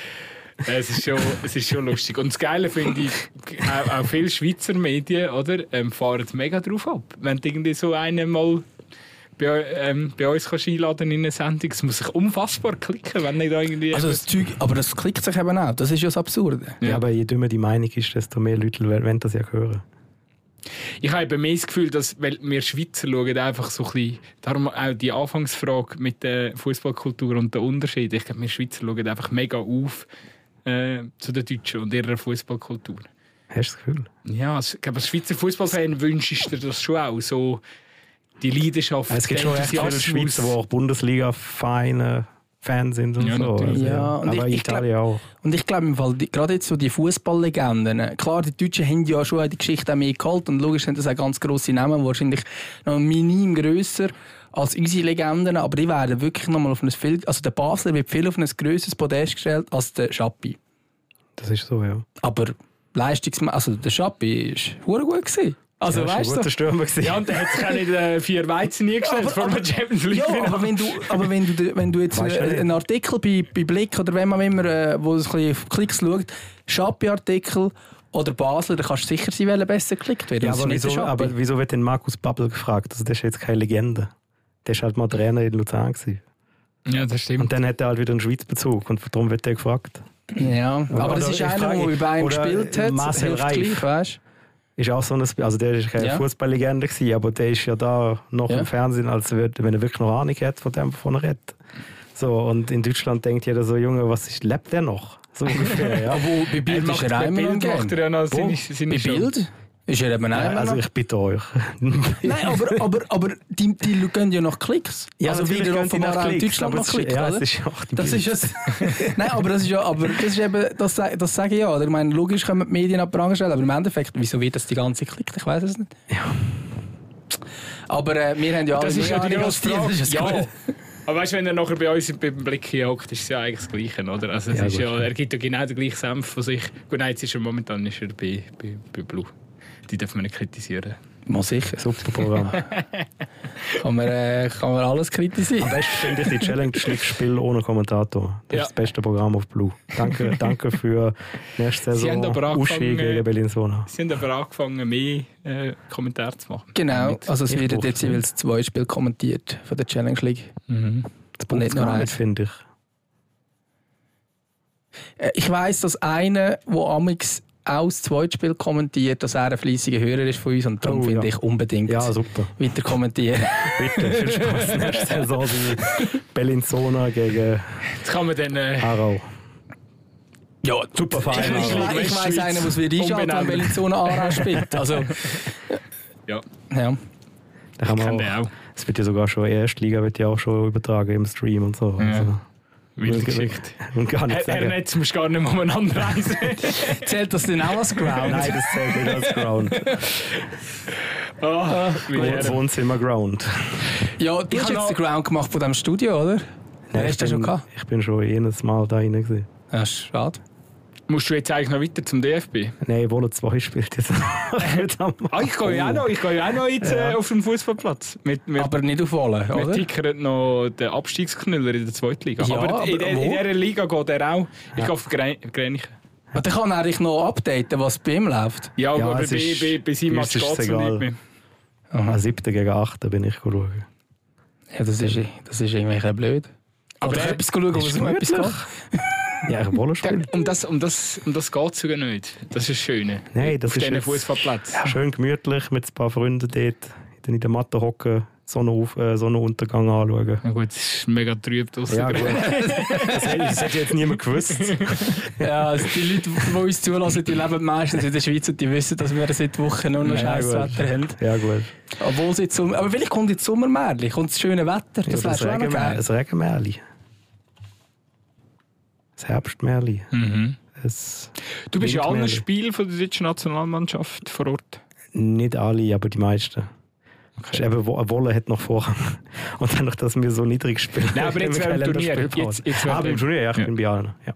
Es ist, schon, es ist schon lustig. Und das Geile finde ich, auch, auch viele Schweizer Medien oder, ähm, fahren mega drauf ab. Wenn du irgendwie so einen mal bei, ähm, bei uns kannst einladen in eine Sendung, es muss sich unfassbar klicken, wenn nicht da irgendwie... Also das Zeug, aber das klickt sich eben auch. Das ist ja das Absurde. Ja. Ja. aber je dümmer die Meinung ist, desto mehr Leute wollen das ja hören. Ich habe eben mehr das Gefühl, dass weil wir Schweizer schauen einfach so ein bisschen, darum auch die Anfangsfrage mit der Fußballkultur und der Unterschied. Ich glaube, wir Schweizer schauen einfach mega auf äh, zu den Deutschen und ihrer Fußballkultur. Hast du das Gefühl? Ja, also, ich glaube, als Schweizer Fußballfan wünschst du dir das schon auch, so die Leidenschaft, Es gibt der schon recht viele Enthusiasmus. Schweizer, die auch Bundesliga-Feine Fans sind und Ja, so. natürlich. Also, Ja, und aber ich- ich Italien auch. Und ich glaube, im Fall, die, gerade jetzt so die Fußballlegenden, klar, die Deutschen haben ja schon die Geschichte auch mehr geholt und logisch sind das auch ganz grosse Namen, wahrscheinlich noch minim grösser als unsere Legenden, aber die werden wirklich nochmal auf ein viel, also der Basler wird viel auf ein grösseres Podest gestellt als der Schappi. Das ist so, ja. Aber leistungsmäßig, also der Schappi war verdammt gut gewesen. Also ja, ist ein weißt guter du? Stürmer gewesen. Ja, und der hat sich auch nicht äh, vier Weizen nie gestellt vor dem Champions League. Ja, aber wenn du, aber wenn du, wenn du jetzt Weißt du äh, nicht. einen Artikel bei, bei Blick oder wenn man immer, äh, wo es ein bisschen auf Klicks schaut, Schappi-Artikel oder Basler, dann kannst du sicher sein, welcher besser geklickt wird. Ja, Das ist aber nicht der wieso, Schappi. aber wieso wird denn Markus Babbel gefragt? Also, der ist jetzt keine Legende. Der ist halt mal Trainer in Luzern gewesen. Ja, das stimmt. Und dann hat er halt wieder einen Schweiz-Bezug und darum wird er gefragt. Ja, aber Oder es ist ich einer, frage- der bei Bayern oder gespielt hat. Marcel hilft Reif. gleich, weißt? Ist auch so ein, also der ist keine Ja. Fußballlegende gewesen, aber der ist ja da noch Ja. im Fernsehen, als würde, wenn er wirklich noch Ahnung hat von dem, wovon er redet. So, und in Deutschland denkt jeder so, Junge, was ist, lebt der noch? So ungefähr, ja. Obwohl, bei Er Bild macht, ist er bei immer noch im Bild macht er Game. ja noch seine, Wo? seine Bei Show. Bild? Ist ja eben Äh, also noch. ich bitte euch. Nein, aber, aber, aber die, die gehen ja nach Klicks. Ja, also natürlich wieder gehen sie offenbar nach auch in Klicks, Deutschland aber nach das ist- Klicks, ja, oder? es ist ja auch die Das Bild. ist es. Nein, aber das ist ja, aber das ist eben, das, sag- das sage ich ja. Oder? Ich meine, logisch können wir die Medien ab Pranger stellen, aber im Endeffekt, wieso wird das die ganze Klickt? Ich weiß es nicht. Ja. Aber äh, wir haben ja alle Das ist ja die mehr grosse Ahnung als Frage. die, das ist Ja. gut. Aber weißt du, wenn er nachher bei uns beim Blick hier hockt, ist es ja eigentlich das Gleiche, oder? Also es Ja, ist gut. ja, er gibt ja genau den gleichen Senf von sich. Gut, nein, jetzt ist er momentan ist er bei, bei, bei Blue. Die dürfen wir nicht kritisieren. Mal sicher. Super Programm. Kann man, äh, kann man alles kritisieren. Am besten finde ich die Challenge Schlickspiel ohne Kommentator. Das Ja. ist das beste Programm auf Blue. Danke, danke für nächste Sie haben Saison aber Uschi angefangen- gegen Bellinzona. Sie haben aber angefangen, mehr äh, Kommentare zu machen. Genau, also es Ich wird brauche jetzt es nicht. jeweils zwei Spiele kommentiert von der Challenge League. Mhm. Das Und nicht braucht nur gar nicht, eins. finde ich. Äh, Ich weiss, dass einer, der amix auch das Zweitspiel kommentiert, dass er ein fleissiger Hörer ist von uns und darum Oh, finde ja. ich unbedingt Ja, super. weiter kommentieren. Bitte, viel Spaß nächste Saison bei Bellinzona gegen Jetzt kann man dann... Äh, Aarau. Ja, Super Ich, Verein. ich, Aarau. ich, ich weiss einen, was wir einschalten, wenn Umbenennen. Bellinzona Aarau spielt. Also, ja, ja. Da kann ich man kenne den auch, auch. es wird ja sogar schon, die erste Liga wird ja auch schon übertragen im Stream und so. Ja. Also, Wilde Geschichte. und gar nicht Herr sagen. Netz, musst gar nicht mehr umeinander reisen. Zählt das denn auch als Ground? Nein, das zählt nicht als Ground. Oh, wie Wohn- Herren. Wohnzimmer Ground. Ja, du Ich hast habe jetzt noch- den Ground gemacht von diesem Studio, oder? Nein, hast ich, du schon bin, gehabt? ich bin schon jedes Mal da rein gewesen. Ja, schade. Musst du jetzt eigentlich noch weiter zum D F B? Nein, Wolle zwei spielt jetzt noch. Ah, ich gehe ja auch noch, ich gehe ja auch noch jetzt, äh, auf den Fußballplatz. Wir, wir, Aber nicht auf Wollen, wir oder? tickern noch den Abstiegsknüller in der zweiten Liga. Ja, aber, aber in, der, wo? in dieser Liga geht er auch. Ich gehe auf Gre- Grenichen. Und dann kann er eigentlich noch updaten, was bei ihm läuft. Ja, Ja, aber bei, es ist- bei, bei seinem bei Match uns ist geht es es nicht egal. mehr. Am siebten gegen achten bin ich schauen. Ja, das ist, das ist irgendwie ein bisschen blöd. Aber Oder er- etwas schauen, was ist um etwas gemütlich. geht. Ja, ich Wolle Ja, spielen. um das, um das, um das geht es sogar nicht. Das ist das Schöne. Nein, das auf ist diesen jetzt- Fußballplatz. Schön gemütlich mit ein paar Freunden dort in der Matte hocken, Sonnenauf äh, Sonnenuntergang anschauen. Ja gut, es ist mega trüb draussen. Ja, gut. Das hätte das hätte jetzt niemand gewusst. Ja, also die Leute, die uns zulassen, die leben meistens in der Schweiz und die wissen, dass wir seit Wochen nur noch Ja, scheiß gut. Wetter haben. Ja, gut. Obwohl es jetzt Sommer... Aber vielleicht kommt jetzt Sommermärchen, kommt das schöne Wetter. Das Ja, wäre das schon auch noch Regenmär- geil. das Regenmärli. Das Herbstmärli. Mhm. Es- Du bist ja allen Windmärli. Spielen von der deutschen Nationalmannschaft vor Ort. Nicht alle, aber die meisten. Das ist eben, Wo- Wolle hat noch Vorrang. Und dann noch, dass wir so niedrig spielen. Nein, aber jetzt haben wir während keine dem Turnier. Länderspielpause. Jetzt- jetzt während ah, beim dem- Turnier, ja, ich Ja. bin bei allen. Ja.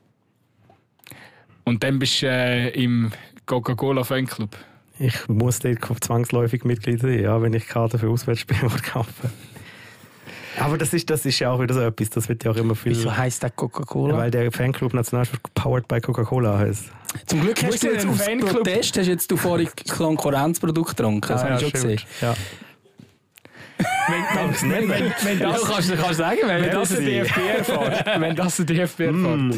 Und dann bist du äh, im Coca-Cola Fanclub. Ich muss dort zwangsläufig Mitglied sein, ja, wenn ich Karten für Auswärtsspiele kaufen. Aber das ist, das ist ja auch wieder so etwas, das wird ja auch immer viel... Wieso heisst der Ja, Coca-Cola? weil der Fanclub Nationalsport powered by Coca-Cola heißt. Zum Glück Wo hast ist du denn jetzt ein aus Fanclub? Protest hast jetzt du vorhin Konkurrenzprodukt getrunken. Das habe ich schon gesehen. Ja. Wenn, wenn, wenn, wenn, Ja, das, kannst du kannst sagen, wenn wenn das das der D F B erfährt. Wenn das der D F B erfährt. Mm.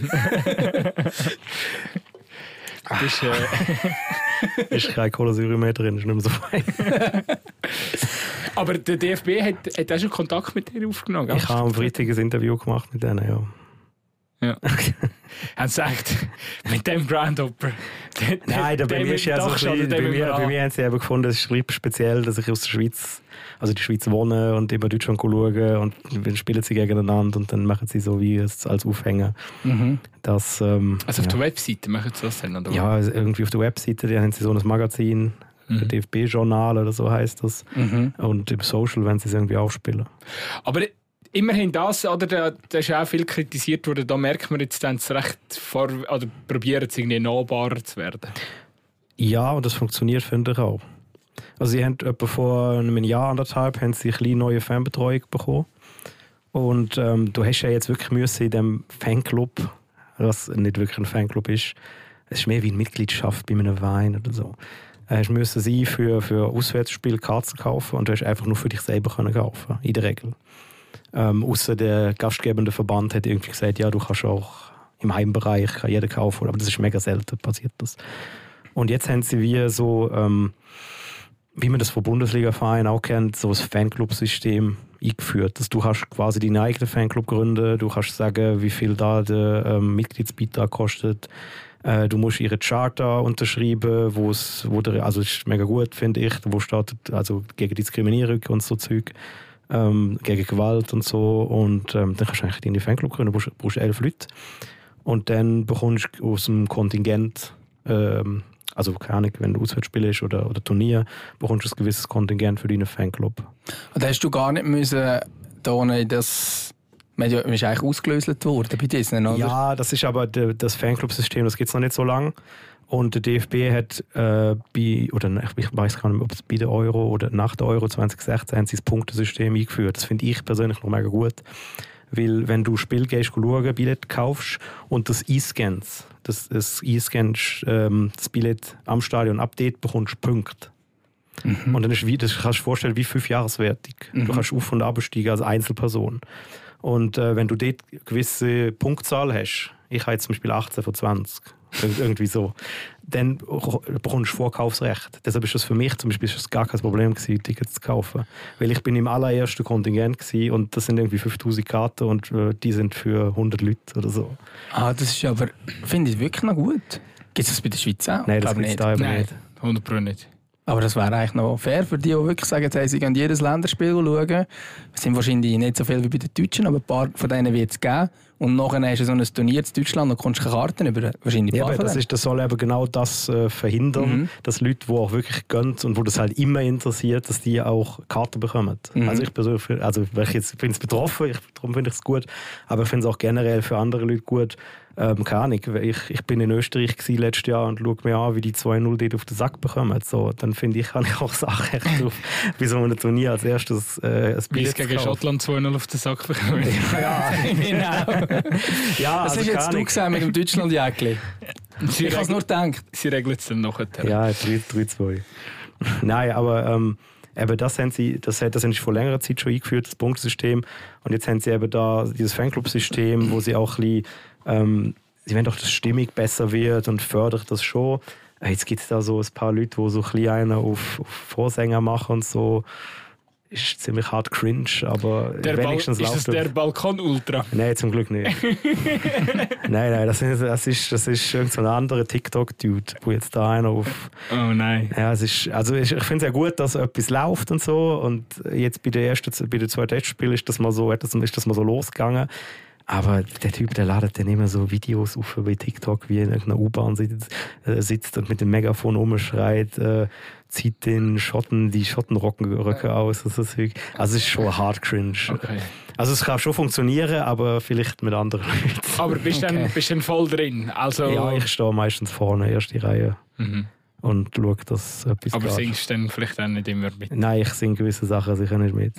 Das ist, äh, Ist kein Kohlensäure mehr drin, ist nicht mehr so fein. aber der D F B hat, hat auch schon Kontakt mit dir aufgenommen. gell? Ich habe am Freitag ein Interview gemacht mit denen, ja. Ja. Haben sie gesagt, mit dem Groundhopper. Nein, da bei mir ist ja so ein bisschen, bei mir, bei mir haben sie eben gefunden, es ist speziell, dass ich aus der Schweiz, also die Schweiz wohne und immer Deutschland schaue und dann spielen sie gegeneinander und dann machen sie so wie es als Aufhänger. Mhm. Das, ähm, Also auf ja. der Webseite machen sie das dann, oder? Ja, also irgendwie auf der Webseite, da haben sie so ein Magazin, Mhm. D F B-Journal oder so heisst das. Mhm. Und im Social, wenn sie es irgendwie aufspielen. Aber immerhin das, oder, da, da ist auch viel kritisiert worden, da merkt man jetzt dann recht vor, oder probieren es irgendwie nahbarer zu werden. Ja, und das funktioniert, finde ich auch. Also sie haben etwa vor einem Jahr, anderthalb, haben sie eine kleine neue Fanbetreuung bekommen. Und ähm, du hast ja jetzt wirklich müssen in diesem Fanclub, was nicht wirklich ein Fanclub ist, es ist mehr wie eine Mitgliedschaft bei einem Wein oder so. Du hast müssen sie für, für Auswärtsspiele Karten kaufen und du hast einfach nur für dich selber können kaufen, in der Regel. Ähm, Außer der gastgebende Verband hat irgendwie gesagt, ja, du kannst auch im Heimbereich kann jeder kaufen, aber das ist mega selten passiert das. Und jetzt haben sie wie so, ähm, wie man das von Bundesliga-Vereinen auch kennt, so ein Fanclub-System eingeführt. Dass du kannst quasi deinen eigenen Fanclub gründen, du kannst sagen, wie viel da der ähm, Mitgliedsbeitrag kostet. Äh, du musst ihre Charta unterschreiben, wo es, wo der, also das ist mega gut, finde ich, wo steht, also gegen Diskriminierung und so Zeug, ähm, gegen Gewalt und so. Und ähm, dann kannst du eigentlich deine Fanclub gründen, du brauchst, brauchst elf Leute. Und dann bekommst du aus dem Kontingent, ähm, also keine Ahnung, wenn du Auswärtsspiel ist oder, oder Turnier, bekommst du ein gewisses Kontingent für deinen Fanclub. Und hast du gar nicht müssen, da in das... Man ist eigentlich ausgelöst worden bei Disney, oder? Ja, das ist aber de, das Fanclub-System, das gibt es noch nicht so lange. Und der D F B hat äh, bei, oder ich weiß gar nicht mehr, ob es bei der Euro oder nach der Euro zwanzig sechzehn haben sie das Punktesystem eingeführt. Das finde ich persönlich noch mega gut. Weil wenn du Spiel gehst, schauen, Billett kaufst und das einscannst, das, das einscannst, ähm, das Billett am Stadion, ab dort bekommst du Punkte. Mhm. Und dann ist wie, das kannst du dir vorstellen, wie fünfjahreswertig. Mhm. Du kannst auf- und absteigen als Einzelperson. Und äh, wenn du dort eine gewisse Punktzahl hast, ich habe jetzt zum Beispiel achtzehn von zwanzig, irgendwie so, dann bekommst du Vorkaufsrecht. Deshalb ist das für mich zum Beispiel gar kein Problem gewesen, Tickets zu kaufen. Weil ich bin im allerersten Kontingent gewesen und das sind irgendwie fünftausend Karten und äh, die sind für hundert Leute oder so. Ah, das ist aber, finde ich, wirklich noch gut. Gibt es das bei der Schweiz auch? Nein, das gibt es da aber Nein, nicht. hundert Prozent nicht. Aber das wäre eigentlich noch fair für die, die wirklich sagen, hey, sie gehen jedes Länderspiel schauen. Es sind wahrscheinlich nicht so viele wie bei den Deutschen, aber ein paar von denen wird es geben. Und nachher hast du so ein Turnier in Deutschland und kommst keine Karten über. Wahrscheinlich ja, paar aber das, ist, das soll eben genau das äh, verhindern, mhm. dass Leute, die auch wirklich gönnen und wo das halt immer interessiert, dass die auch Karten bekommen. Mhm. Also ich persönlich, also weil ich jetzt bin es betroffen, ich, darum finde ich es gut, aber ich finde es auch generell für andere Leute gut. Ähm, keine Ahnung, ich, ich bin in Österreich gewesen letztes Jahr und schaue mir an, wie die zwei null dort auf den Sack bekommen. So, dann finde ich, kann ich auch Sachen drauf, wie so ein Turnier als erstes äh, ein Wie es gegen Schottland zwei null auf den Sack bekommen. Ja, genau. Ja, das also ist jetzt du gesehen mit dem Deutschland-Jäckli. Ich habe es nur gedacht. Sie regeln es dann nachher. Ja, drei zwei. Nein, aber ähm, eben das haben sie, das, das haben sie vor längerer Zeit schon eingeführt, das Punktesystem. Und jetzt haben sie eben da dieses Fanclub-System, wo sie auch ein bisschen, ähm, sie wollen doch, dass die Stimmung besser wird und fördert das schon. Jetzt gibt es da so ein paar Leute, die so ein bisschen einen auf, auf Vorsänger machen und so. Ist ziemlich hart cringe, aber der wenigstens Bal- Ist das der Balkon-Ultra? Nein, zum Glück nicht. nein, nein, das ist, das ist, das ist irgend so ein anderer TikTok-Dude, wo jetzt da einer auf... Oh nein. Ja, es ist, also ich, ich finde es ja gut, dass etwas läuft und so. Und jetzt bei der ersten, bei den zwei Testspielen ist das mal so, ist das mal so losgegangen. Aber der Typ, der ladet dann immer so Videos auf bei TikTok, wie er in irgendeiner U-Bahn sitzt, äh, sitzt und mit dem Megafon rumschreit, äh, zieht den Schotten die Schottenröcke aus. Also es ist schon hart cringe. Okay. Also es kann schon funktionieren, aber vielleicht mit anderen Leuten. Aber bist du okay. dann, bist dann voll drin? Also... Ja, ich stehe meistens vorne, erste Reihe. Mhm. Und schaue, dass etwas Aber geht. singst du dann vielleicht auch nicht immer mit? Nein, ich singe gewisse Sachen sicher nicht mit.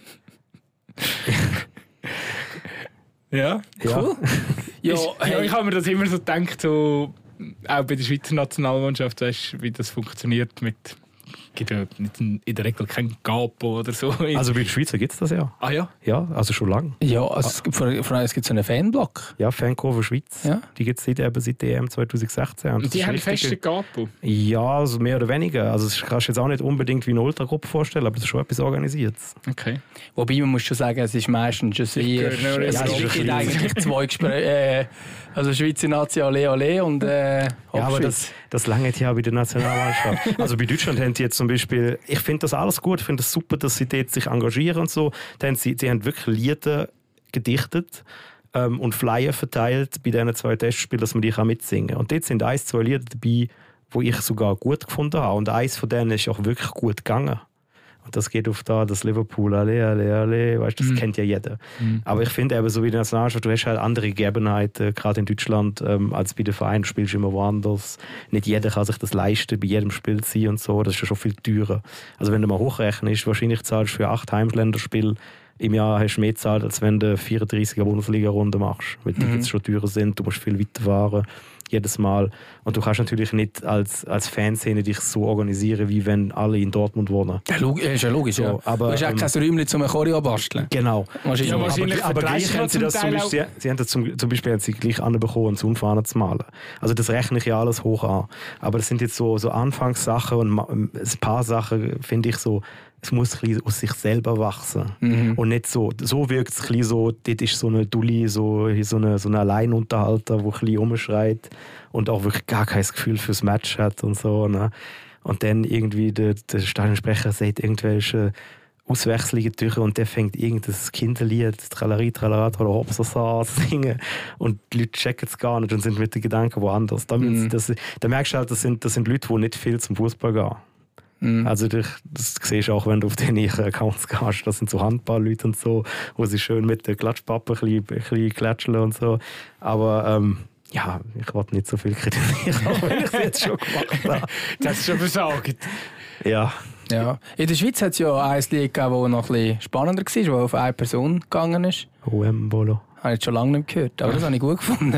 Ja, cool. Ja, ja, hey. ja, ich habe mir das immer so gedacht, so, auch bei der Schweizer Nationalmannschaft, weißt, wie das funktioniert mit... Es gibt ja in der Regel kein Gapo oder so. Also bei den Schweizer gibt es das ja. Ah ja? Ja, also schon lange. Ja, also es gibt, vor allem es gibt so einen Fanblock. Ja, Fankurve Schweiz. Ja. Die gibt es seit, eben seit E M zwanzig sechzehn. Und die haben feste Gapo? Ja, also mehr oder weniger. Also das kannst du jetzt auch nicht unbedingt wie eine Ultragruppe vorstellen, aber das ist schon etwas organisiert. Okay. Wobei man muss schon sagen, es ist meistens schon sehr... Ja, es gibt eigentlich zwei Gespräche. Äh, also Schweizer Nazi, ole, ole und äh, ja, aber das, das lange ja bei der Nationalmannschaft. Also bei Deutschland haben sie jetzt zum Beispiel, ich finde das alles gut, ich finde das super, dass sie dort sich engagieren und so. Dann sie, sie haben wirklich Lieder gedichtet ähm, und Flyer verteilt bei diesen zwei Testspielen, dass man die kann mitsingen kann. Und dort sind ein, zwei Lieder dabei, die ich sogar gut gefunden habe. Und eins von denen ist auch wirklich gut gegangen. Und das geht auf da, das Liverpool, alle, alle, alle, weißt du, das mm. kennt ja jeder. Mm. Aber ich finde eben, so wie die Nationalmannschaft, du hast halt andere Gegebenheiten, gerade in Deutschland, ähm, als bei den Vereinen, spielst du immer woanders. Nicht jeder kann sich das leisten, bei jedem Spiel zu sein und so, das ist ja schon viel teurer. Also wenn du mal hochrechnest, wahrscheinlich zahlst du für acht Heimländerspiele im Jahr hast du mehr gezahlt, als wenn du vierunddreißiger Bundesliga-Runde machst, weil die Tickets mm. schon teurer sind, du musst viel weiterfahren. Jedes Mal. Und du kannst natürlich nicht als, als Fanszene dich so organisieren, wie wenn alle in Dortmund wohnen. Ja, log- ist ja logisch, so, ja. Aber, du hast ja ähm, kein Räumchen zum Choreo basteln. Genau. Ja, wahrscheinlich aber, aber gleich haben sie das zum Beispiel, sie, sie haben das zum, zum Beispiel haben sie gleich anbekommen, Unfahnen zu malen. Also das rechne ich ja alles hoch an. Aber das sind jetzt so, so Anfangssachen und ein paar Sachen, finde ich so, es muss ein bisschen aus sich selber wachsen. Mhm. Und nicht so, so wirkt es ein bisschen so, dort ist so eine Dulli, so, so eine, so eine Alleinunterhalter, der ein bisschen rumschreit. und auch wirklich gar kein Gefühl fürs Match hat und so. Ne? Und dann irgendwie der, der Stadionsprecher sagt irgendwelche Auswechslungen durch und der fängt irgendein Kinderlied, Tralari, Tralala, Tralala, Hopsasa zu singen und die Leute checken es gar nicht und sind mit den Gedanken woanders. Da, mm. das, da merkst du halt, das sind, das sind Leute, die nicht viel zum Fußball gehen. Mm. Also das, das siehst du auch, wenn du auf den ihren Accounts gehst. Das sind so Handballleute und so, wo sie schön mit der Klatschpappe ein bisschen, ein bisschen klatschen und so. Aber ähm, ja, ich wollte nicht so viel kritisieren, auch wenn ich es jetzt schon gemacht habe. Das ist schon versagt. Ja. Ja. In der Schweiz hat es ja ein Lied gegeben, das noch ein bisschen spannender war, das auf eine Person gegangen ist. O M Bolo. Habe ich jetzt schon lange nicht gehört, aber das habe ich gut gefunden.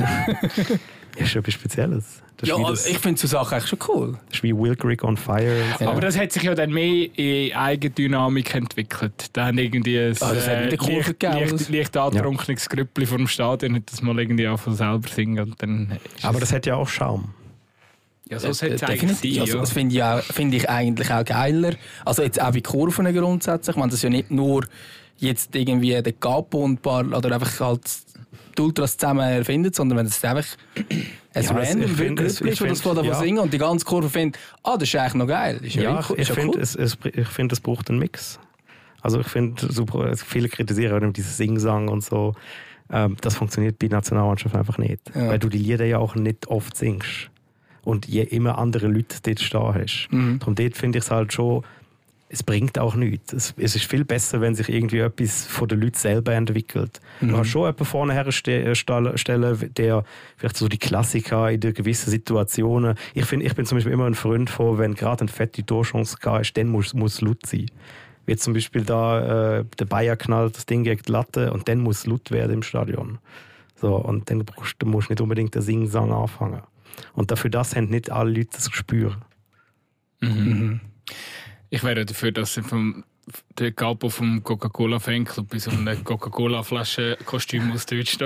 Ja, ist etwas Spezielles. Das ja, das, ich finde so Sachen eigentlich schon cool. Das ist wie Will Grigg on Fire. So. Ja. Aber das hat sich ja dann mehr in Eigendynamik entwickelt. Da haben irgendwie ein ah, das äh, leicht, leicht, leicht angetrunkenes ja. Grüppli vor dem Stadion hat das mal irgendwie einfach selber singen. Und dann aber das hat ja auch Charme. Ja, so sollte es eigentlich sein. Also, das finde ich, auch, find ich eigentlich auch geiler. Also jetzt auch bei Kurven grundsätzlich. Ich meine, das ist ja nicht nur jetzt irgendwie der Capo und ein paar, oder einfach halt die Ultras zusammen erfindet, sondern wenn es einfach ein ja, random Grüppli ist, das davon ja. singen und die ganze Kurve findet, ah, das ist eigentlich noch geil. Ist ja, ja, cool. ich finde, cool. es, es, ich find, es braucht einen Mix. Also ich finde, super, viele kritisieren dieses Singsang und so. Ähm, das funktioniert bei der Nationalmannschaft einfach nicht. Ja. Weil du die Lieder ja auch nicht oft singst. Und je immer andere Leute dort stehen hast. Mhm. Darum dort finde ich es halt schon, es bringt auch nichts. Es, es ist viel besser, wenn sich irgendwie etwas von den Leuten selber entwickelt. Mhm. Du hast schon jemanden vorne herstellen, der vielleicht so die Klassiker in gewissen Situationen. Ich, find, ich bin zum Beispiel immer ein Freund von, wenn gerade eine fette Torchance ist, dann muss es laut sein. Wie zum Beispiel da äh, der Bayer knallt das Ding gegen die Latte und dann muss es laut werden im Stadion. So, und dann musst du nicht unbedingt den Sing-Sang anfangen. Und dafür das haben nicht alle Leute das Gespür. Mhm. Ich wäre dafür, dass vom, der Capo vom Coca-Cola-Fanclub bei so einer Coca-Cola-Flasche-Kostüm aus Deutschland.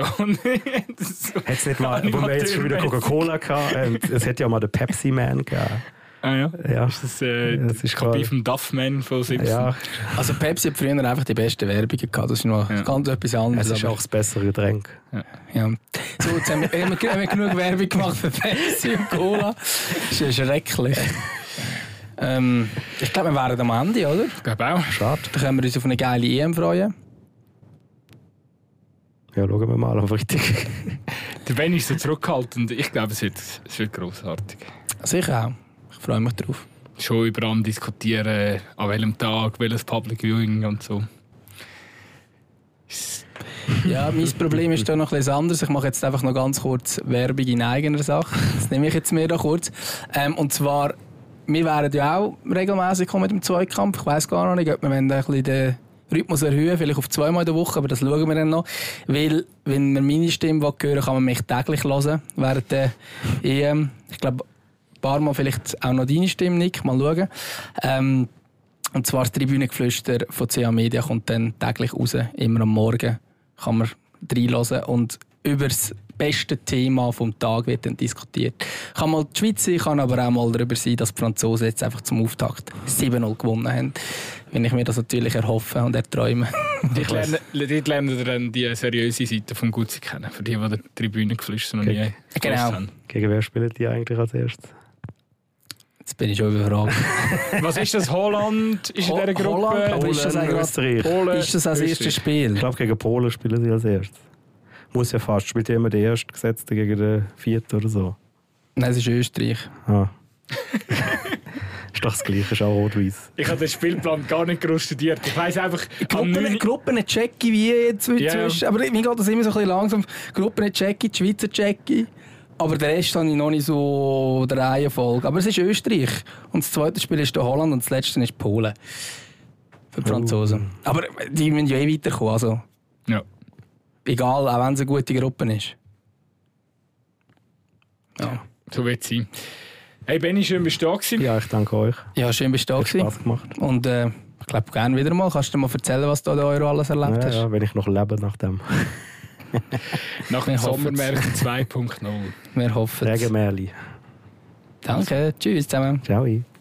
so Hat es nicht mal, wo wir jetzt schon wieder Coca-Cola hatten, es hätte ja mal den Pepsi-Man gegeben. Ah ja? Ja. Ist das äh, das ist Kopie vom Duffman von Simpsons? Ja. Also Pepsi hat früher einfach die besten Werbungen gehabt. Das ist noch ja. ganz etwas anderes. Es ist auch das bessere Getränk. Ja. Ja. So, jetzt haben wir, haben wir genug Werbung gemacht für Pepsi und Cola. Das ist ja schrecklich. ähm, ich glaube, wir wären am Ende, oder? Ich glaube auch. Schade. Dann können wir uns auf eine geile E M freuen. Ja, schauen wir mal am Freitag. Der Ben ist so zurückhaltend. Ich glaube, es wird, es wird grossartig. Sicher auch. Ich freue mich drauf. Schon über allem diskutieren, an welchem Tag, welches Public Viewing und so. Ja, mein Problem ist da noch etwas anderes. Ich mache jetzt einfach noch ganz kurz Werbung in eigener Sache. Das nehme ich jetzt mir da kurz. Ähm, und zwar, wir wären ja auch regelmäßig mit dem Zweikampf. Ich weiss gar noch nicht, ob wir ein bisschen den Rhythmus erhöhen, vielleicht auf zweimal in der Woche, aber das schauen wir dann noch. Weil, wenn man meine Stimme hören will, kann man mich täglich hören während der E M. Ich glaube, ein paar Mal vielleicht auch noch deine Stimme, Nick. Mal schauen. Ähm, und zwar das Tribünengeflüster von C A Media kommt dann täglich raus. Immer am Morgen kann man reinhören. Und über das beste Thema vom Tag wird dann diskutiert. Kann mal die Schweiz sein, kann aber auch mal darüber sein, dass die Franzosen jetzt einfach zum Auftakt sieben null gewonnen haben. Wenn ich mir das natürlich erhoffe und erträume. Dort lernen, dort lernen wir dann die seriöse Seite vom Gutzi kennen, für die, die die Tribünengeflüster noch nie genau. haben. Gegen wer spielen die eigentlich als erstes? Jetzt bin ich schon überfragt. Was ist das? Holland ist in dieser Gruppe? Holland, Polen, ist das Österreich. Polen, ist das als erstes Spiel? Ich glaube, gegen Polen spielen sie als erstes. Muss ja fast. Spielt ja immer der Erstgesetzte gegen den Vierten oder so. Nein, es ist Österreich. Ah. Ist doch das Gleiche, ist auch rot-weiss. Ich habe den Spielplan gar nicht groß studiert. Ich weiss einfach... Gruppen, neun... Gruppen checki wie jetzt. Yeah. Aber mir geht das immer so ein bisschen langsam. Gruppen checki, die Schweizer checki. Aber den Rest habe ich noch nicht so der Reihenfolge. Aber es ist Österreich. Und das zweite Spiel ist Holland und das letzte ist Polen. Für die Franzosen. Oh. Aber die müssen ja eh weiterkommen. Also. Ja. Egal, auch wenn es eine gute Gruppe ist. Ja. So wird es sein. Hey Benni, schön bist du da gewesen. Ja, ich danke euch. Ja, schön bist du da gewesen. Hat Spaß gemacht. Und äh, ich glaube, gerne wieder mal. Kannst du dir mal erzählen, was du da Euro alles erlebt ja, hast? Ja, wenn ich noch lebe nach dem. Nach dem Sommermärchen zwei Punkt null. Wir hoffen es. Regenmärli. Danke, tschüss zusammen. Ciao.